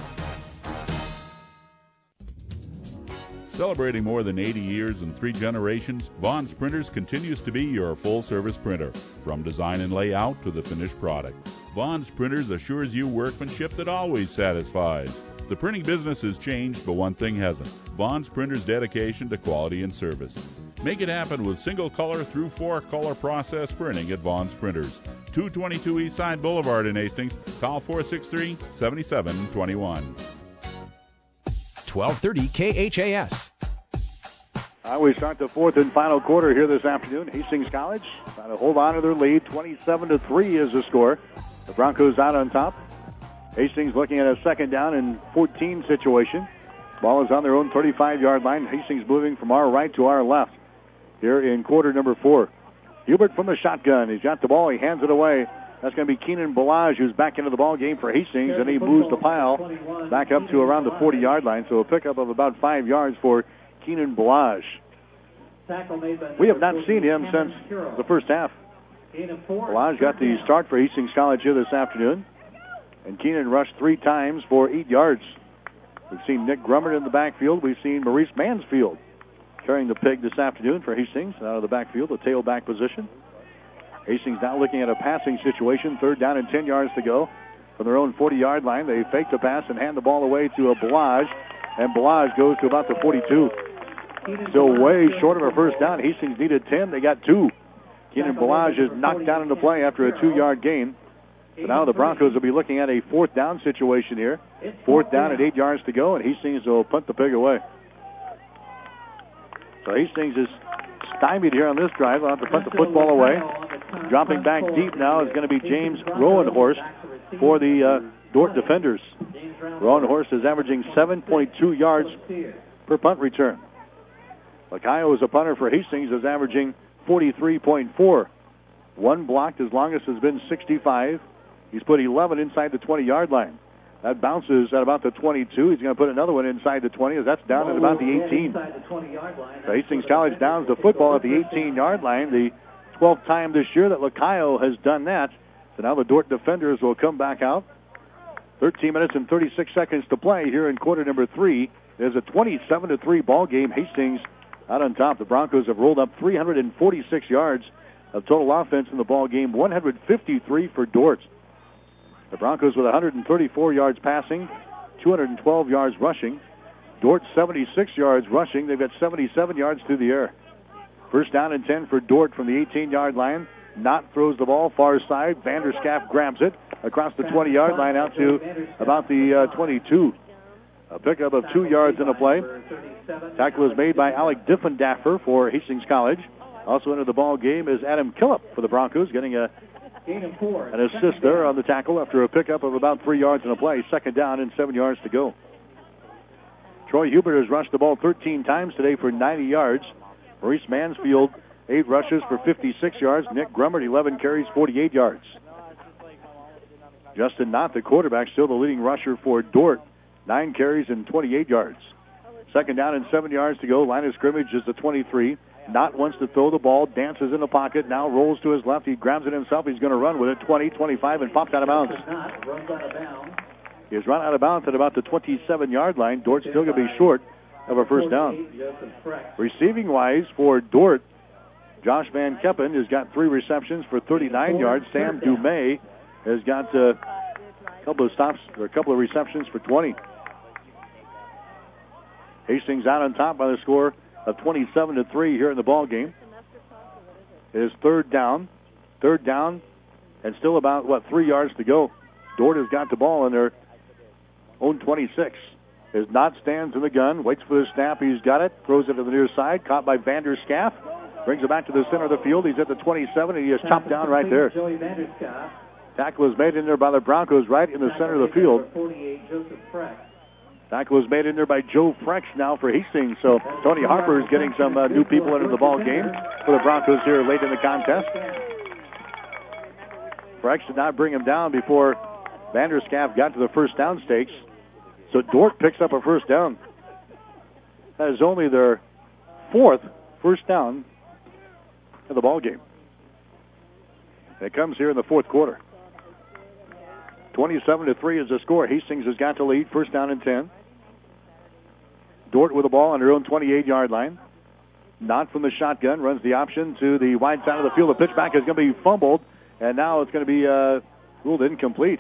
Celebrating more than 80 years and 3 generations, Vaughn's Printers continues to be your full-service printer, from design and layout to the finished product. Vaughn's Printers assures you workmanship that always satisfies. The printing business has changed, but one thing hasn't: Vaughn's Printers' dedication to quality and service. Make it happen with single-color through 4-color process printing at Vaughn's Printers. 222 Eastside Boulevard in Hastings. Call 463-7721. 1230 KHAS. We start the fourth and final quarter here this afternoon. Hastings College trying to hold on to their lead. 27-3 is the score. The Broncos out on top. Hastings looking at a second down and 14 situation. Ball is on their own 35-yard line. Hastings moving from our right to our left here in quarter number 4. Hubert from the shotgun. He's got the ball. He hands it away. That's going to be Keenan Balaj, who's back into the ball game for Hastings, and he moves the pile back up to around the 40-yard line. So a pickup of about 5 yards for Keenan Balaj. We have not seen him since the first half. Balaj got the start for Hastings College here this afternoon, and Keenan rushed 3 times for 8 yards. We've seen Nick Grummert in the backfield. We've seen Maurice Mansfield carrying the pig this afternoon for Hastings out of the backfield, the tailback position. Hastings now looking at a passing situation, 3rd down and 10 yards to go. From their own 40-yard line, they fake the pass and hand the ball away to a Balaj, and Balaj goes to about the 42. Still way short of a first down. Hastings needed 10. They got 2. Keenan Balaj is knocked down into play after a 2-yard gain. So now the Broncos will be looking at a 4th down situation here. 4th down and 8 yards to go, and Hastings will punt the pig away. So Hastings is stymied here on this drive. They'll have to punt the football away. Dropping back deep now is going to be James Rowenhorst for the Dordt defenders. Rowenhorst is averaging 7.2 yards per punt return. Lacayo is a punter for Hastings, is averaging 43.4. 1 blocked. His longest has been 65. He's put 11 inside the 20-yard line. That bounces at about the 22. He's going to put another one inside the 20. That's down at about the 18. So Hastings College downs the football at the 18-yard line. The 12th time this year that Lacayo has done that. So now the Dordt defenders will come back out. 13 minutes and 36 seconds to play here in quarter number 3. There's a 27-3 ball game. Hastings out on top. The Broncos have rolled up 346 yards of total offense in the ball game, 153 for Dordt. The Broncos with 134 yards passing, 212 yards rushing. Dordt 76 yards rushing. They've got 77 yards through the air. First down and 10 for Dordt from the 18-yard line. Knott throws the ball far side. Vanderschaaf grabs it across the 20-yard line out to about the 22. A pickup of 2 yards in a play. Tackle is made by Alec Diffendaffer for Hastings College. Also into the ball game is Adam Killip for the Broncos, getting an assist there on the tackle after a pickup of about 3 yards in a play. 2nd down and 7 yards to go. Troy Hubert has rushed the ball 13 times today for 90 yards. Maurice Mansfield, 8 rushes for 56 yards. Nick Grummert, 11 carries, 48 yards. Justin Knott, the quarterback, still the leading rusher for Dordt, 9 carries and 28 yards. 2nd down and 7 yards to go. Line of scrimmage is the 23. Knott wants to throw the ball, dances in the pocket, now rolls to his left. He grabs it himself. He's going to run with it, 20, 25, and pops out of bounds. He's run out of bounds at about the 27-yard line. Dort's still going to be short of a first down. Receiving-wise for Dordt, Josh Van Keppen has got 3 receptions for 39 yards. Sam Dumais has got a couple of stops, or a couple of receptions for 20. Hastings out on top by the score of 27-3 here in the ball game. It is 3rd down, and still about 3 yards to go. Dordt has got the ball in their own 26. As Knott stands in the gun, waits for the snap. He's got it, throws it to the near side, caught by Vanderschaaf, brings it back to the center of the field. He's at the 27, and he is chopped down right there. Tackle is made in there by the Broncos right in the center of the field. Tackle was made in there by Joe Frex now for Hastings. So Tony Harper is getting some new people into the ball game for the Broncos here late in the contest. Rex did not bring him down before Vanderschaft got to the first down stakes. So Dordt picks up a first down. That is only their fourth first down of the ball game. It comes here in the fourth quarter. 27-3 is the score. Hastings has got the lead. First down and 10. Dordt with the ball on their own 28-yard line. Not from the shotgun. Runs the option to the wide side of the field. The pitch back is going to be fumbled. And now it's going to be ruled incomplete.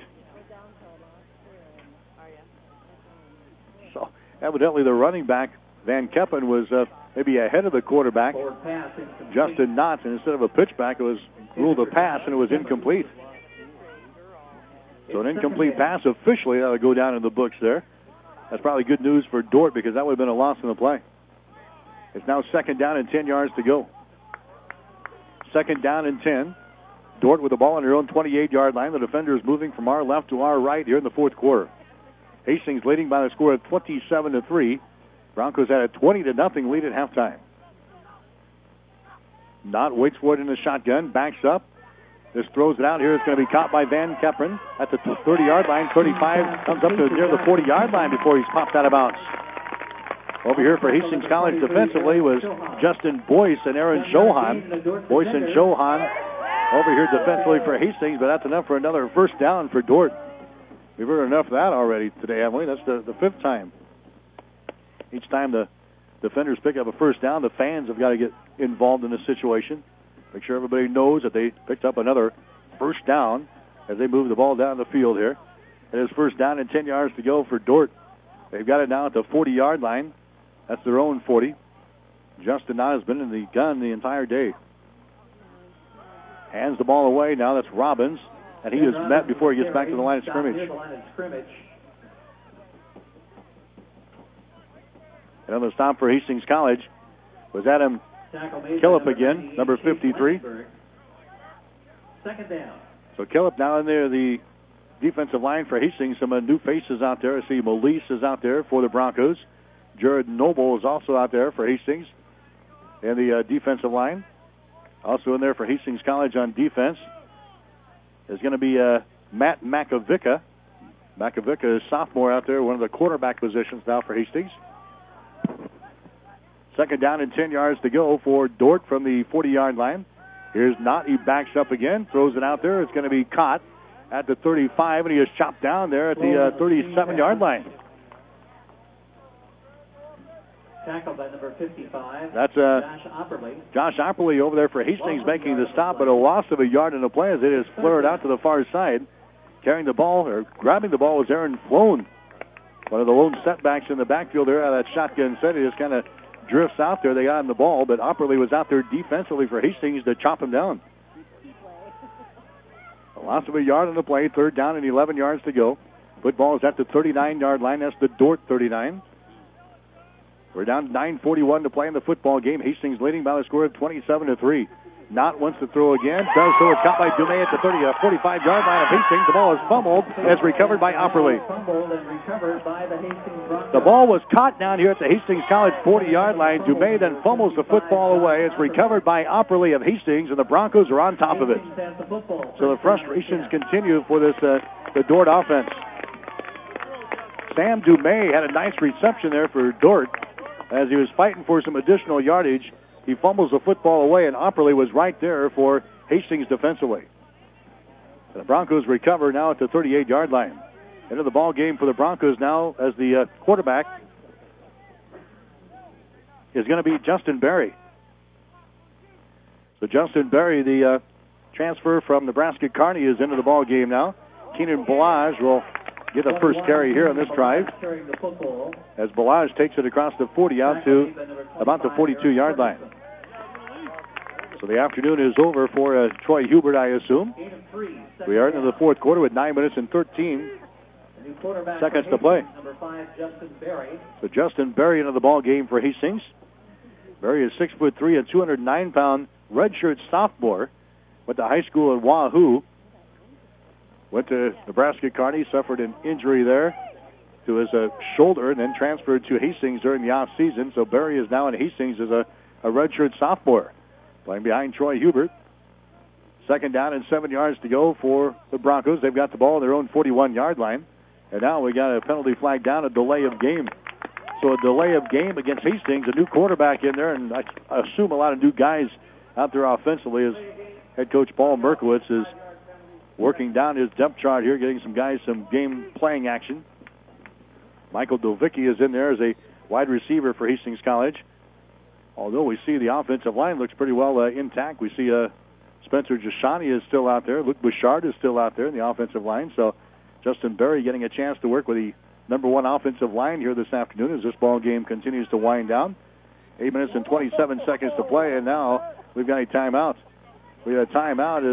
So evidently the running back, Van Keppen, was maybe ahead of the quarterback, Justin Knott. And instead of a pitch back, it was ruled a pass, and it was incomplete. So an incomplete pass officially, that would go down in the books there. That's probably good news for Dordt because that would have been a loss in the play. It's now second down and 10 yards to go. Second down and 10. Dordt with the ball on their own 28-yard line. The defender is moving from our left to our right here in the fourth quarter. Hastings leading by the score of 27-3. Broncos had a 20-0 lead at halftime. Knott waits for it in the shotgun, backs up. Just throws it out here. It's going to be caught by Van Keppen at the 30-yard line. 35 comes up to near the 40-yard line before he's popped out of bounds. Over here for Hastings College defensively was Justin Boyce and Aaron Johan. Boyce and Johan over here defensively for Hastings, but that's enough for another first down for Dordt. We've heard enough of that already today, haven't we? That's the fifth time. Each time the defenders pick up a first down, the fans have got to get involved in the situation. Make sure everybody knows that they picked up another first down as they move the ball down the field here. It is first down and 10 yards to go for Dordt. They've got it now at the 40-yard line. That's their own 40. Justin Knott has been in the gun the entire day. Hands the ball away. Now that's Robbins. And he is met before he gets back to the line of scrimmage. Another stop for Hastings College was Adam Killip again, number 53. Second down. So Killip now in there, the defensive line for Hastings. Some new faces out there. I see Molise is out there for the Broncos. Jared Noble is also out there for Hastings in the defensive line. Also in there for Hastings College on defense is going to be Matt Makovica. Makovica is sophomore out there, one of the quarterback positions now for Hastings. Second down and 10 yards to go for Dordt from the 40-yard line. Here's Knott. He backs up again, throws it out there. It's going to be caught at the 35, and he is chopped down there at the 37-yard line. Tackled by number 55. That's Josh Opperly. Josh Opperly over there for Hastings making the stop, but a loss of a yard in the play as it is flared out to the far side. Carrying the ball, or grabbing the ball, was Aaron Floan. One of the lone setbacks in the backfield there out of that shotgun set. He just kind of drifts out there. They got him the ball, but Opperly was out there defensively for Hastings to chop him down. A loss of a yard in the play, third down and 11 yards to go. Football is at the 39-yard line. That's the Dordt 39. We're down to 9:41 to play in the football game. Hastings leading by the score of 27-3. Knott wants to throw again. Does so. It's caught by Dumais at the 45-yard line of Hastings. The ball is fumbled. It's recovered by Opperly. The ball was caught down here at the Hastings College 40-yard line. Dumais then fumbles the football away. It's recovered by Opperly of Hastings, and the Broncos are on top of it. So the frustrations continue for this the Dordt offense. Sam Dumais had a nice reception there for Dordt. As he was fighting for some additional yardage, he fumbles the football away, and Opperly was right there for Hastings defensively. The Broncos recover now at the 38-yard line. Into the ball game for the Broncos now as the quarterback is going to be Justin Berry. So Justin Berry, the transfer from Nebraska Kearney, is into the ball game now. Keenan Balaj will get the first carry here on this drive as Balaj takes it across the 40 out to about the 42-yard line. So the afternoon is over for Troy Hubert, I assume. We are into the fourth quarter with 9 minutes and 13 seconds to play. So Justin Berry into the ball game for Hastings. Berry is 6'3", a 209-pound redshirt sophomore. Went to high school in Wahoo. Went to Nebraska Kearney, suffered an injury there to his shoulder, and then transferred to Hastings during the off-season. So Berry is now in Hastings as a redshirt sophomore, playing behind Troy Hubert. Second down and 7 yards to go for the Broncos. They've got the ball on their own 41-yard line. And now we got a penalty flag down, a delay of game. So a delay of game against Hastings, a new quarterback in there, and I assume a lot of new guys out there offensively as head coach Paul Merkowitz is working down his depth chart here, getting some guys some game playing action. Michael Dovicki is in there as a wide receiver for Hastings College. Although we see the offensive line looks pretty well intact. We see Spencer Jashani is still out there. Luke Bouchard is still out there in the offensive line. So Justin Berry getting a chance to work with the number one offensive line here this afternoon as this ball game continues to wind down. 8 minutes and 27 seconds to play, and now we've got a timeout. We had a timeout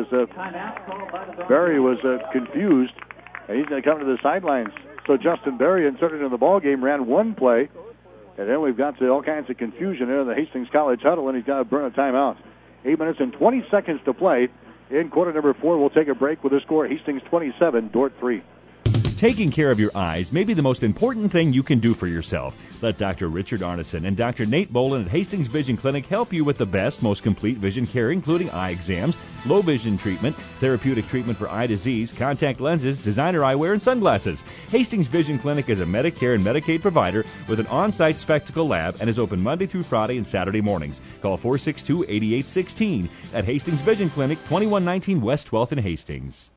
as Berry was confused, and he's going to come to the sidelines. So Justin Berry inserted into the ball game, ran one play, and then we've got all kinds of confusion there in the Hastings College huddle, and he's got to burn a timeout. 8 minutes and 20 seconds to play in quarter number 4. We'll take a break with the score: Hastings 27, Dordt 3. Taking care of your eyes may be the most important thing you can do for yourself. Let Dr. Richard Arneson and Dr. Nate Bolin at Hastings Vision Clinic help you with the best, most complete vision care, including eye exams, low vision treatment, therapeutic treatment for eye disease, contact lenses, designer eyewear, and sunglasses. Hastings Vision Clinic is a Medicare and Medicaid provider with an on-site spectacle lab and is open Monday through Friday and Saturday mornings. Call 462-8816 at Hastings Vision Clinic, 2119 West 12th in Hastings.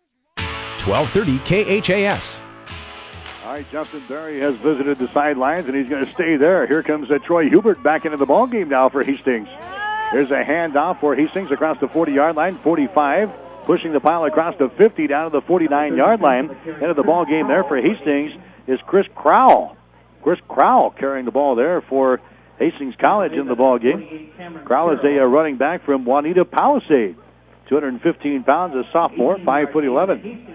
1230 KHAS. All right, Justin Berry has visited the sidelines, and he's going to stay there. Here comes Troy Hubert back into the ballgame now for Hastings. There's a handoff for Hastings across the 40-yard line, 45, pushing the pile across the 50 down to the 49-yard line. Into the ballgame there for Hastings is Chris Crowell. Chris Crowell carrying the ball there for Hastings College in the ballgame. Crowell is a running back from Juanita Palisade. 215 pounds, a sophomore, 5'11".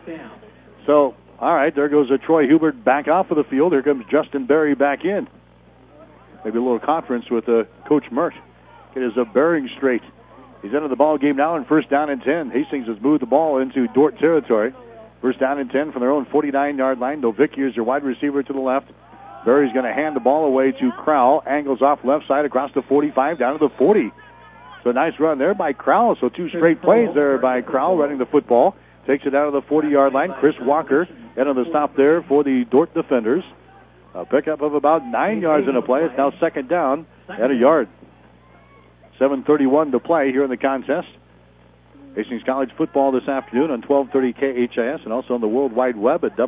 So, all right, there goes Troy Hubert back off of the field. Here comes Justin Berry back in. Maybe a little conference with Coach Mert. Get his bearing straight. He's into the ball game now in first down and 10. Hastings has moved the ball into Dordt territory. First down and 10 from their own 49-yard line. Novicki is your wide receiver to the left. Berry's going to hand the ball away to Crowell. Angles off left side across the 45 down to the 40. So a nice run there by Crowell. So two straight plays there by Crowell running the football. Takes it out of the 40-yard line. Chris Walker in on the stop there for the Dordt defenders. A pickup of about 9 yards in a play. It's now second down at a yard. 7:31 to play here in the contest. Hastings College football this afternoon on 1230 KHAS and also on the World Wide Web at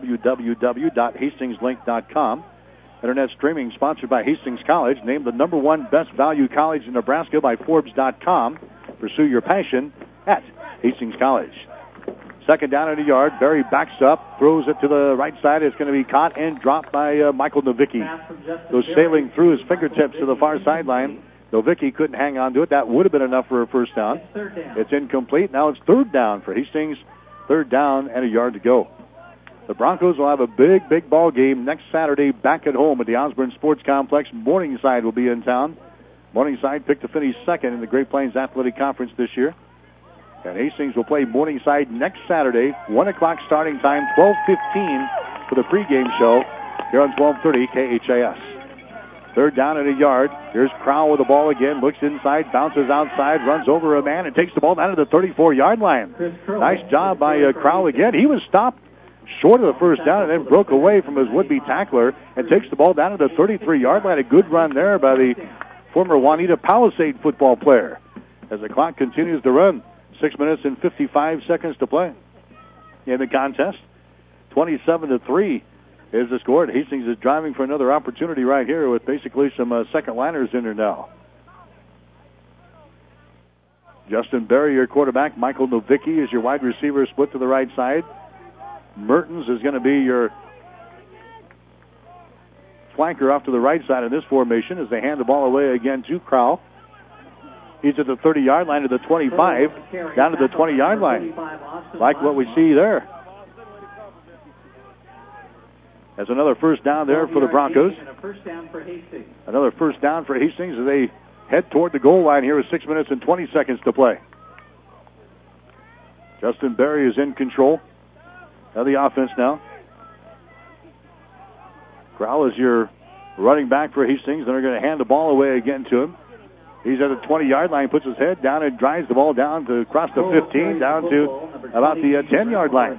www.hastingslink.com. Internet streaming sponsored by Hastings College. Named the number one best value college in Nebraska by Forbes.com. Pursue your passion at Hastings College. Second down at a yard. Berry backs up, throws it to the right side. It's going to be caught and dropped by Michael Novicki. Goes sailing through his fingertips to the far sideline. Novicki couldn't hang on to it. That would have been enough for a first down. It's incomplete. Now it's third down for Hastings. Third down and a yard to go. The Broncos will have a big, big ball game next Saturday back at home at the Osborne Sports Complex. Morningside will be in town. Morningside picked to finish second in the Great Plains Athletic Conference this year. And Hastings will play Morningside next Saturday, 1 o'clock starting time, 12:15 for the pregame show here on 1230 KHAS. Third down at a yard. Here's Crowell with the ball again. Looks inside, bounces outside, runs over a man, and takes the ball down to the 34-yard line. Nice job by Crowell again. He was stopped short of the first down and then broke away from his would-be tackler and takes the ball down to the 33-yard line. A good run there by the former Juanita Palisade football player. As the clock continues to run, 6 minutes and 55 seconds to play in the contest. 27-3 is the score. Hastings is driving for another opportunity right here with basically some second-liners in there now. Justin Berry, your quarterback. Michael Novicki is your wide receiver, split to the right side. Mertens is going to be your flanker off to the right side of this formation as they hand the ball away again to Crowell. He's at the 30-yard line to the 25, down to the 20-yard line. Like what we see there. That's another first down there for the Broncos. Another first down for Hastings as they head toward the goal line here with 6 minutes and 20 seconds to play. Justin Berry is in control of the offense now. Crowell is your running back for Hastings. They're going to hand the ball away again to him. He's at the 20-yard line, puts his head down and drives the ball down to across the 15, down to about the 10-yard line.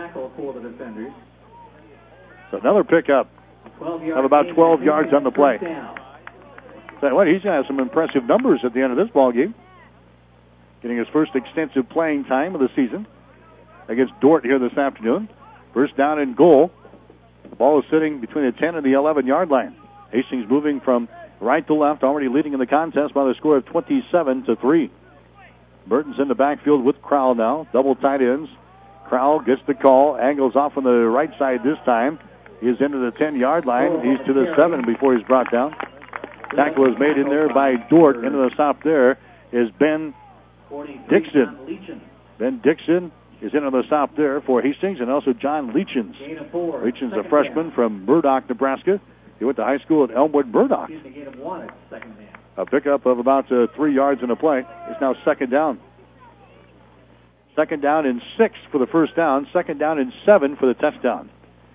So another pickup of about 12 yards on the play. So what, he's going to have some impressive numbers at the end of this ball game. Getting his first extensive playing time of the season against Dordt here this afternoon. First down and goal. The ball is sitting between the 10 and the 11-yard line. Hastings moving from right to left, already leading in the contest by the score of 27-3. Burton's in the backfield with Crowell now. Double tight ends. Crowell gets the call, angles off on the right side this time. He is into the 10-yard line. He's to the 7 before he's brought down. Tackle is made in there by Dordt. Into the stop there is Ben Dixon. Ben Dixon is into the stop there for Hastings, and also John Leachins. Leachins, a freshman from Murdoch, Nebraska. He went to high school at Elmwood Murdoch. A pickup of about 3 yards in the play. It's now second down. Second down and 6 for the first down. Second down and 7 for the touchdown.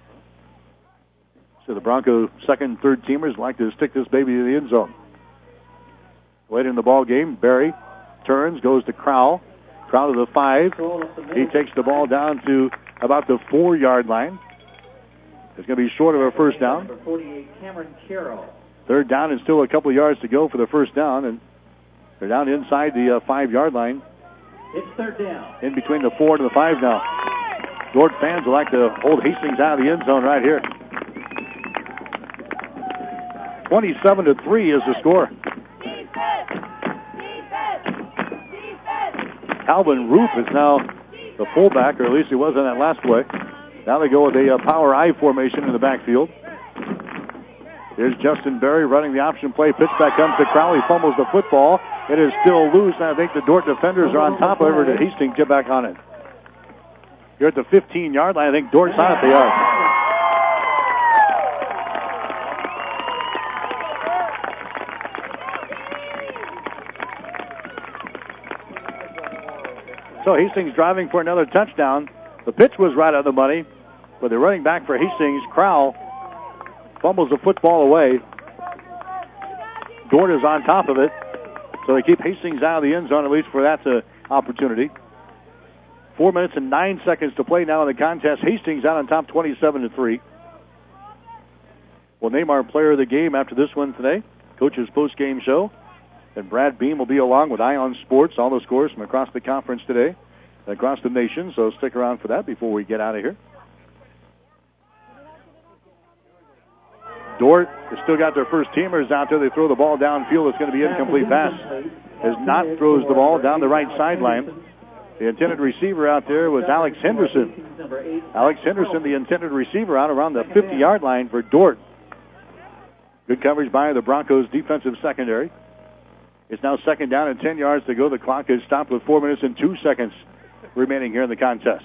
So the Bronco second and third teamers like to stick this baby in the end zone. Later in the ball game, Barry turns, goes to Crowell. Crowell to the 5. He takes the ball down to about the 4-yard line. It's going to be short of a first down. Third down and still a couple of yards to go for the first down, and they're down inside the 5-yard line. It's third down. In between the 4 to the 5 now. Dordt fans would like to hold Hastings out of the end zone right here. 27-3 is the score. Calvin Roop is now the fullback, or at least he was in that last play. Now they go with a power I formation in the backfield. Here's Justin Berry running the option play. Pitch back comes to Crowley, fumbles the football. It is still loose, and I think the Dordt defenders are on top of it. Did Hastings get back on it? Here at the 15-yard line, I think Dort's on it. They are. So Hastings driving for another touchdown. The pitch was right on the money, but the running back for Hastings, Crowell, fumbles the football away. Dordt is on top of it, so they keep Hastings out of the end zone, at least for that opportunity. 4 minutes and 9 seconds to play now in the contest. Hastings out on top 27-3. We'll name our player of the game after this one today. Coach's post-game show. And Brad Beam will be along with Ion Sports, all the scores from across the conference today, and across the nation, so stick around for that before we get out of here. Dordt has still got their first teamers out there. They throw the ball downfield. It's going to be incomplete pass. As Knott throws the ball down the right sideline. The intended receiver out there was Alex Henderson. Alex Henderson, the intended receiver, out around the 50-yard line for Dordt. Good coverage by the Broncos' defensive secondary. It's now second down and 10 yards to go. The clock is stopped with 4 minutes and 2 seconds remaining here in the contest.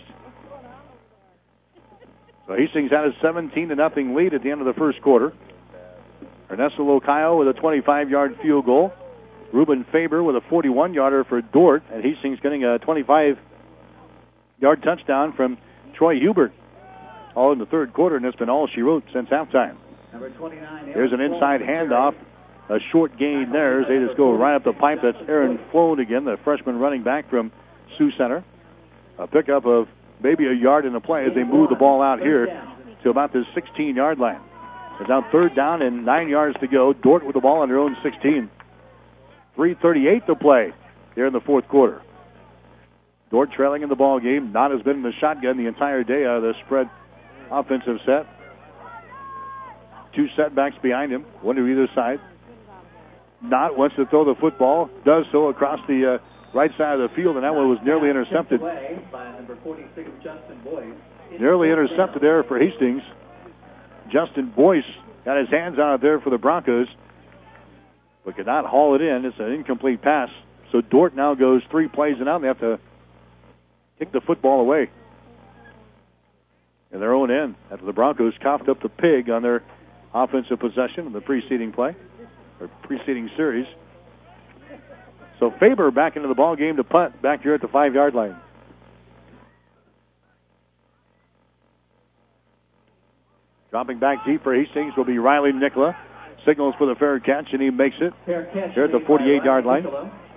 So Hastings had a 17-0 lead at the end of the first quarter. Ernesto Locayo with a 25-yard field goal. Ruben Faber with a 41-yarder for Dordt. And Hastings getting a 25-yard touchdown from Troy Hubert. All in the third quarter, and it's been all she wrote since halftime. There's an inside handoff. A short gain there as they just go right up the pipe. That's Aaron Floan again, the freshman running back from Sioux Center. A pickup of maybe a yard in the play as they move the ball out here to about the 16-yard line. It's now third down and 9 yards to go. Dordt with the ball on their own 16. 3:38 to play here in the fourth quarter. Dordt trailing in the ball game. Knott has been in the shotgun the entire day out of the spread offensive set. Two setbacks behind him, one to either side. Knott wants to throw the football, does so across the right side of the field, and that one was nearly intercepted. Nearly intercepted there for Hastings. Justin Boyce got his hands on it there for the Broncos, but could not haul it in. It's an incomplete pass. So Dordt now goes 3 plays and out. They have to kick the football away in their own end after the Broncos coughed up the pig on their offensive possession in the preceding play. Or preceding series. So Faber back into the ball game to punt back here at the 5-yard line. Dropping back deep for Hastings will be Riley Nicola. signals for the fair catch, and he makes it here at the 48-yard line.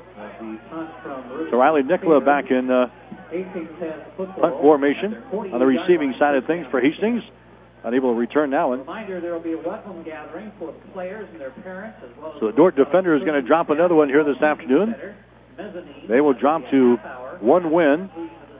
So Riley Nicola back in punt formation on the receiving side of things for Hastings. Unable to return that one. Reminder, there will be a welcome gathering for players and their parents, as well as so the Dordt defender is going to drop another one here this afternoon. They will drop to 1 win.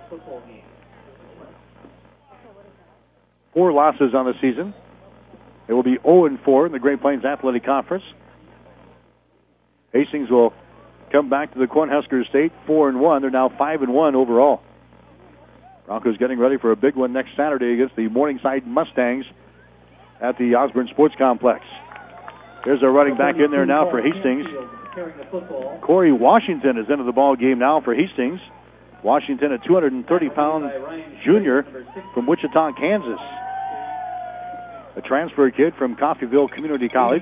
4 losses on the season. It will be 0-4 in the Great Plains Athletic Conference. Hastings will come back to the Cornhusker State 4-1. They're now 5-1 overall. Broncos getting ready for a big one next Saturday against the Morningside Mustangs at the Osborne Sports Complex. There's a running back in there now for Hastings. Corey Washington is into the ball game now for Hastings. Washington, a 230-pound junior from Wichita, Kansas. A transfer kid from Coffeyville Community College.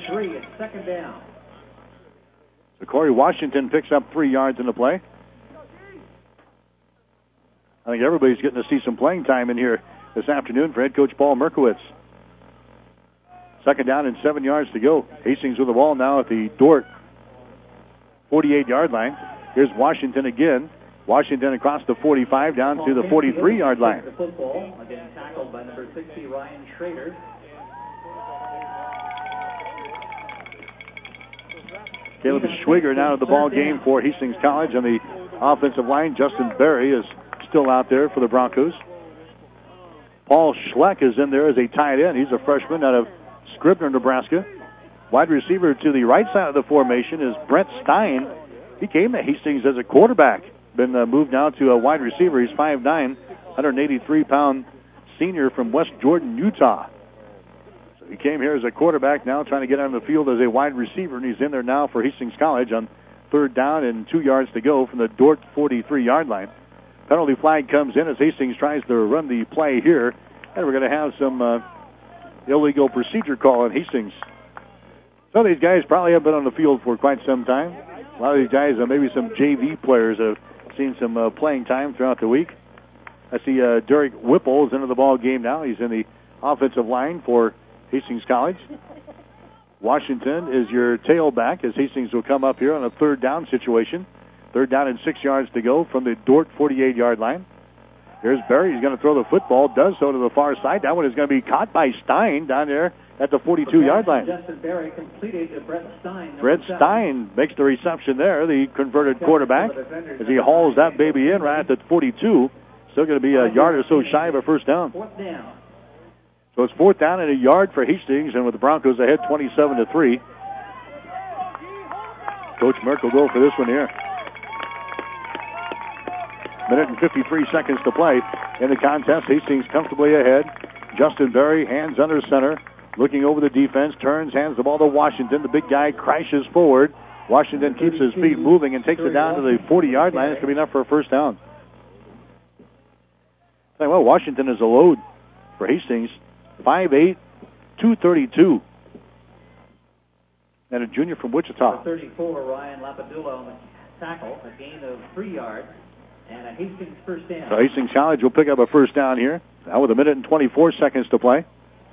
So Corey Washington picks up 3 yards in the play. I think everybody's getting to see some playing time in here this afternoon for head coach Paul Merkowitz. 2nd down and 7 yards to go. Hastings with the ball now at the Dordt 48-yard line. Here's Washington again. Washington across the 45 down to the 43-yard line. The football, again tackled by number 60, Ryan Schrader. Caleb Schwiger now at the ball game for Hastings College on the offensive line. Justin Berry is still out there for the Broncos. Paul Schleck is in there as a tight end. He's a freshman out of Scribner, Nebraska. Wide receiver to the right side of the formation is Brent Stein. He came to Hastings as a quarterback. Been moved now to a wide receiver. He's 5'9", 183-pound senior from West Jordan, Utah. So he came here as a quarterback, now trying to get on the field as a wide receiver, and he's in there now for Hastings College on 3rd down and 2 yards to go from the Dordt 43-yard line. Penalty flag comes in as Hastings tries to run the play here, and we're going to have some illegal procedure call in Hastings. Some of these guys probably haven't been on the field for quite some time. A lot of these guys, maybe some JV players, have seen some playing time throughout the week. I see Derek Whipple is into the ball game now. He's in the offensive line for Hastings College. Washington is your tailback as Hastings will come up here on a 3rd down situation. 3rd down and 6 yards to go from the Dordt 48-yard line. Here's Berry. He's going to throw the football. Does so to the far side. That one is going to be caught by Stein down there at the 42-yard line. Justin Berry completed to Brett Stein. Brett Stein makes the reception there, the converted quarterback, as he hauls that baby in right at the 42. Still going to be a yard or so shy of a 1st down. 4th down. So it's 4th down and a yard for Hastings, and with the Broncos ahead 27-3. Coach Merck will go for this one here. Minute and 53 seconds to play in the contest. Hastings comfortably ahead. Justin Berry, hands under center, looking over the defense, turns, hands the ball to Washington. The big guy crashes forward. Washington keeps his feet moving and takes it down to the 40-yard line. It's going to be enough for a 1st down. Well, Washington is a load for Hastings. 5'8", 232. And a junior from Wichita. 34, Ryan Lapadula on the tackle, a gain of 3 yards. And a Hastings 1st down. So Hastings College will pick up a 1st down here. Now with a minute and 24 seconds to play.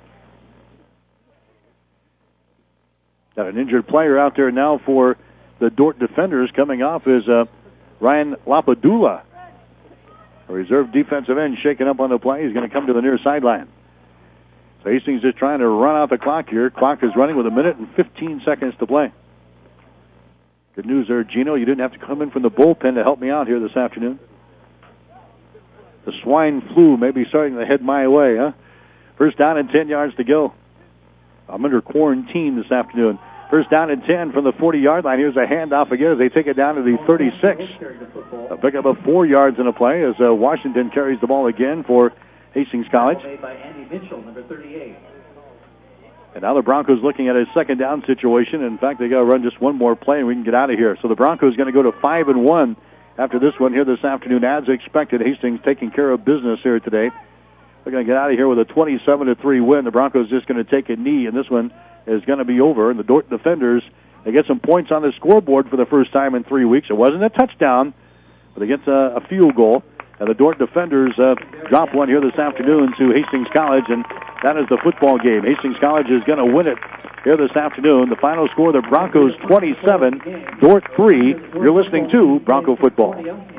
Got an injured player out there now for the Dordt defenders. Coming off is Ryan Lapadula. A reserve defensive end shaking up on the play. He's going to come to the near sideline. So Hastings just trying to run out the clock here. Clock is running with a minute and 15 seconds to play. Good news there, Gino. You didn't have to come in from the bullpen to help me out here this afternoon. The swine flu may be starting to head my way, huh? 1st down and 10 yards to go. I'm under quarantine this afternoon. 1st down and 10 from the 40-yard line. Here's a handoff again as they take it down to the 36. A pick up of 4 yards in a play as Washington carries the ball again for Hastings College. Made by Andy Mitchell, number 38. And now the Broncos looking at a 2nd down situation. In fact, they got to run just one more play and we can get out of here. So the Broncos going to go to 5-1 after this one here this afternoon. As expected, Hastings taking care of business here today. They're going to get out of here with a 27-3 win. The Broncos just going to take a knee, and this one is going to be over. And the Dordt defenders, they get some points on the scoreboard for the first time in 3 weeks. It wasn't a touchdown, but they get a field goal. And the Dordt defenders drop one here this afternoon to Hastings College, and that is the football game. Hastings College is going to win it here this afternoon. The final score, the Broncos 27, Dordt 3. You're listening to Bronco Football.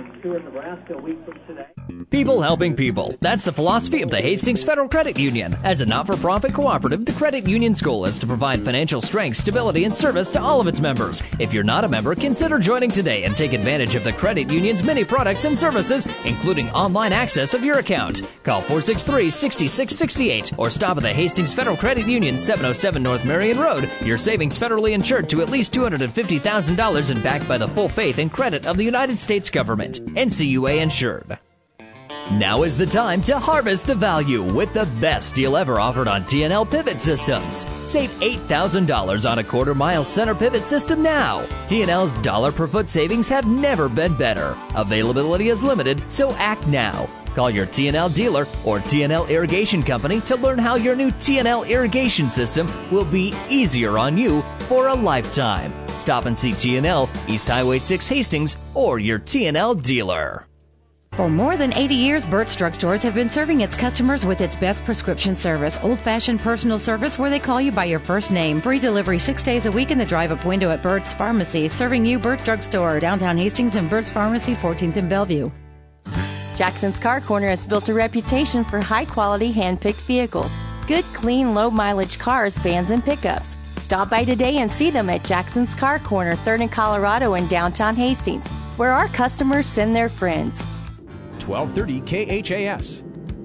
People helping people. That's the philosophy of the Hastings Federal Credit Union. As a not-for-profit cooperative, the credit union's goal is to provide financial strength, stability, and service to all of its members. If you're not a member, consider joining today and take advantage of the credit union's many products and services, including online access of your account. Call 463-6668 or stop at the Hastings Federal Credit Union, 707 North Marion Road. Your savings federally insured to at least $250,000 and backed by the full faith and credit of the United States government. NCUA insured. Now is the time to harvest the value with the best deal ever offered on TNL pivot systems. Save $8,000 on a quarter-mile center pivot system now. TNL's dollar per foot savings have never been better. Availability is limited, so act now. Call your TNL dealer or TNL Irrigation Company to learn how your new TNL irrigation system will be easier on you for a lifetime. Stop and see TNL, East Highway 6 Hastings, or your TNL dealer. For more than 80 years, Burt's Drug Stores have been serving its customers with its best prescription service, old-fashioned personal service where they call you by your first name. Free delivery 6 days a week in the drive-up window at Burt's Pharmacy. Serving you, Burt's Drug Store, downtown Hastings and Burt's Pharmacy, 14th and Bellevue. Jackson's Car Corner has built a reputation for high-quality, hand-picked vehicles. Good, clean, low-mileage cars, vans, and pickups. Stop by today and see them at Jackson's Car Corner, 3rd and Colorado in downtown Hastings, where our customers send their friends. 1230 KHAS.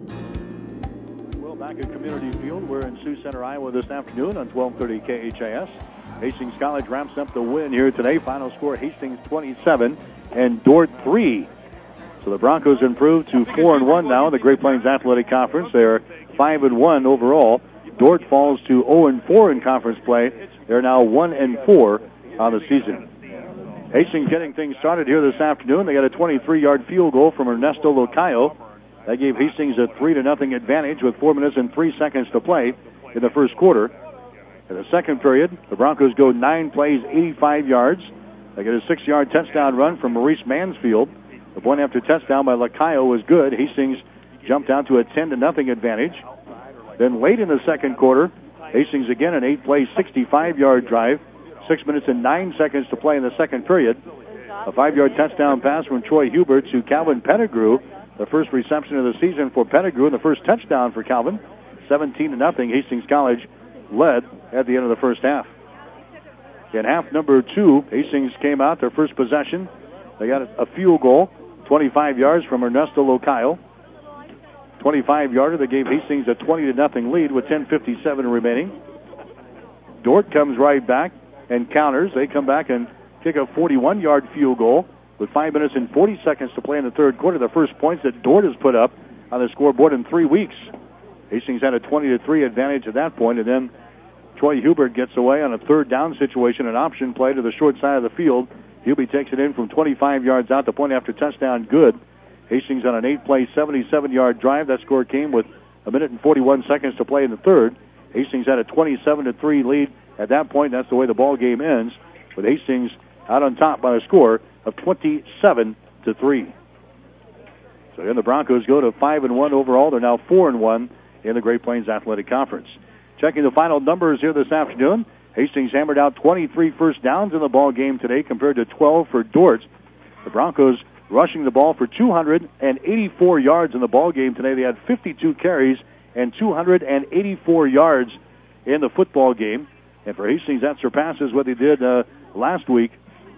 Well, back at Community Field, we're in Sioux Center, Iowa this afternoon on 1230 KHAS. Hastings College wraps up the win here today. Final score, Hastings 27 and Dordt 3. So the Broncos improved to 4-1 now in the Great Plains Athletic Conference. They're 5-1 overall. Dordt falls to 0-4 in conference play. They're now 1-4 on the season. Hastings getting things started here this afternoon. They got a 23-yard field goal from Ernesto Locayo. That gave Hastings a 3-0 advantage with 4 minutes and 3 seconds to play in the first quarter. In the second period, the Broncos go 9 plays, 85 yards. They get a 6-yard touchdown run from Maurice Mansfield. The point after touchdown by Locayo was good. Hastings jumped out to a 10-0 advantage. Then late in the second quarter, Hastings again an 8-play, 65-yard drive. 6 minutes and 9 seconds to play in the second period. A 5-yard touchdown pass from Troy Hubert to Calvin Pettigrew. The first reception of the season for Pettigrew and the first touchdown for Calvin. 17-0. Hastings College led at the end of the first half. In half number 2, Hastings came out their first possession. They got a field goal, 25 yards from Ernesto Locayo. 25-yarder that gave Hastings a 20-0 lead with 10:57 remaining. Dordt comes right back and counters. They come back and kick a 41-yard field goal with 5 minutes and 40 seconds to play in the third quarter. The first points that Dordt has put up on the scoreboard in 3 weeks. Hastings had a 20-3 advantage at that point, and then Troy Hubert gets away on a third down situation, an option play to the short side of the field. Hubie takes it in from 25 yards out. The point after touchdown, good. Hastings on an 8-play, 77-yard drive. That score came with a minute and 41 seconds to play in the third. Hastings had a 27-3 lead. At that point, that's the way the ball game ends, with Hastings out on top by a score of 27-3. So then the Broncos go to 5-1 overall. They're now 4-1 in the Great Plains Athletic Conference. Checking the final numbers here this afternoon, Hastings hammered out 23 first downs in the ball game today compared to 12 for Dordt. The Broncos rushing the ball for 284 yards in the ball game today. They had 52 carries and 284 yards in the football game. And for Hastings, that surpasses what they did last week.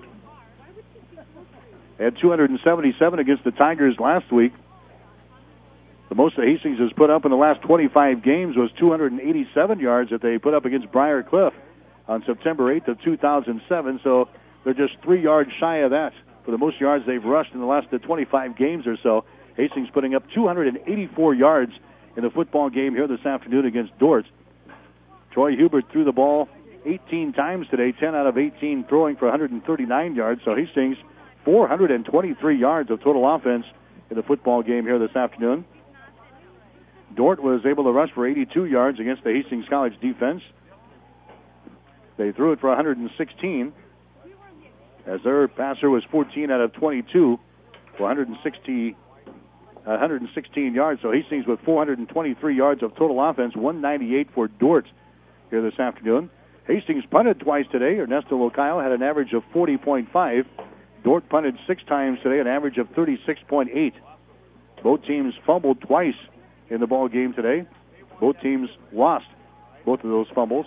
They had 277 against the Tigers last week. The most that Hastings has put up in the last 25 games was 287 yards that they put up against Briar Cliff on September 8th of 2007. So they're just 3 yards shy of that for the most yards they've rushed in the last 25 games or so. Hastings putting up 284 yards in the football game here this afternoon against Dordt. Troy Hubert threw the ball 18 times today, 10 out of 18 throwing for 139 yards. So Hastings, 423 yards of total offense in the football game here this afternoon. Dordt was able to rush for 82 yards against the Hastings College defense. They threw it for 116, as their passer was 14 out of 22 for 116 yards. So Hastings with 423 yards of total offense, 198 for Dordt here this afternoon. Hastings punted twice today. Ernesto Locayo had an average of 40.5. Dordt punted 6 times today, an average of 36.8. Both teams fumbled twice in the ball game today. Both teams lost both of those fumbles.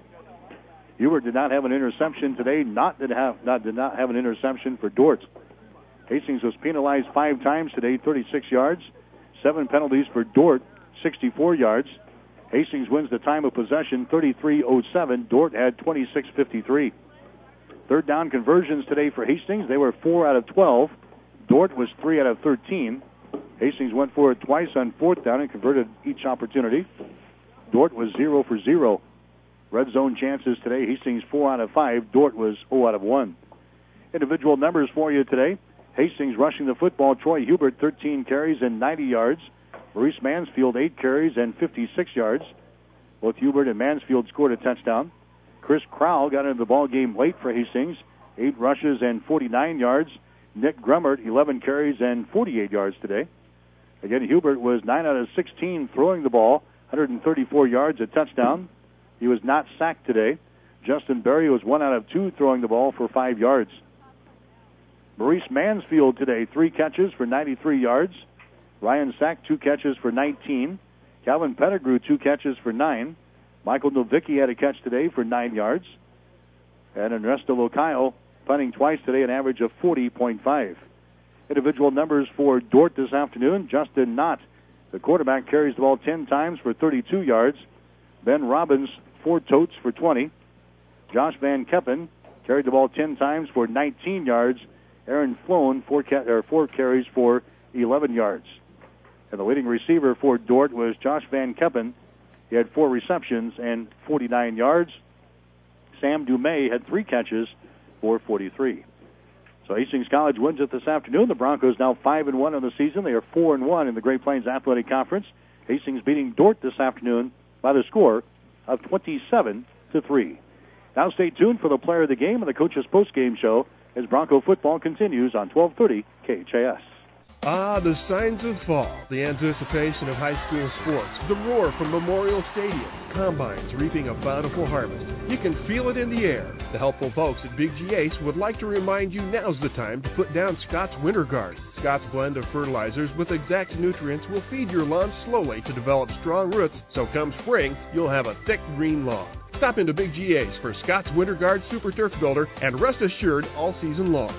Hubert did not have an interception today. Did not have an interception for Dordt. Hastings was penalized 5 times today, 36 yards. 7 penalties for Dordt, 64 yards. Hastings wins the time of possession, 33:07. Dordt had 26:53. Third down conversions today for Hastings. They were 4 out of 12. Dordt was 3 out of 13. Hastings went for it twice on fourth down and converted each opportunity. Dordt was 0 for 0. Red zone chances today. Hastings 4 out of 5. Dordt was 0 out of 1. Individual numbers for you today. Hastings rushing the football. Troy Hubert, 13 carries and 90 yards. Maurice Mansfield, 8 carries and 56 yards. Both Hubert and Mansfield scored a touchdown. Chris Crowell got into the ball game late for Hastings. 8 rushes and 49 yards. Nick Grummert, 11 carries and 48 yards today. Again, Hubert was 9 out of 16 throwing the ball, 134 yards, a touchdown. He was not sacked today. Justin Berry was 1 out of 2 throwing the ball for 5 yards. Maurice Mansfield today, 3 catches for 93 yards. Ryan Sack, 2 catches for 19. Calvin Pettigrew, 2 catches for 9. Michael Novicki had a catch today for 9 yards. And Ernesto Locayo punting twice today, an average of 40.5. Individual numbers for Dordt this afternoon. Justin Knott, the quarterback, carries the ball 10 times for 32 yards. Ben Robbins, 4 totes for 20. Josh Van Keppen carried the ball 10 times for 19 yards. Aaron Flown, 4 carries for 11 yards. And the leading receiver for Dordt was Josh Van Keppen. He had 4 receptions and 49 yards. Sam Dumais had 3 catches for 43. So Hastings College wins it this afternoon. The Broncos now 5-1 in the season. They are 4-1 in the Great Plains Athletic Conference. Hastings beating Dordt this afternoon by the score of 27-3. Now stay tuned for the player of the game and the coach's post-game show as Bronco football continues on 1230 KHAS. Ah, the signs of fall, the anticipation of high school sports, the roar from Memorial Stadium, combines reaping a bountiful harvest. You can feel it in the air. The helpful folks at Big G Ace would like to remind you now's the time to put down Scott's Winter Guard. Scott's blend of fertilizers with exact nutrients will feed your lawn slowly to develop strong roots, so come spring, you'll have a thick green lawn. Stop into Big G Ace for Scott's Winter Guard Super Turf Builder and rest assured all season long.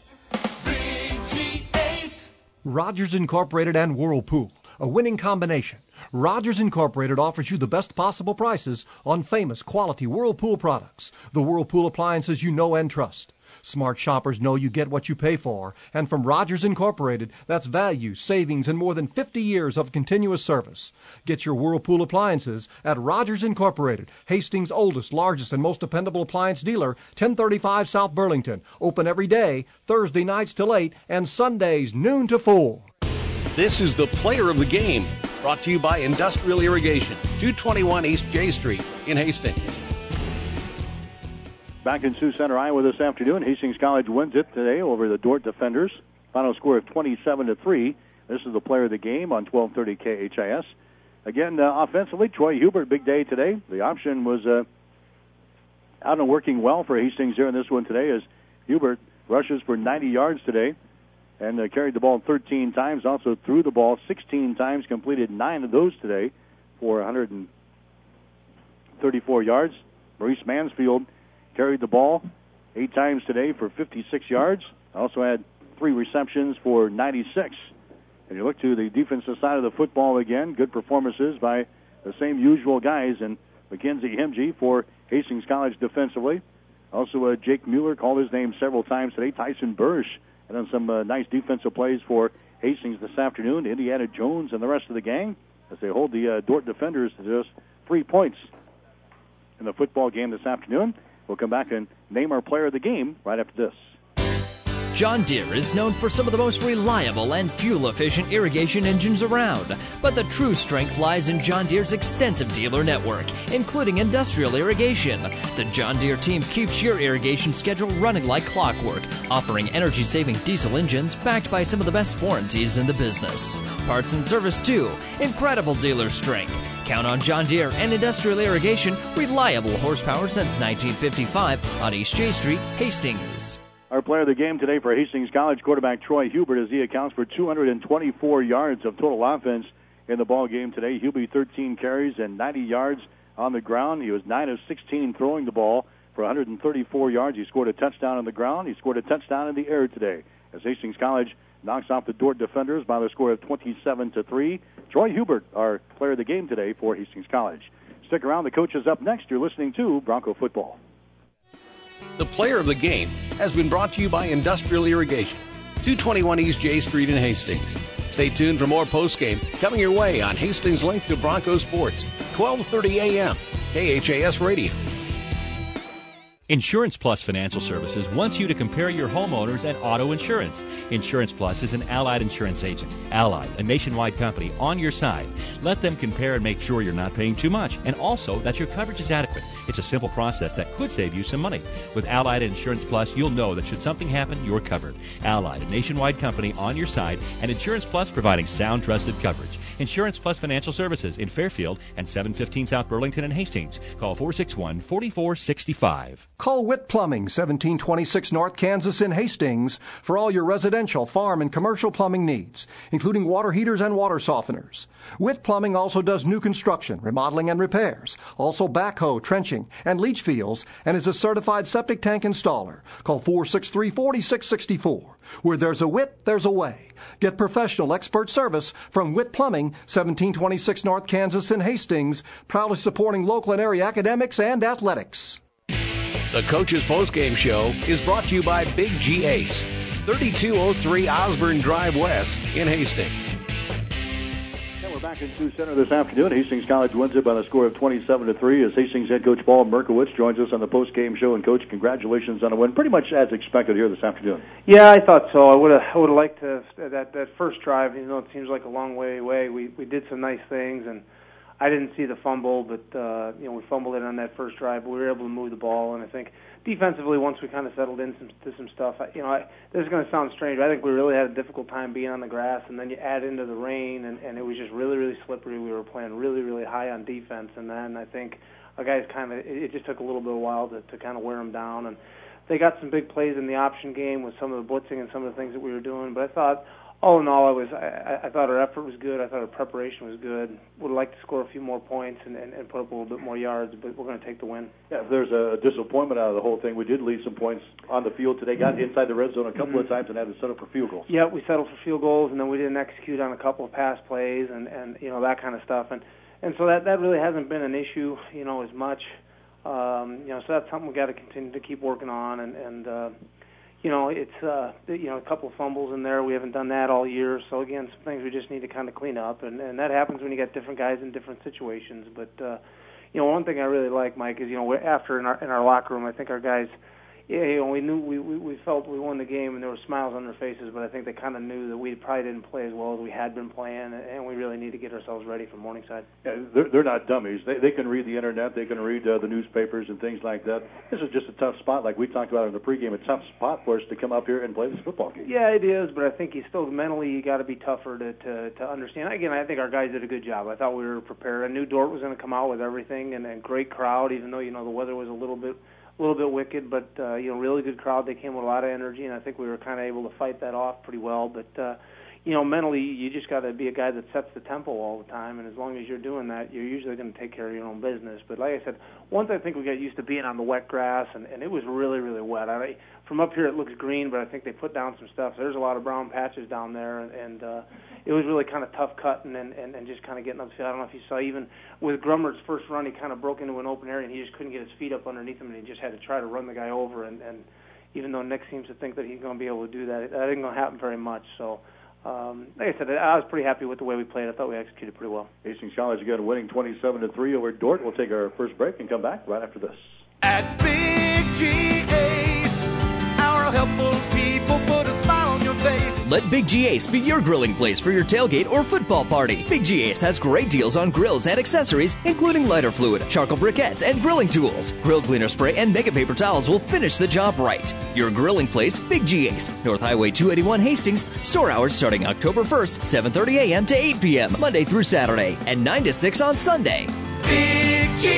Rogers Incorporated and Whirlpool, a winning combination. Rogers Incorporated offers you the best possible prices on famous quality Whirlpool products, the Whirlpool appliances you know and trust. Smart shoppers know you get what you pay for, and from Rogers Incorporated, that's value, savings, and more than 50 years of continuous service. Get your Whirlpool appliances at Rogers Incorporated, Hastings' oldest, largest, and most dependable appliance dealer, 1035 South Burlington. Open every day, Thursday nights till 8, and Sundays noon to 4. This is the player of the game, brought to you by Industrial Irrigation, 221 East J Street in Hastings. Back in Sioux Center, Iowa this afternoon, Hastings College wins it today over the Dordt Defenders. Final score of 27-3. This is the player of the game on 1230 KHIS. Again, offensively, Troy Hubert, big day today. The option was out and working well for Hastings here in this one today as Hubert rushes for 90 yards today and carried the ball 13 times. Also threw the ball 16 times, completed 9 of those today for 134 yards. Maurice Mansfield carried the ball 8 times today for 56 yards. Also had 3 receptions for 96. And you look to the defensive side of the football again, good performances by the same usual guys, and Mackenzie Hemge for Hastings College defensively. Also, Jake Mueller called his name several times today. Tyson Bursch had done some nice defensive plays for Hastings this afternoon. Indiana Jones and the rest of the gang as they hold the Dordt Defenders to just 3 points in the football game this afternoon. We'll come back and name our player of the game right after this. John Deere is known for some of the most reliable and fuel-efficient irrigation engines around. But the true strength lies in John Deere's extensive dealer network, including industrial irrigation. The John Deere team keeps your irrigation schedule running like clockwork, offering energy-saving diesel engines backed by some of the best warranties in the business. Parts and service, too. Incredible dealer strength. Count on John Deere and Industrial Irrigation, reliable horsepower since 1955 on East J Street, Hastings. Our player of the game today for Hastings College, quarterback Troy Hubert, as he accounts for 224 yards of total offense in the ball game today. Hubie 13 carries and 90 yards on the ground. He was 9 of 16 throwing the ball for 134 yards. He scored a touchdown on the ground. He scored a touchdown in the air today as Hastings College knocks off the Dordt defenders by the score of 27-3. Troy Hubert, our player of the game today for Hastings College. Stick around. The coach is up next. You're listening to Bronco Football. The player of the game has been brought to you by Industrial Irrigation, 221 East J Street in Hastings. Stay tuned for more postgame coming your way on Hastings Link to Bronco Sports, 12:30 a.m. KHAS Radio. Insurance Plus Financial Services wants you to compare your homeowners and auto insurance. Insurance Plus is an Allied insurance agent. Allied, a nationwide company, on your side. Let them compare and make sure you're not paying too much, and also that your coverage is adequate. It's a simple process that could save you some money. With Allied Insurance Plus, you'll know that should something happen, you're covered. Allied, a nationwide company, on your side, and Insurance Plus providing sound, trusted coverage. Insurance Plus Financial Services in Fairfield and 715 South Burlington and Hastings. Call 461-4465. Call Witt Plumbing, 1726 North Kansas in Hastings, for all your residential, farm, and commercial plumbing needs, including water heaters and water softeners. Witt Plumbing also does new construction, remodeling, and repairs, also backhoe, trenching, and leach fields, and is a certified septic tank installer. Call 463-4664. Where there's a Witt, there's a way. Get professional expert service from Witt Plumbing, 1726 North Kansas in Hastings, proudly supporting local and area academics and athletics. The Coach's Postgame Show is brought to you by Big G Ace, 3203 Osborne Drive West in Hastings. We're back in Sioux Center this afternoon. Hastings College wins it by the score of 27-3 as Hastings head coach Paul Merkowitz joins us on the post-game show. And, Coach, congratulations on a win, pretty much as expected here this afternoon. Yeah, I thought so. I would have liked to that first drive. You know, it seems like a long way away. We did some nice things, and I didn't see the fumble, but we fumbled it on that first drive. But we were able to move the ball, and I think defensively, once we kind of settled into some stuff, this is going to sound strange, but I think we really had a difficult time being on the grass, and then you add into the rain, and it was just really, really slippery. We were playing really, really high on defense, and then I think our guys it just took a little bit of a while to kind of wear them down, and they got some big plays in the option game with some of the blitzing and some of the things that we were doing, but I thought, all in all, I thought our effort was good. I thought our preparation was good. Would like to score a few more points and put up a little bit more yards, but we're going to take the win. Yeah, if there's a disappointment out of the whole thing, we did leave some points on the field today. Got inside the red zone a couple of times and had to settle for field goals. Yeah, we settled for field goals, and then we didn't execute on a couple of pass plays and that kind of stuff. And so that really hasn't been an issue, as much. So that's something we got to continue to keep working on it's a couple of fumbles in there. We haven't done that all year. So, again, some things we just need to kind of clean up. And that happens when you got different guys in different situations. But, one thing I really like, Mike, is, after in our locker room, I think our guys, we knew we felt we won the game and there were smiles on their faces, but I think they kind of knew that we probably didn't play as well as we had been playing, and we really need to get ourselves ready for Morningside. Yeah, they're not dummies. They can read the internet. They can read the newspapers and things like that. This is just a tough spot, like we talked about in the pregame, a tough spot for us to come up here and play this football game. Yeah, it is, but I think you got to be tougher to understand. Again, I think our guys did a good job. I thought we were prepared. I knew Dordt was going to come out with everything, and great crowd, even though, the weather was a little bit wicked, but really good crowd. They came with a lot of energy, and I think we were kind of able to fight that off pretty well. But mentally, you just got to be a guy that sets the tempo all the time, and as long as you're doing that, you're usually going to take care of your own business. But like I said, once I think we got used to being on the wet grass, and it was really, really wet. From up here, it looks green, but I think they put down some stuff. There's a lot of brown patches down there, and it was really kind of tough cutting and just kind of getting up the field. I don't know if you saw, even with Grummer's first run, he kind of broke into an open area, and he just couldn't get his feet up underneath him, and he just had to try to run the guy over. And even though Nick seems to think that he's going to be able to do that, that isn't going to happen very much. So, like I said, I was pretty happy with the way we played. I thought we executed pretty well. Hastings College again winning 27-3 over Dordt. We'll take our first break and come back right after this. At Big G Ace, our helpful people put a smile on your face. Let Big G Ace be your grilling place for your tailgate or football party. Big G Ace has great deals on grills and accessories, including lighter fluid, charcoal briquettes, and grilling tools. Grill cleaner spray and mega paper towels will finish the job right. Your grilling place, Big G Ace, North Highway 281 Hastings. Store hours starting October 1st, 7:30 a.m. to 8 p.m. Monday through Saturday, and 9 to 6 on Sunday. Big G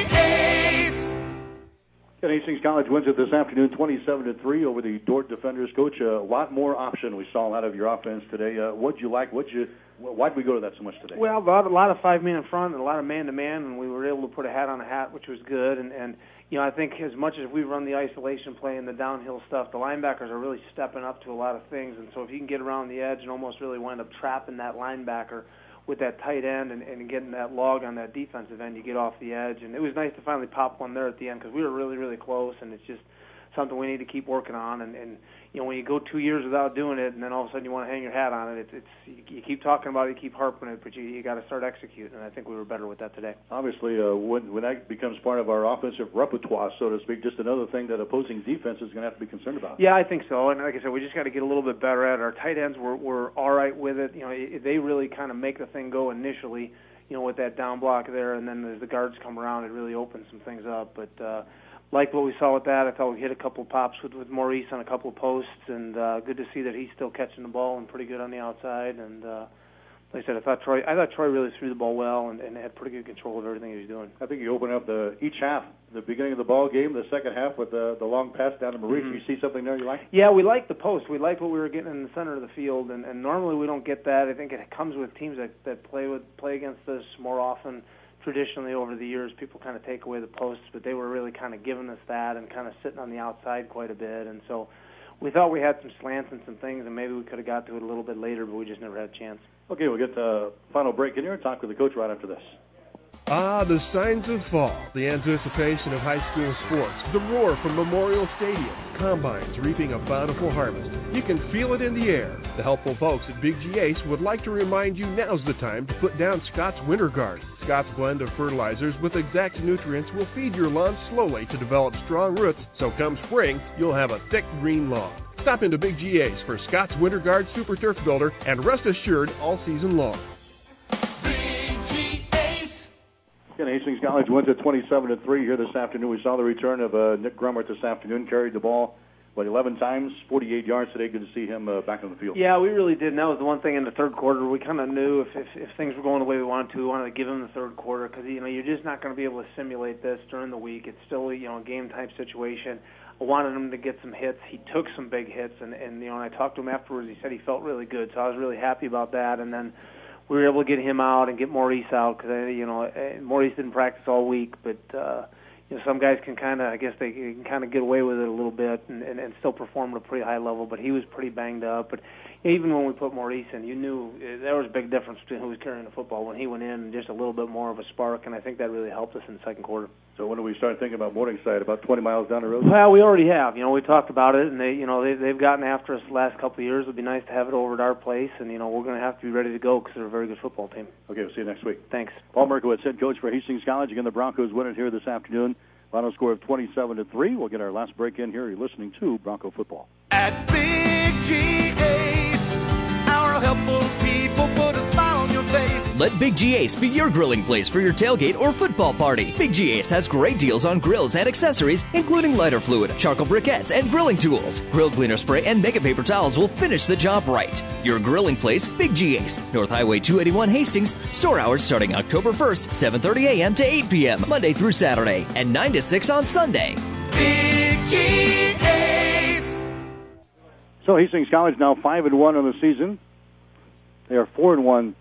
Ace. And Hastings College wins it this afternoon, 27-3 over the Dordt Defenders. Coach, a lot more option we saw out of your offense today. What'd you like? Why'd we go to that so much today? Well, a lot of 5-man in front and a lot of man-to-man, and we were able to put a hat on a hat, which was good. And you know, I think as much as we run the isolation play and the downhill stuff, the linebackers are really stepping up to a lot of things. And so if you can get around the edge and almost really wind up trapping that linebacker with that tight end and getting that log on that defensive end, you get off the edge. And it was nice to finally pop one there at the end because we were really, really close, and it's just something we need to keep working on. And you know, when you go 2 years without doing it, and then all of a sudden you want to hang your hat on it, you keep talking about it, you keep harping it, but you got to start executing. And I think we were better with that today. Obviously, when that becomes part of our offensive repertoire, so to speak, just another thing that opposing defense is going to have to be concerned about. Yeah, I think so. And like I said, we just got to get a little bit better at it. Our tight ends were all right with it. You know, they really kind of make the thing go initially, you know, with that down block there, and then as the guards come around, it really opens some things up. But like what we saw with that, I thought we hit a couple of pops with Maurice on a couple of posts, and good to see that he's still catching the ball and pretty good on the outside. And like I said, I thought Troy really threw the ball well and had pretty good control of everything he was doing. I think you open up each half, the beginning of the ball game, the second half with the long pass down to Maurice. Mm-hmm. You see something there you like? Yeah, we like the post. We like what we were getting in the center of the field, and normally we don't get that. I think it comes with teams that play against us more often. Traditionally over the years, people kind of take away the posts, but they were really kind of giving us that and kind of sitting on the outside quite a bit. And so we thought we had some slants and some things, and maybe we could have got to it a little bit later, but we just never had a chance. Okay, we'll get the final break in here and talk with the coach right after this. Ah, the signs of fall, the anticipation of high school sports, the roar from Memorial Stadium, combines reaping a bountiful harvest. You can feel it in the air. The helpful folks at Big G Ace would like to remind you now's the time to put down Scott's Winter Guard. Scott's blend of fertilizers with exact nutrients will feed your lawn slowly to develop strong roots, so come spring, you'll have a thick green lawn. Stop into Big G Ace for Scott's Winter Guard Super Turf Builder and rest assured all season long. Again, Hastings College wins at 27-3 here this afternoon. We saw the return of Nick Grummert this afternoon. Carried the ball, 11 times, 48 yards today. Good to see him back on the field. Yeah, we really did. And that was the one thing in the third quarter. We kind of knew if things were going the way we wanted to, we wanted to give him the third quarter because, you know, you're just not going to be able to simulate this during the week. It's still, you know, a game-type situation. I wanted him to get some hits. He took some big hits, and you know, when I talked to him afterwards, he said he felt really good. So I was really happy about that. And then we were able to get him out and get Maurice out because, you know, Maurice didn't practice all week, but you know, some guys can kind of, I guess they can kind of get away with it a little bit and still perform at a pretty high level. But he was pretty banged up. But even when we put Maurice in, you knew there was a big difference between who was carrying the football when he went in, just a little bit more of a spark, and I think that really helped us in the second quarter. So when do we start thinking about Morningside? About 20 miles down the road? Well, we already have. You know, we talked about it, and they've gotten after us the last couple of years. It'd be nice to have it over at our place, and you know, we're going to have to be ready to go because they're a very good football team. Okay, we'll see you next week. Thanks. Paul Merkowitz, head coach for Hastings College. Again, the Broncos win it here this afternoon. Final score of 27-3. We'll get our last break in here. You're listening to Bronco Football. At Big G Ace, our helpful people put a smile on your face. Let Big G Ace be your grilling place for your tailgate or football party. Big G Ace has great deals on grills and accessories, including lighter fluid, charcoal briquettes, and grilling tools. Grill cleaner spray and mega paper towels will finish the job right. Your grilling place, Big G Ace, North Highway 281 Hastings. Store hours starting October 1st, 7:30 a.m. to 8 p.m. Monday through Saturday, and 9 to 6 on Sunday. Big G Ace. So Hastings College now 5-1 on the season. They are 4-1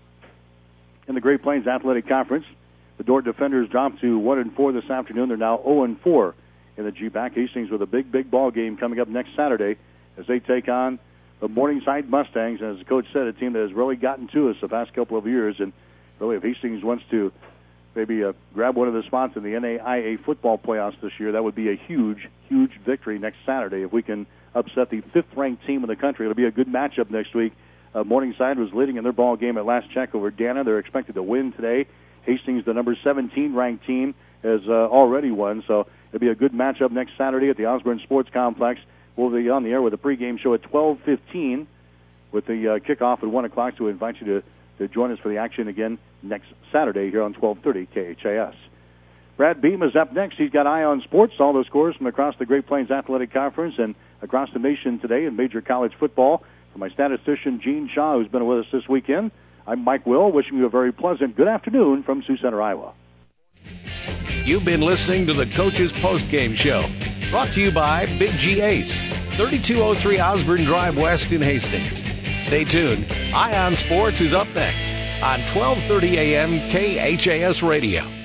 in the Great Plains Athletic Conference. The Dordt Defenders dropped to 1-4 this afternoon. They're now 0-4 in the GPAC. Hastings with a big ball game coming up next Saturday as they take on the Morningside Mustangs. And as the coach said, a team that has really gotten to us the past couple of years. And really, if Hastings wants to maybe grab one of the spots in the NAIA football playoffs this year, that would be a huge victory next Saturday. If we can upset the fifth-ranked team in the country, it'll be a good matchup next week. Morningside was leading in their ball game at last check over Dana. They're expected to win today. Hastings, the number 17 ranked team, has already won. So it'll be a good matchup next Saturday at the Osborne Sports Complex. We'll be on the air with a pregame show at 12:15 with the kickoff at 1 o'clock. So we invite you to join us for the action again next Saturday here on 1230 KHAS. Brad Beam is up next. He's got Eye on Sports, all the scores from across the Great Plains Athletic Conference and across the nation today in major college football. For my statistician, Gene Shaw, who's been with us this weekend, I'm Mike Will, wishing you a very pleasant good afternoon from Sioux Center, Iowa. You've been listening to the Coach's Postgame Show, brought to you by Big G Ace, 3203 Osborne Drive West in Hastings. Stay tuned. Eye on Sports is up next on 1230 AM KHAS Radio.